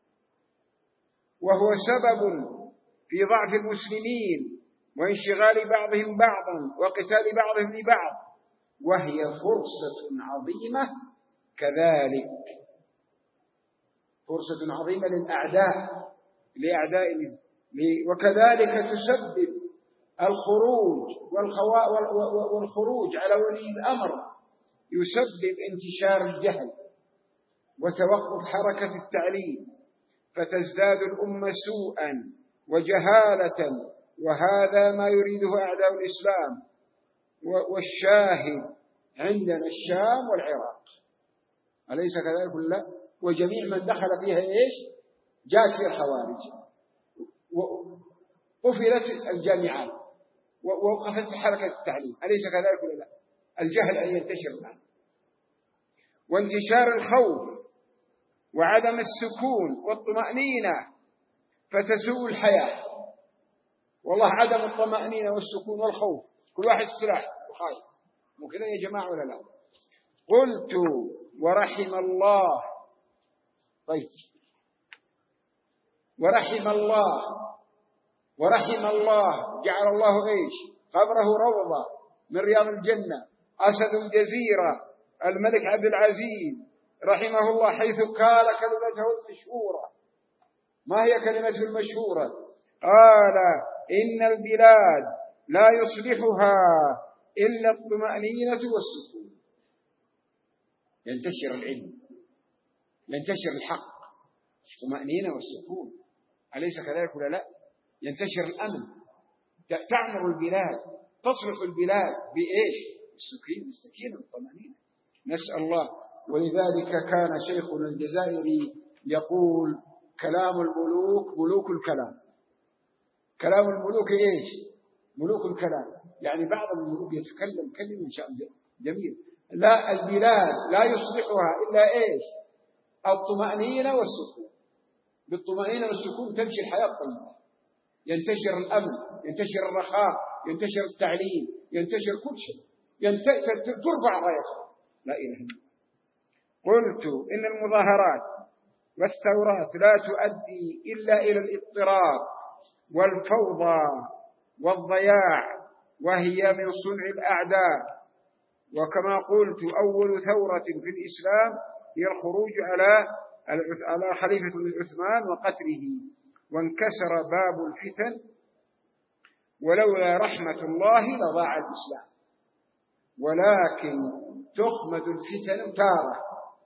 وهو سبب في ضعف المسلمين وانشغال بعضهم بعضا وقتال بعضهم لبعض، وهي فرصة عظيمة كذلك، فرصة عظيمة للأعداء لأعداء وكذلك تسبب الخروج والخروج على ولي الأمر، يسبب انتشار الجهل وتوقف حركة التعليم، فتزداد الأمة سوءا وجهالة، وهذا ما يريده أعداء الإسلام. والشاهد عندنا الشام والعراق، أليس كذلك؟ لا، وجميع من دخل فيها إيش؟ جاءت فيها الخوارج، وقفلت الجامعات، ووقفت حركة التعليم، أليس كذلك ولا لا؟ الجهل أن ينتشر الآن، وانتشار الخوف وعدم السكون والطمأنينة، فتسوء الحياة. والله عدم الطمأنينة والسكون والخوف، كل واحد سلاح وخايف، مو كذا يا جماعة ولا لا؟ قلت ورحم الله، طيب ورحم الله ورحم الله جعل الله إيش؟ قبره روضة من رياض الجنة، أسد الجزيرة الملك عبد العزيز رحمه الله، حيث قال كلمته المشهورة. ما هي كلمته المشهورة؟ قال: إن البلاد لا يصلحها إلا الطمأنينة والسكون. ينتشر العلم، ينتشر الحق، الطمأنينة والسكون، أليس كذلك ولا لا؟ ينتشر الأمن، تعمر البلاد، تصلح البلاد بإيش؟ السكين السكينة والطمأنينة. نسأل الله. ولذلك كان شيخنا الجزائري يقول: كلام الملوك ملوك الكلام. كلام الملوك إيش؟ ملوك الكلام، يعني بعض الملوك يتكلم كلمة إن شاء الله جميل. لا، البلاد لا يصلحها إلا إيش؟ الطمأنينة والسكون. بالطمأنينة والسكون تمشي الحياة الطيبة، ينتشر الأمن، ينتشر الرخاء، ينتشر التعليم، ينتشر كل شيء، ترفع رايته لا إله إلا الله. قلت: إن المظاهرات والثورات لا تؤدي إلا إلى الاضطراب والفوضى والضياع، وهي من صنع الأعداء. وكما قلت، أول ثورة في الإسلام هي الخروج على على خليفة عثمان وقتله، وانكسر باب الفتن، ولولا رحمة الله لضاع الإسلام. ولكن تخمد الفتن تارة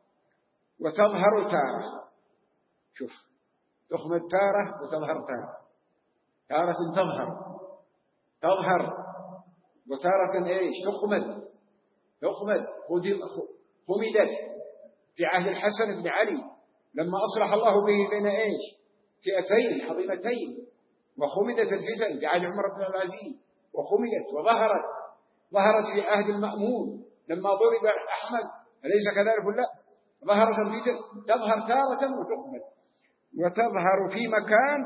وتظهر تارة. شوف، تخمد تارة وتظهر تارة، تارة تظهر تظهر وتارة ايش؟ تخمد تخمد خمدت في عهد الحسن بن علي لما أصلح الله به بين ايش؟ فئتين عظيمتين، وخمدت الفتن في عهد عمر بن العزيز، وخمدت وظهرت ظهرت في عهد المأمون لما ضرب أحمد، أليس كذلك ولا لا؟ ظهرت الفتن، تظهر تارة وتخمد، وتظهر في مكان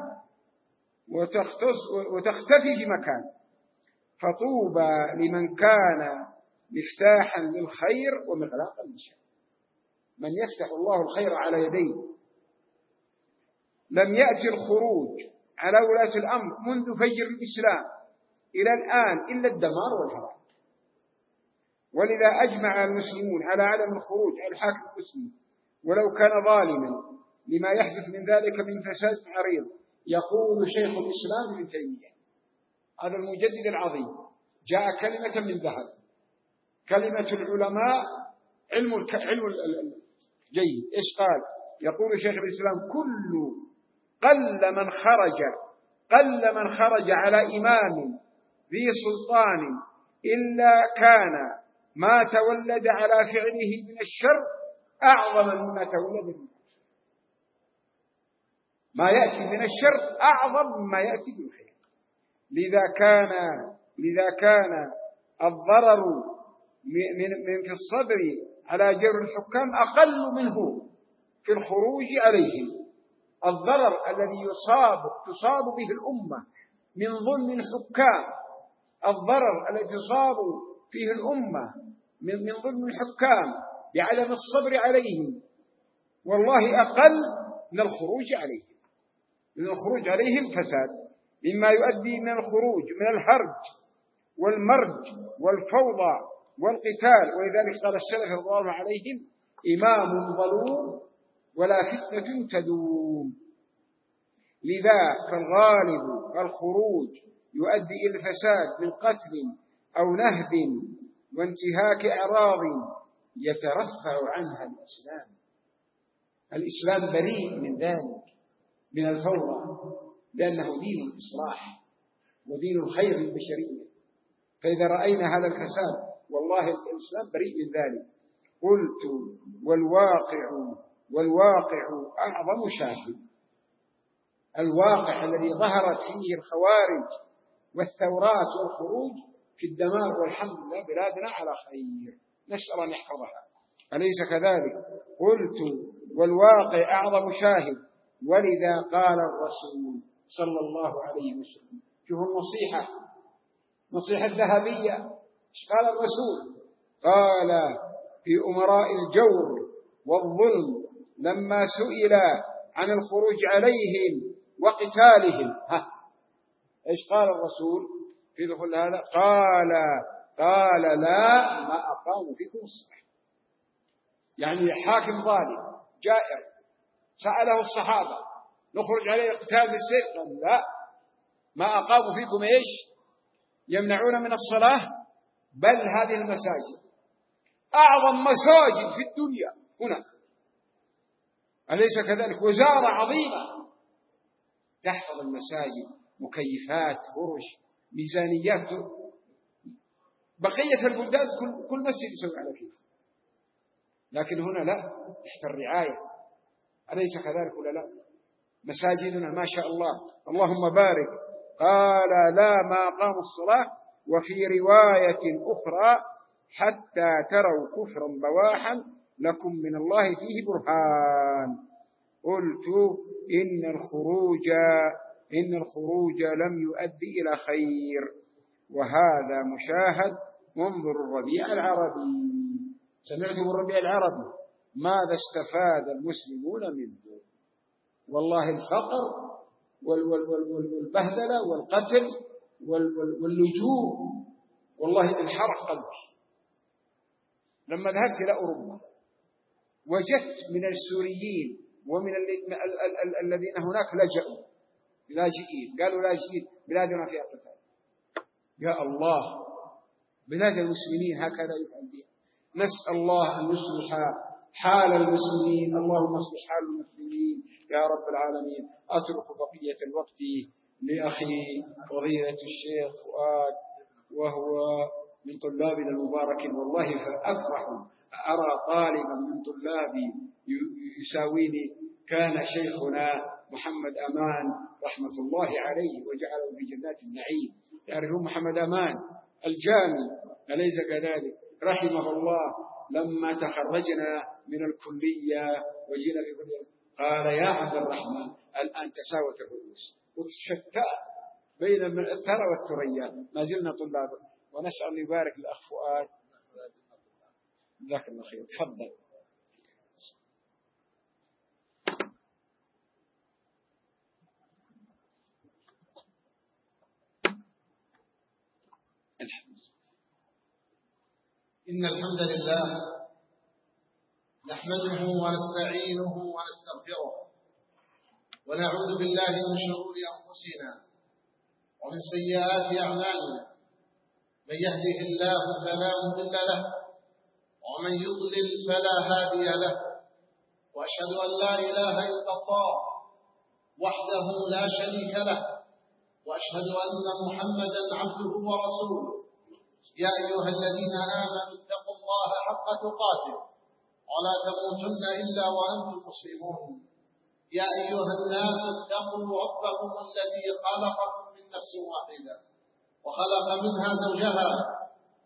وتختفي في مكان. فطوبى لمن كان مفتاحا للخير ومغلاقا للشر، من يفتح الله الخير على يديه. لم يأتي الخروج على ولاة الأمر منذ فجر الإسلام إلى الآن إلا الدمار والهلاك. ولذا أجمع المسلمون على عدم الخروج على الحاكم المسلم ولو كان ظالما، لما يحدث من ذلك من فساد عريض. يقول شيخ الإسلام ابن تيمية، هذا المجدد العظيم، جاء كلمة من ذهب، كلمة العلماء علم علم جيد. إيش قال؟ يقول شيخ الإسلام: كل قل من خرج قل من خرج على إمام ذي سلطان إلا كان ما تولد على فعله من الشر أعظم مما تولد من الخير. ما يأتي من الشر أعظم مما يأتي بالخير. لذا كان لذا كان الضرر من من في الصبر على جور الحكام أقل منه في الخروج عليهم. الضرر الذي يصاب تصاب به الأمة من ظلم الحكام، الضرر الذي تصاب فيه الأمة من من ظلم الحكام بعدم الصبر عليهم والله أقل من الخروج عليهم. من الخروج عليهم فساد، مما يؤدي من الخروج من الهرج والمرج والفوضى والقتال. ولذلك قال السلف رضي الله عليهم: إمام ظلوم ولا فتنة تدوم. لذا فالغالب الخروج يؤدي إلى الفساد من قتل أو نهب وانتهاك أعراض يترفع عنها الإسلام. الإسلام بريء من ذلك، من الفوضى، لأنه دين الإصلاح ودين الخير للبشرية. فإذا رأينا هذا الفساد والله الإسلام بريء من ذلك. قلت والواقع والواقع أعظم شاهد. الواقع الذي ظهرت فيه الخوارج والثورات والخروج في الدمار، والحمد لله بلادنا على خير، نسأل أن يحفظها، أليس كذلك؟ قلت والواقع أعظم شاهد. ولذا قال الرسول صلى الله عليه وسلم، شوفوا النصيحة، نصيحة ذهبية. ايش قال الرسول؟ قال في أمراء الجور والظلم لما سئل عن الخروج عليهم وقتالهم، ها ايش قال الرسول في دخول هذا؟ قال قال لا ما أقاموا فيكم الصلاة. يعني حاكم ظالم جائر سأله الصحابة نخرج عليه قتال بالسيف، قال لا ما أقاموا فيكم ايش؟ يمنعون من الصلاة. بل هذه المساجد أعظم مساجد في الدنيا هنا، أليس كذلك؟ وزارة عظيمة تحفظ المساجد، مكيفات، فرش، ميزانيات. بقية البلدان كل, كل مسجد يسوي على كيف، لكن هنا لا، تحت الرعاية، أليس كذلك ولا لا؟ مساجدنا ما شاء الله اللهم بارك. قال لا ما قاموا الصلاة. وفي رواية أخرى حتى تروا كفرا بواحا لكم من الله فيه برهان. قلت إن الخروج إن الخروج لم يؤدي إلى خير، وهذا مشاهد منظر الربيع العربي. سمعتم الربيع العربي ماذا استفاد المسلمون منه؟ والله الفقر والبهدلة والقتل واللجوء، والله انحرق قلبي. لما ذهبت إلى أوروبا وجدت من السوريين ومن الذين هناك لجأوا لاجئين، قالوا لاجئين بلادنا فيها قتال. يا الله، بلاد المسلمين هكذا يفعل بها. نسأل الله أن يصلح حال المسلمين. اللهم اصلح حال المسلمين يا رب العالمين. أترك بقية الوقت لأخي فضيلة الشيخ فؤاد، وهو من طلابنا المباركين. والله فأفرح أرى طالبا من طلابي يساويني. كان شيخنا محمد أمان رحمة الله عليه وجعله في جنات النعيم. يعرفون محمد أمان الجامي، أليس كذلك؟ رحمه الله لما تخرجنا من الكلية وجينا في كلية قال يا عبد الرحمن الآن تساوت الرؤوس، وتشتى بين الثرى والثريا، ما زلنا طلابا. ونسأل الله يبارك الأخ فؤاد، جزاك الله خير. تفضل. إن الحمد لله نحمده ونستعينه ونستغفره ونعوذ بالله من شرور أنفسنا ومن سيئات أعمالنا. من يهده الله فلا مضل له ومن يضلل فلا هادي له. وأشهد أن لا إله إلا الله وحده لا شريك له، وأشهد أن محمدا عبده ورسوله. يا أيها الذين آمنوا اتقوا الله حق تقاته ولا تموتن إلا وأنتم مسلمون. يا أيها الناس اتقوا ربكم الذي خلقكم من نفس واحدة وخلق منها زوجها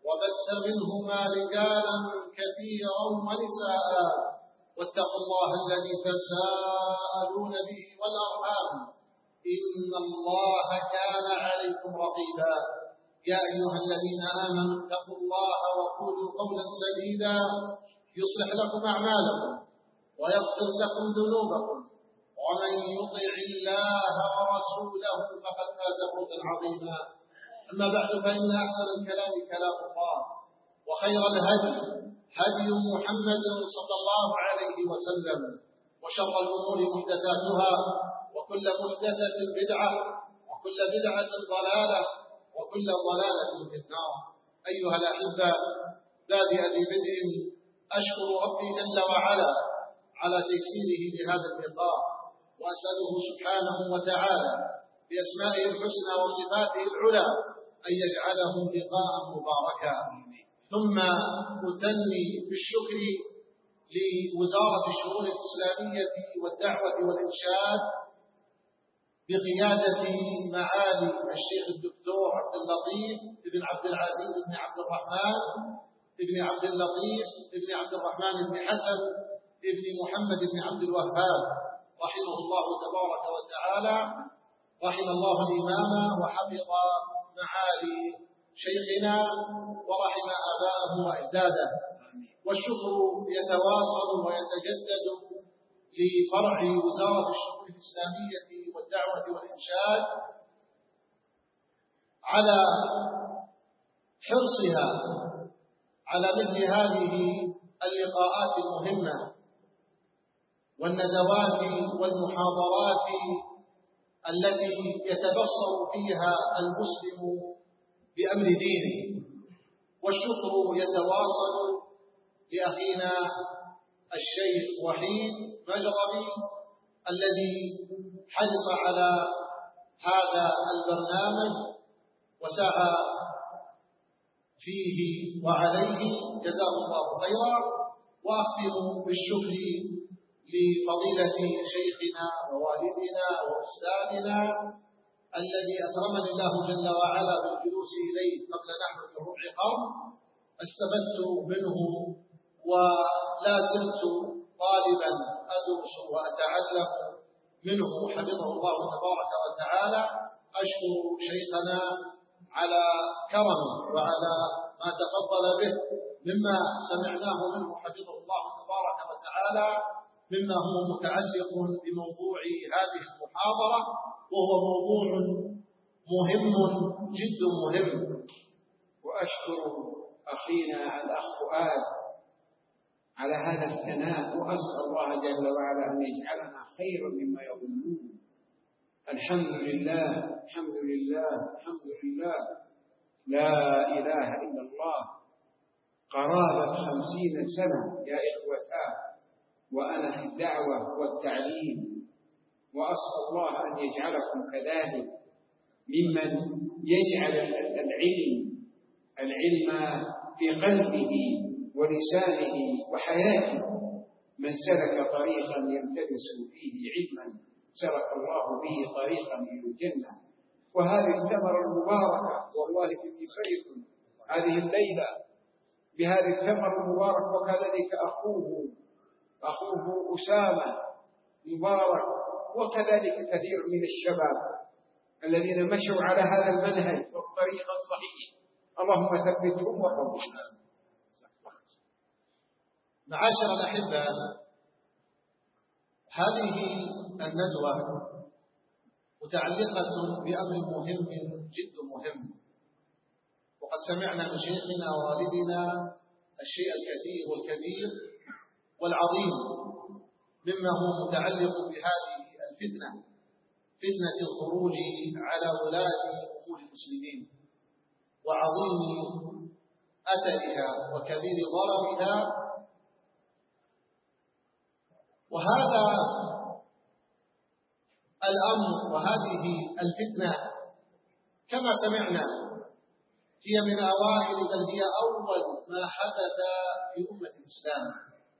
وبث منهما رجالا كثيرا ونساء واتقوا الله الذي تساءلون به والأرحام إن الله كان عليكم رقيبا يا أيها الذين آمنوا اتقوا الله وقولوا قولا سديدا يصلح لكم أعمالكم ويغفر لكم ذنوبكم ومن يطع الله ورسوله فقد فاز فوزا عظيما أما بعد فإن أحسن الكلام كلام الله وخير الهدي هدي محمد صلى الله عليه وسلم وشر الأمور محدثاتها وكل محدثة بدعة وكل بدعة ضلالة وكل ضلالة في النار. أيها الأحبة، بادئ ذي بدء أشكر ربي جل وعلا على تيسيره لهذا اللقاء، وأسأله سبحانه وتعالى بأسمائه الحسنى وصفاته العلى أن يجعله لقاء مباركا. ثم أثني بالشكر لوزارة الشؤون الإسلامية والدعوة والإرشاد بقيادة معالي الشيخ الدكتور عبد اللطيف بن عبد العزيز بن عبد الرحمن بن عبد اللطيف بن عبد الرحمن بن حسن بن محمد بن عبد الوهاب رحمه الله تبارك وتعالى. رحم الله الإمام وحفظ معالي شيخنا ورحم آباءه وأجداده. والشكر يتواصل ويتجدد لفرع وزارة الشؤون الإسلامية والدعوة والإرشاد على حرصها على مثل هذه اللقاءات المهمة والندوات والمحاضرات التي يتبصر فيها المسلم بأمر دينه. والشكر يتواصل لأخينا الشيخ وحيد مجربي الذي حرص على هذا البرنامج وسعى فيه وعليه، جزاه الله خيرا. وأختم بالشكر لفضيلة شيخنا ووالدنا وأستاذنا الذي أكرمني الله جل وعلا بالجلوس إليه قبل نحو ربع قرن، استفدت منه ولا زلت طالبا أدرس وأتعلم منه حفظه الله تبارك وتعالى. أشكر شيخنا على كرمه وعلى ما تفضل به مما سمعناه منه حفظه الله تبارك وتعالى، مما هو متعلق بموضوع هذه المحاضرة، وهو موضوع مهم جد مهم. وأشكر أخينا الأخ فؤاد على هذا الثناء، وأسأل الله جل وعلا أن يجعلنا خيرا مما يظنون. الحمد لله الحمد لله الحمد لله، لا إله إلا الله. قرابة خمسين سنة يا إخوتاه وأنا في الدعوة والتعليم، وأسأل الله أن يجعلكم كذلك ممن يجعل العلم العلم في قلبه ولسانه وحياته. من سلك طريقا يلتمس فيه علما سلك الله به طريقا إلى الجنة. وهذه الثمرة المباركة، والله إني خير هذه الليلة بهذه الثمرة المباركة، وكذلك أخوه أخوه أسامة مبارك، وكذلك كثير من الشباب الذين مشوا على هذا المنهج والطريق الصحيح. اللهم ثبتهم وقوهم. معاشر الأحبة، هذه الندوة متعلقة بأمر مهم جد مهم، وقد سمعنا من شيخنا ووالدنا الشيء الكثير والكبير والعظيم مما هو متعلق بهذه الفتنة، فتنة الخروج على ولاة أمور المسلمين وعظيم أثرها وكبير ضررها. وهذا الأمر وهذه الفتنة كما سمعنا هي من أوائل بل هي أول ما حدث في أمة الإسلام،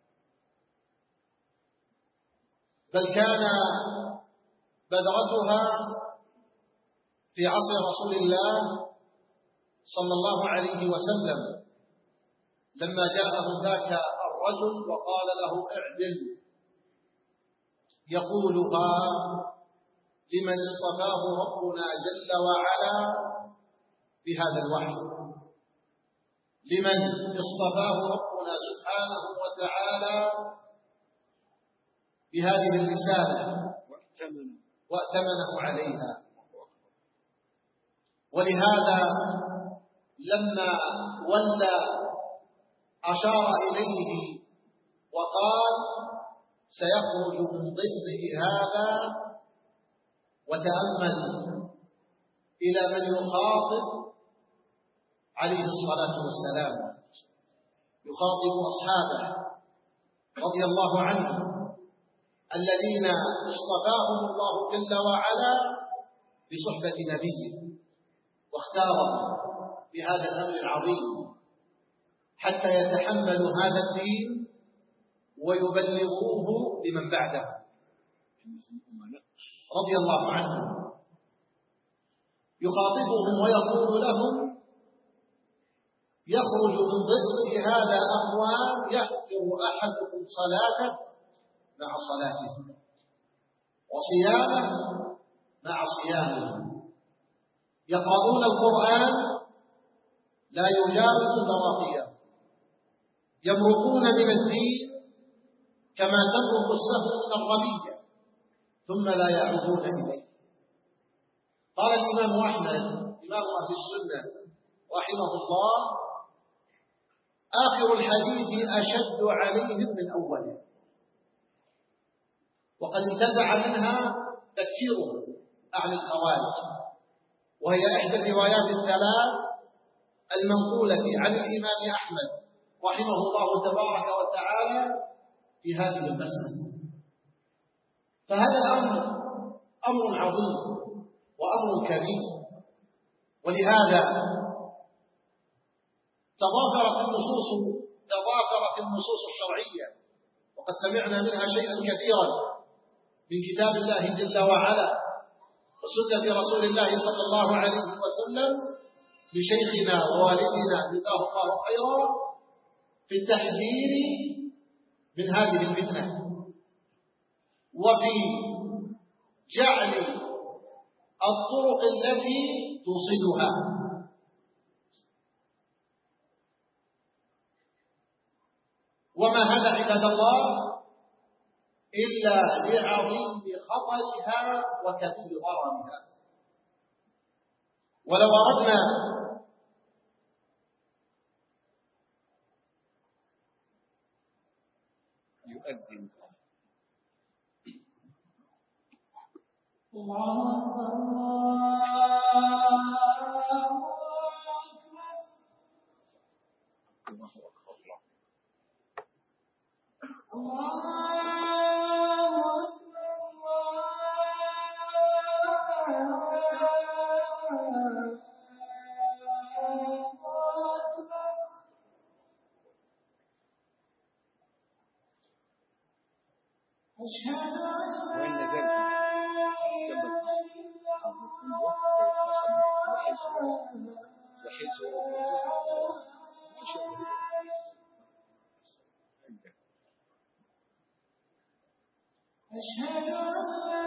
بل كان بذرتها في عصر رسول الله صلى الله عليه وسلم، لما جاءهم ذاك الرجل وقال له اعدل يقولها لمن اصطفاه ربنا جل وعلا بهذا الوحي، لمن اصطفاه ربنا سبحانه وتعالى بهذه الرسالة وأتمنه عليها. ولهذا لما ولى أشار إليه وقال سيخرج من ضده هذا، وتأمل إلى من يخاطب عليه الصلاة والسلام، يخاطب أصحابه رضي الله عنهم الذين اصطفاهم الله جل وعلا بصحبة نبيه واختارهم بهذا الأمر العظيم حتى يتحملوا هذا الدين ويبلغوه لمن بعده رضي الله عنهم. يخاطبهم ويقول لهم يخرج من ضمن هذا أقوام يحقر أحدكم صلاته مع صلاته وصيامه مع صيامه، يقرؤون القرآن لا يجاوز تراقيهم، يمرقون من الدين كما تمرق السهم من الرمية ثم لا يعودون إليه. قال الإمام أحمد إمام أهل السنة رحمه الله آخر الحديث أشد عليهم من أوله، وقد انتزع منها تكفيرهم عن الخوارج، وهي إحدى الروايات الثلاث المنقولة عن الإمام أحمد رحمه الله تبارك وتعالى في هذه المسألة. فهذا الأمر أمر عظيم وأمر كبير، ولهذا تضافرت النصوص تضافرت النصوص الشرعية، وقد سمعنا منها شيئا كثيرا من كتاب الله جل وعلا وسنة رسول الله صلى الله عليه وسلم لشيخنا ووالدنا جزاه الله خيرا في التحذير من هذه الفتنة وفي جعل الطرق التي توصلها. وما هذا عباد الله إلا لعظيم خطرها وكبير ضررها. ولو أردنا يؤذن الله وين نزلت؟ أشهد أن لا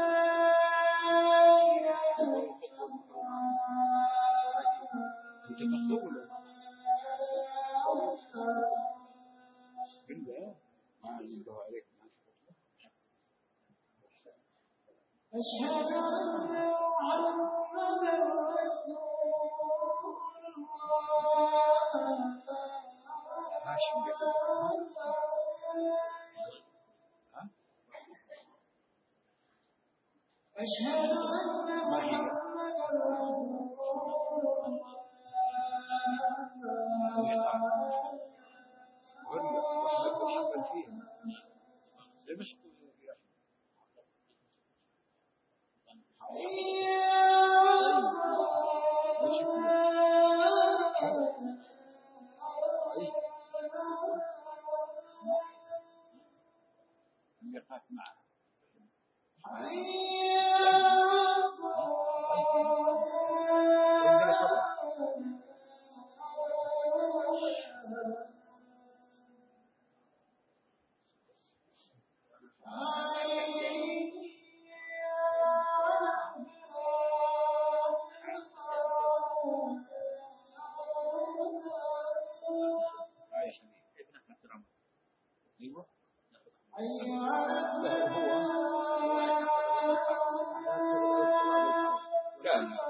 أشهد أن محمدا رسول أشهد أن محمدا أيوة. لا هو لا لا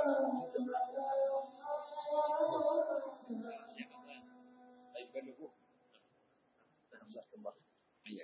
يبلغوه. جزاك الله خير.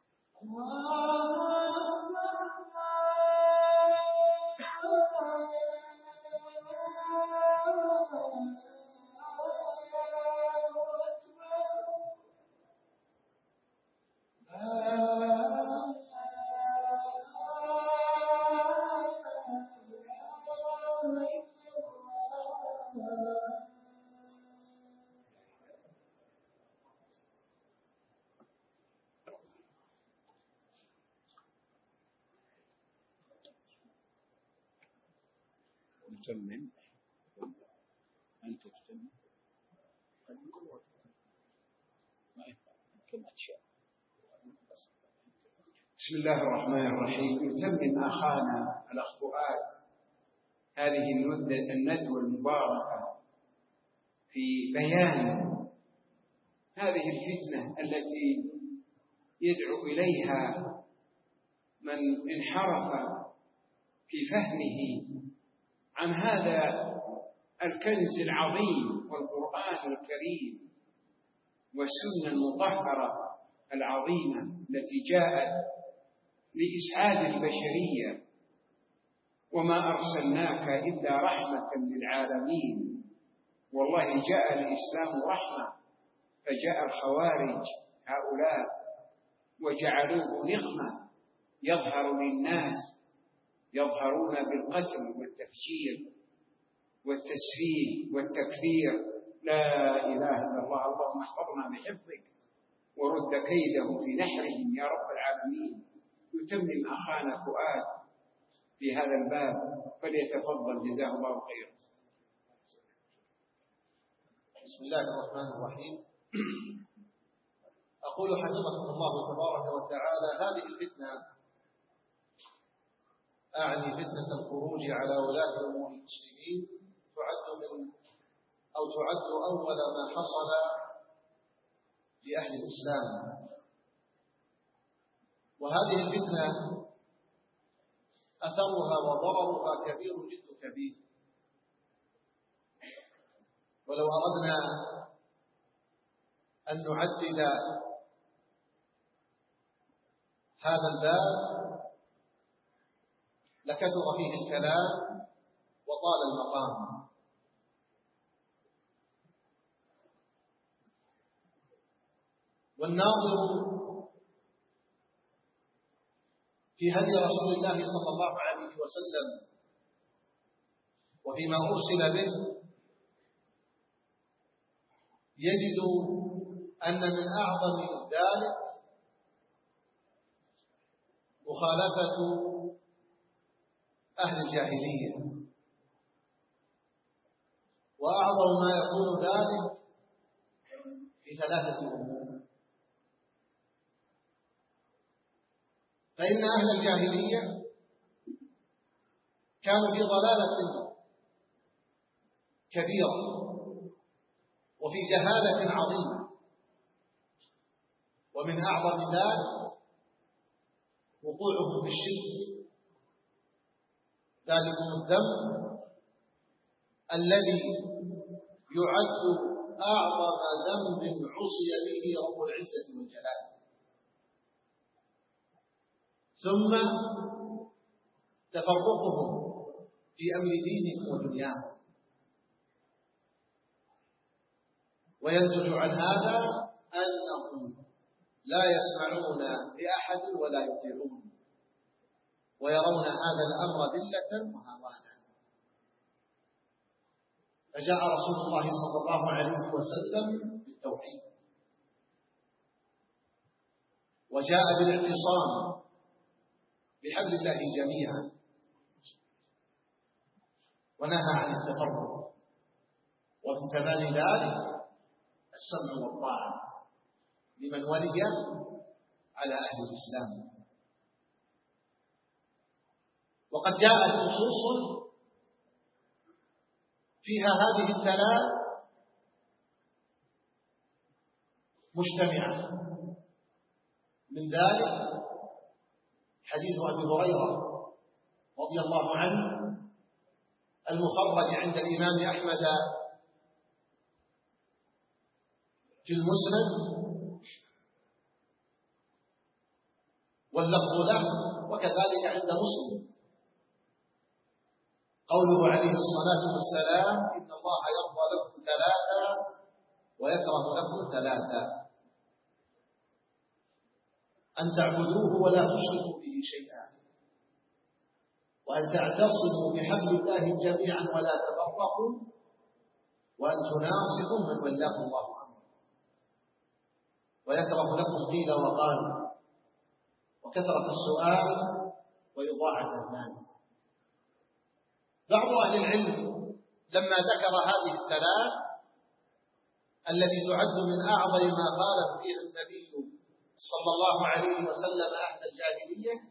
تتمم أنت تتمم بسم الله الرحمن الرحيم. يتمم أخانا الأخ فؤاد هذه الندوة المباركة في بيان هذه الفتنة التي يدعو إليها من انحرف في فهمه عن هذا الكنز العظيم والقرآن الكريم والسنة المطهرة العظيمة التي جاءت لإسعاد البشرية. وما أرسلناك إلا رحمة للعالمين. والله جاء الإسلام رحمة، فجاء الخوارج هؤلاء وجعلوه نقمة يظهر للناس، يظهرون بالقتل والتفجير والتسفيه والتكفير. لا إله إلا الله. اللهم احفظنا بحفظك ورد كيده في نحرهم يا رب العالمين. يتمم أخانا فؤاد في هذا الباب، فليتفضل جزاه الله خيرا. بسم الله الرحمن الرحيم. أقول حفظكم الله تبارك وتعالى هذه الفتنة، أعني فتنة الخروج على ولاة أمور المسلمين، تعد من أو تعد أول ما حصل لأهل الإسلام. وهذه الفتنة أثرها وضررها كبير جد كبير. ولو أردنا أن نعدد هذا الباب لكثر فيه الكلام وطال المقام. والناظر في هدي رسول الله صلى الله عليه وسلم وفيما أرسل به يجد أن من أعظم ذلك مخالفة أهل الجاهلية، وأعظم ما يكون ذلك في ثلاثة أمور. فإن أهل الجاهلية كانوا في ضلالة كبيرة وفي جهالة عظيمة، ومن أعظم ذلك وقوعهم في الشرك، ذلكم الذنب الذي يعد أعظم ذنب عصي به رب العزة والجلال. ثم تفرقهم في أمر دينهم ودنياهم. وينتج عن هذا أنهم لا يسمعون لأحد ولا يطيعون، ويرون هذا الأمر ذلة وهوانا. فجاء رسول الله صلى الله عليه وسلم بالتوحيد، وجاء بالاعتصام بحبل الله جميعا، ونهى عن التفرق. ومن تمام ذلك السمع والطاعة لمن ولي على أهل الإسلام. وقد جاءت نصوص فيها هذه الثلاث مجتمعة، من ذلك حديث أبي هريرة رضي الله عنه المخرج عند الإمام أحمد في المسند واللفظ له وكذلك عند مسلم قوله عليه الصلاة والسلام إن الله يرضى لكم ثلاثة ويكره لكم ثلاثة: أن تعبدوه ولا تشركوا به شيئا، وأن تعتصموا بحبل الله جميعا ولا تفرقوا، وأن تناصحوا من ولاه الله أمره. ويكره لكم قيل وقال وكثرة السؤال وإضاعة المال. بعض أهل العلم لما ذكر هذه الثلاث التي تعد من أعظم ما خالف فيها النبي صلى الله عليه وسلم أهل الجاهلية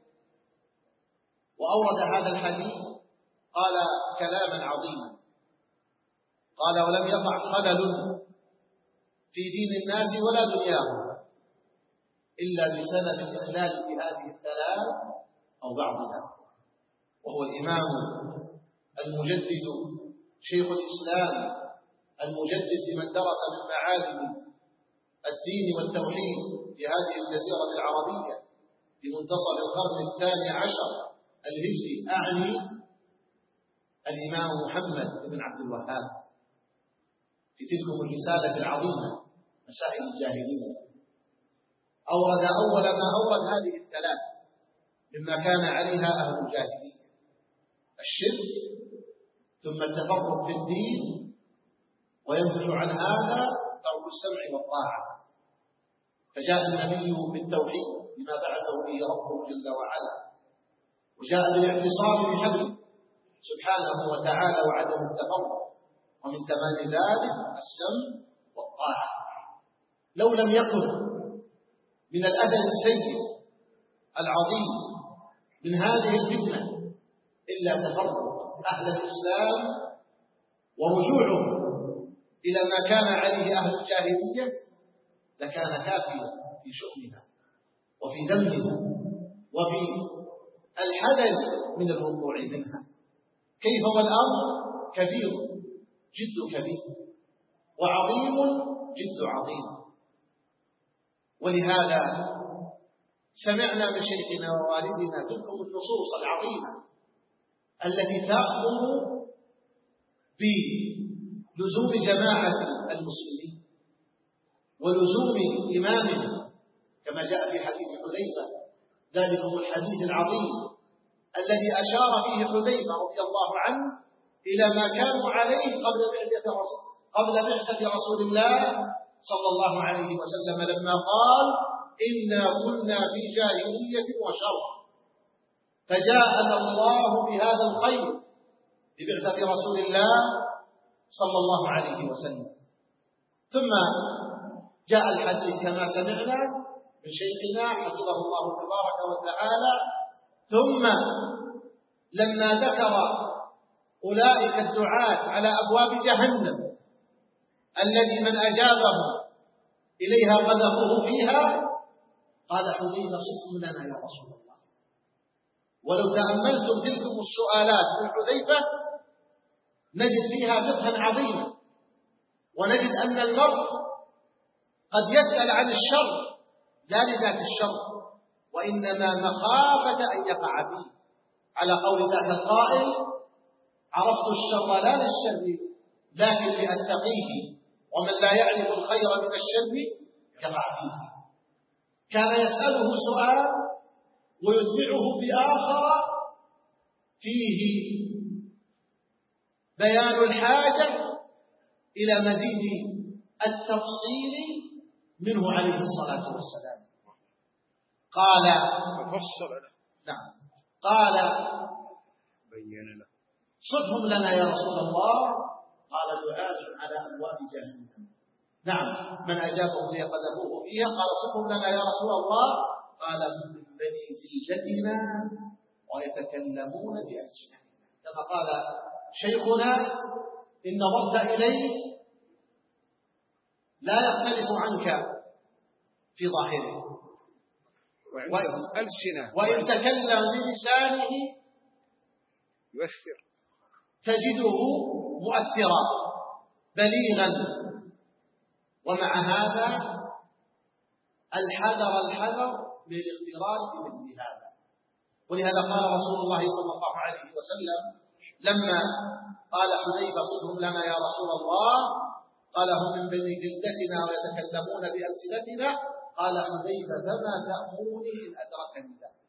وأورد هذا الحديث قال كلاما عظيما، قال: ولم يقع خلل في دين الناس ولا دنياهم إلا بسبب الإخلال بهذه الثلاث أو بعضها. وهو الإمام المجدد شيخ الإسلام المجدد لمن درس من معالم الدين والتوحيد في هذه الجزيرة العربية في منتصف القرن الثاني عشر الهجري، أعني الإمام محمد بن عبد الوهاب، في تلكم الرسالة العظيمة مسائل الجاهلية. أورد أول ما أورد هذه الثلاث مما كان عليها أهل الجاهلية: الشرك، ثم التفرق في الدين، وينتج عن هذا ترك السمع والطاعة. فجاء النبي بالتوحيد بما بعثه به ربه جل وعلا، وجاء بالاعتصام بحبله سبحانه وتعالى وعدم التفرق، ومن تمام ذلك السمع والطاعة. لو لم يكن من الأثر السيء العظيم من هذه الفتنة إلا تفرق أهل الإسلام ورجوعهم إلى ما كان عليه أهل الجاهلية لكان كافيا في شؤمها وفي ذنبها وفي الحذر من الوقوع منها. كيف والأمر كبير جد كبير وعظيم جد عظيم. ولهذا سمعنا من شيخنا ووالدنا تلكم النصوص العظيمة التي تأمر بلزوم جماعة المسلمين ولزوم إمامهم، كما جاء في حديث حذيفة، ذلكم الحديث العظيم الذي أشار فيه حذيفة رضي الله عنه إلى ما كانوا عليه قبل بعثة رسول قبل بعثة رسول الله صلى الله عليه وسلم، لما قال: إنا كنا في جاهلية وشر، فجاءنا الله بهذا الخير ببعثة رسول الله صلى الله عليه وسلم. ثم جاء الحديث كما سمعنا من شيخنا حفظه الله تبارك وتعالى: ثم لما ذكر أولئك الدعاة على أبواب جهنم الذي من أجابه إليها قذفوه فيها، قال حذيفة: صفهم لنا يا رسول الله. ولو تأملتم تلكم السؤالات من حذيفة نجد فيها فقها عظيما، ونجد أن المرء قد يسأل عن الشر لا لذات الشر، وإنما مخافة أن يقع فيه، على قول ذاك القائل: عرفت الشر لا للشر لكن لأتقيه، ومن لا يعرف الخير من الشر يقع فيه. كان يسأله سؤال ويتبعه بآخر فيه بيان الحاجة إلى مزيد التفصيل منه عليه الصلاة والسلام. قال نعم قال صفهم لنا يا رسول الله. قال: دعاة على أبواب جهنم. نعم، من أجابهم ليقذفوه فيها. قال: صفهم لنا يا رسول الله. قال: من بني جلدتنا ويتكلمون بألسنتنا. كما قال شيخنا: إن نظرت إليه لا يختلف عنك في ظاهره، وعندهم ألسنة وإن تكلم بلسانه يؤثر، تجده مؤثرا بليغا. ومع هذا الحذر الحذر من الاغترار بمثل هذا. ولهذا قال رسول الله صلى الله عليه وسلم لما قال حذيفة صفهم لنا يا رسول الله، قال هم من بني جلدتنا ويتكلمون بألسنتنا، قال حذيفة فما تأمرني إن أدركني ذلك؟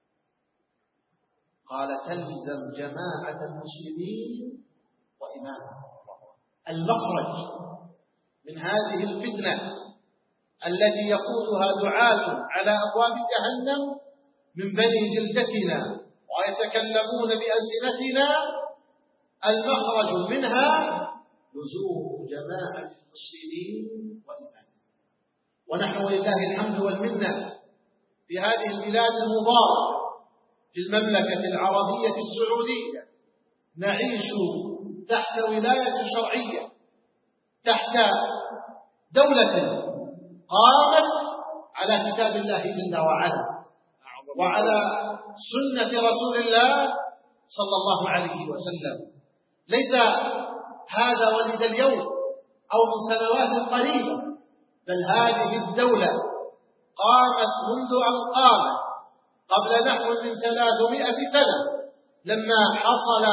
قال تلزم جماعة المسلمين وإمامهم. المخرج من هذه الفتنة التي يقودها دعاة على أبواب جهنم من بني جلدتنا ويتكلمون بألسنتنا، المخرج منها لزوم جماعة المسلمين وإمامهم. ونحن ولله الحمد والمنة في هذه البلاد المباركة في المملكة العربية السعودية نعيش تحت ولاية شرعية، تحت دولة قامت على كتاب الله جل وعلا وعلى سنة رسول الله صلى الله عليه وسلم. ليس هذا ولد اليوم أو من سنوات قريبة، بل هذه الدولة قامت منذ أن قامت قبل نحو من ثلاثمائة سنة، لما حصل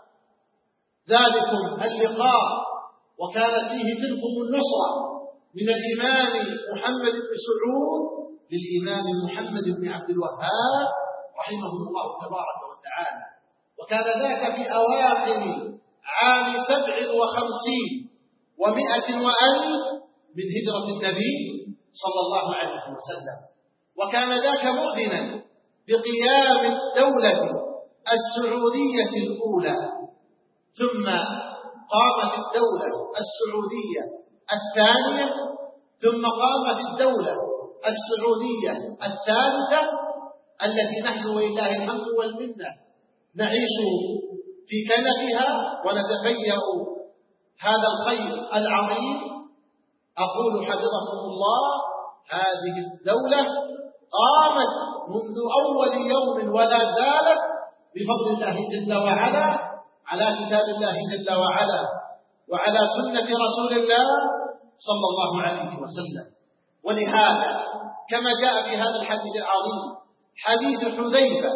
ذلكم اللقاء وكانت فيه تلكم النصرة من الإمام محمد بن سعود للإمام محمد بن عبد الوهاب رحمه الله تبارك وتعالى. وكان ذاك في أواخر عام سبع وخمسين ومائة وألف من هجرة النبي صلى الله عليه وسلم. وكان ذاك مؤذنا بقيام الدولة السعودية الأولى، ثم قامت الدولة السعودية الثانية، ثم قامت الدولة السعودية الثالثة التي نحن ولله الحمد والمنة نعيش في كنفها ونتفيأ هذا الخير العظيم. أقول حفظكم الله هذه الدولة قامت منذ أول يوم ولا زالت بفضل الله جل وعلا على كتاب الله جل وعلا وعلى سنة رسول الله صلى الله عليه وسلم. ولهذا كما جاء في هذا الحديث العظيم حديث حذيفة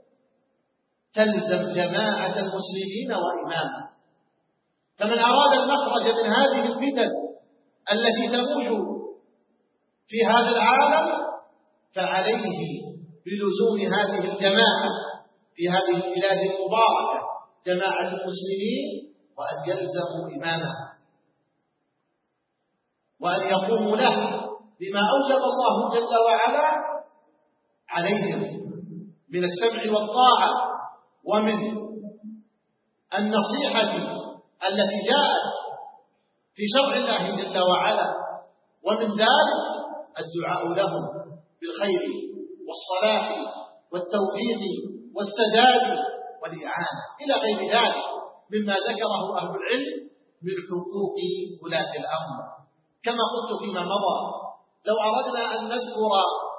تلزم جماعة المسلمين وإمامهم. فمن أراد المخرج من هذه الفتن التي تموج في هذا العالم فعليه بلزوم هذه الجماعة في هذه البلاد المباركة، جماعة المسلمين، وأن يلزموا إمامها وأن يقوموا له بما أوجب الله جل وعلا عليهم من السمع والطاعة ومن النصيحة التي جاءت في شرع الله جل وعلا، ومن ذلك الدعاء لهم بالخير والصلاح والتوفيق والسداد والإعانة إلى غير ذلك مما ذكره أهل العلم من حقوق ولاة الأمر. كما قلت فيما مضى، لو أردنا أن نذكر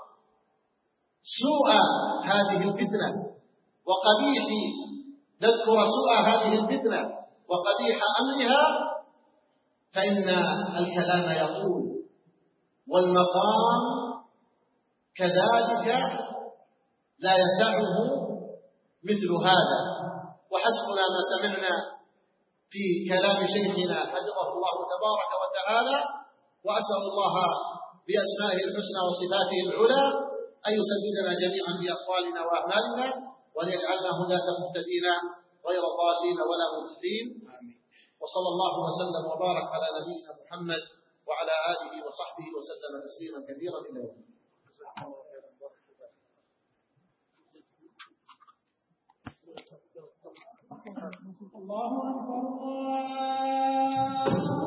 سوء هذه الفتنة وقبيح نذكر سوء هذه الفتنة وقبيح أمرها فإن الكلام يطول والمقام كذلك لا يسعه مثل هذا. وحسبنا ما سمعنا في كلام شيخنا حفظه الله تبارك وتعالى، وأسأل الله بأسمائه الحسنى وصفاته العلى أن يسددنا جميعا بأقوالنا وأعمالنا، وأن يجعلنا هداة مهتدين غير ضالين ولا مضلين. وصلى الله وسلم وبارك على نبينا محمد وعلى آله وصحبه وسلم تسليما كثيرا إلى يوم الدين. الله أكبر الله